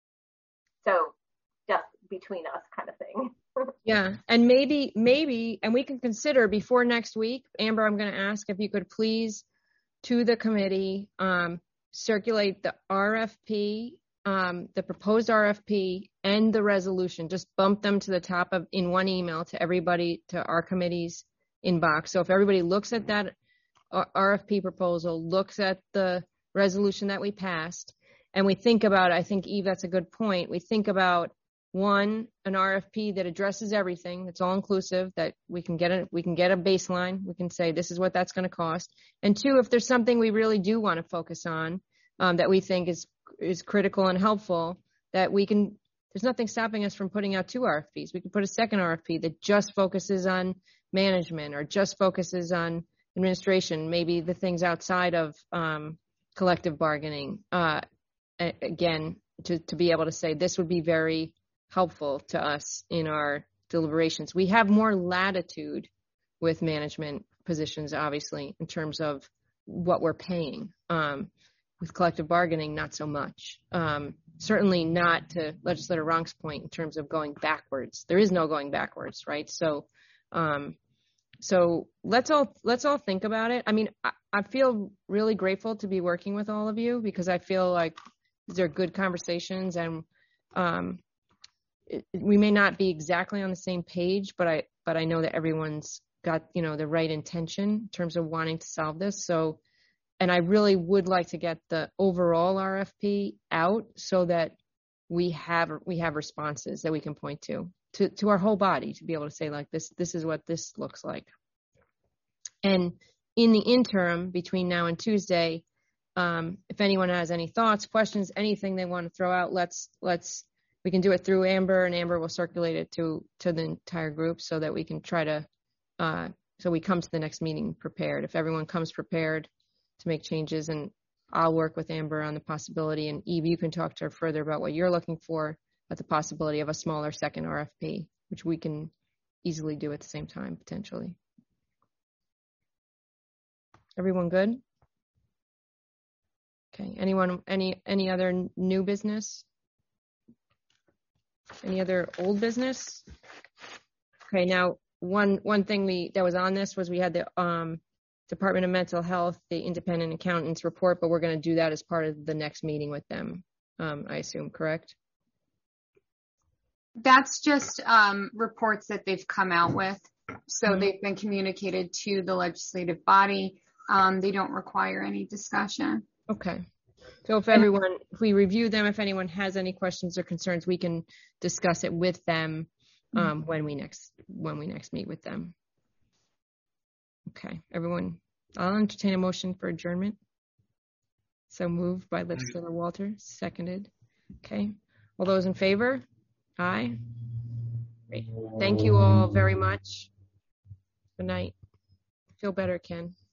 So just between us kind of thing. Yeah, and maybe, maybe, and we can consider before next week, Amber, I'm going to ask if you could please, to the committee, um, circulate the R F P um, the proposed R F P and the resolution, just bump them to the top of in one email to everybody, to our committee's inbox. So if everybody looks at that R F P proposal, looks at the resolution that we passed, and we think about, I think, Eve, that's a good point. We think about, one, an R F P that addresses everything, that's all inclusive, that we can get a, we can get a baseline. We can say, this is what that's going to cost. And two, if there's something we really do want to focus on, um, that we think is, is critical and helpful, that we can, there's nothing stopping us from putting out two R F Ps. We can put a second R F P that just focuses on management or just focuses on administration, maybe the things outside of, um, collective bargaining. Uh, again, to, to be able to say, this would be very helpful to us in our deliberations. We have more latitude with management positions, obviously, in terms of what we're paying. Um, with collective bargaining, not so much. Um, certainly not, to Legislator Ronk's point, in terms of going backwards. There is no going backwards, right? So, um, so let's all let's all think about it. I mean, I, I feel really grateful to be working with all of you, because I feel like these are good conversations, and um, it, we may not be exactly on the same page, but I but I know that everyone's got, you know, the right intention in terms of wanting to solve this. So, and I really would like to get the overall R F P out so that we have we have responses that we can point to to to our whole body, to be able to say, like, this this is what this looks like. And in the interim between now and Tuesday, um, if anyone has any thoughts, questions, anything they want to throw out, let's let's we can do it through Amber, and Amber will circulate it to to the entire group so that we can try to uh, so we come to the next meeting prepared. If everyone comes prepared to make changes, and I'll work with Amber on the possibility, and Eve, you can talk to her further about what you're looking for, at the possibility of a smaller second R F P, which we can easily do at the same time, potentially. Everyone good? Okay, anyone, any, any other new business? Any other old business? Okay, now, one, one thing we, that was on this was we had the, um, Department of Mental Health, the independent accountants report, but we're going to do that as part of the next meeting with them, um, I assume, correct? That's just um, reports that they've come out with. So Mm-hmm. they've been communicated to the legislative body. Um, they don't require any discussion. Okay. So if everyone, if we review them, if anyone has any questions or concerns, we can discuss it with them um, when we next when we next meet with them. Okay, everyone, I'll entertain a motion for adjournment. So moved by Legislator Walter, seconded. Okay, all those in favor? Aye. Great. Thank you all very much. Good night. Feel better, Ken.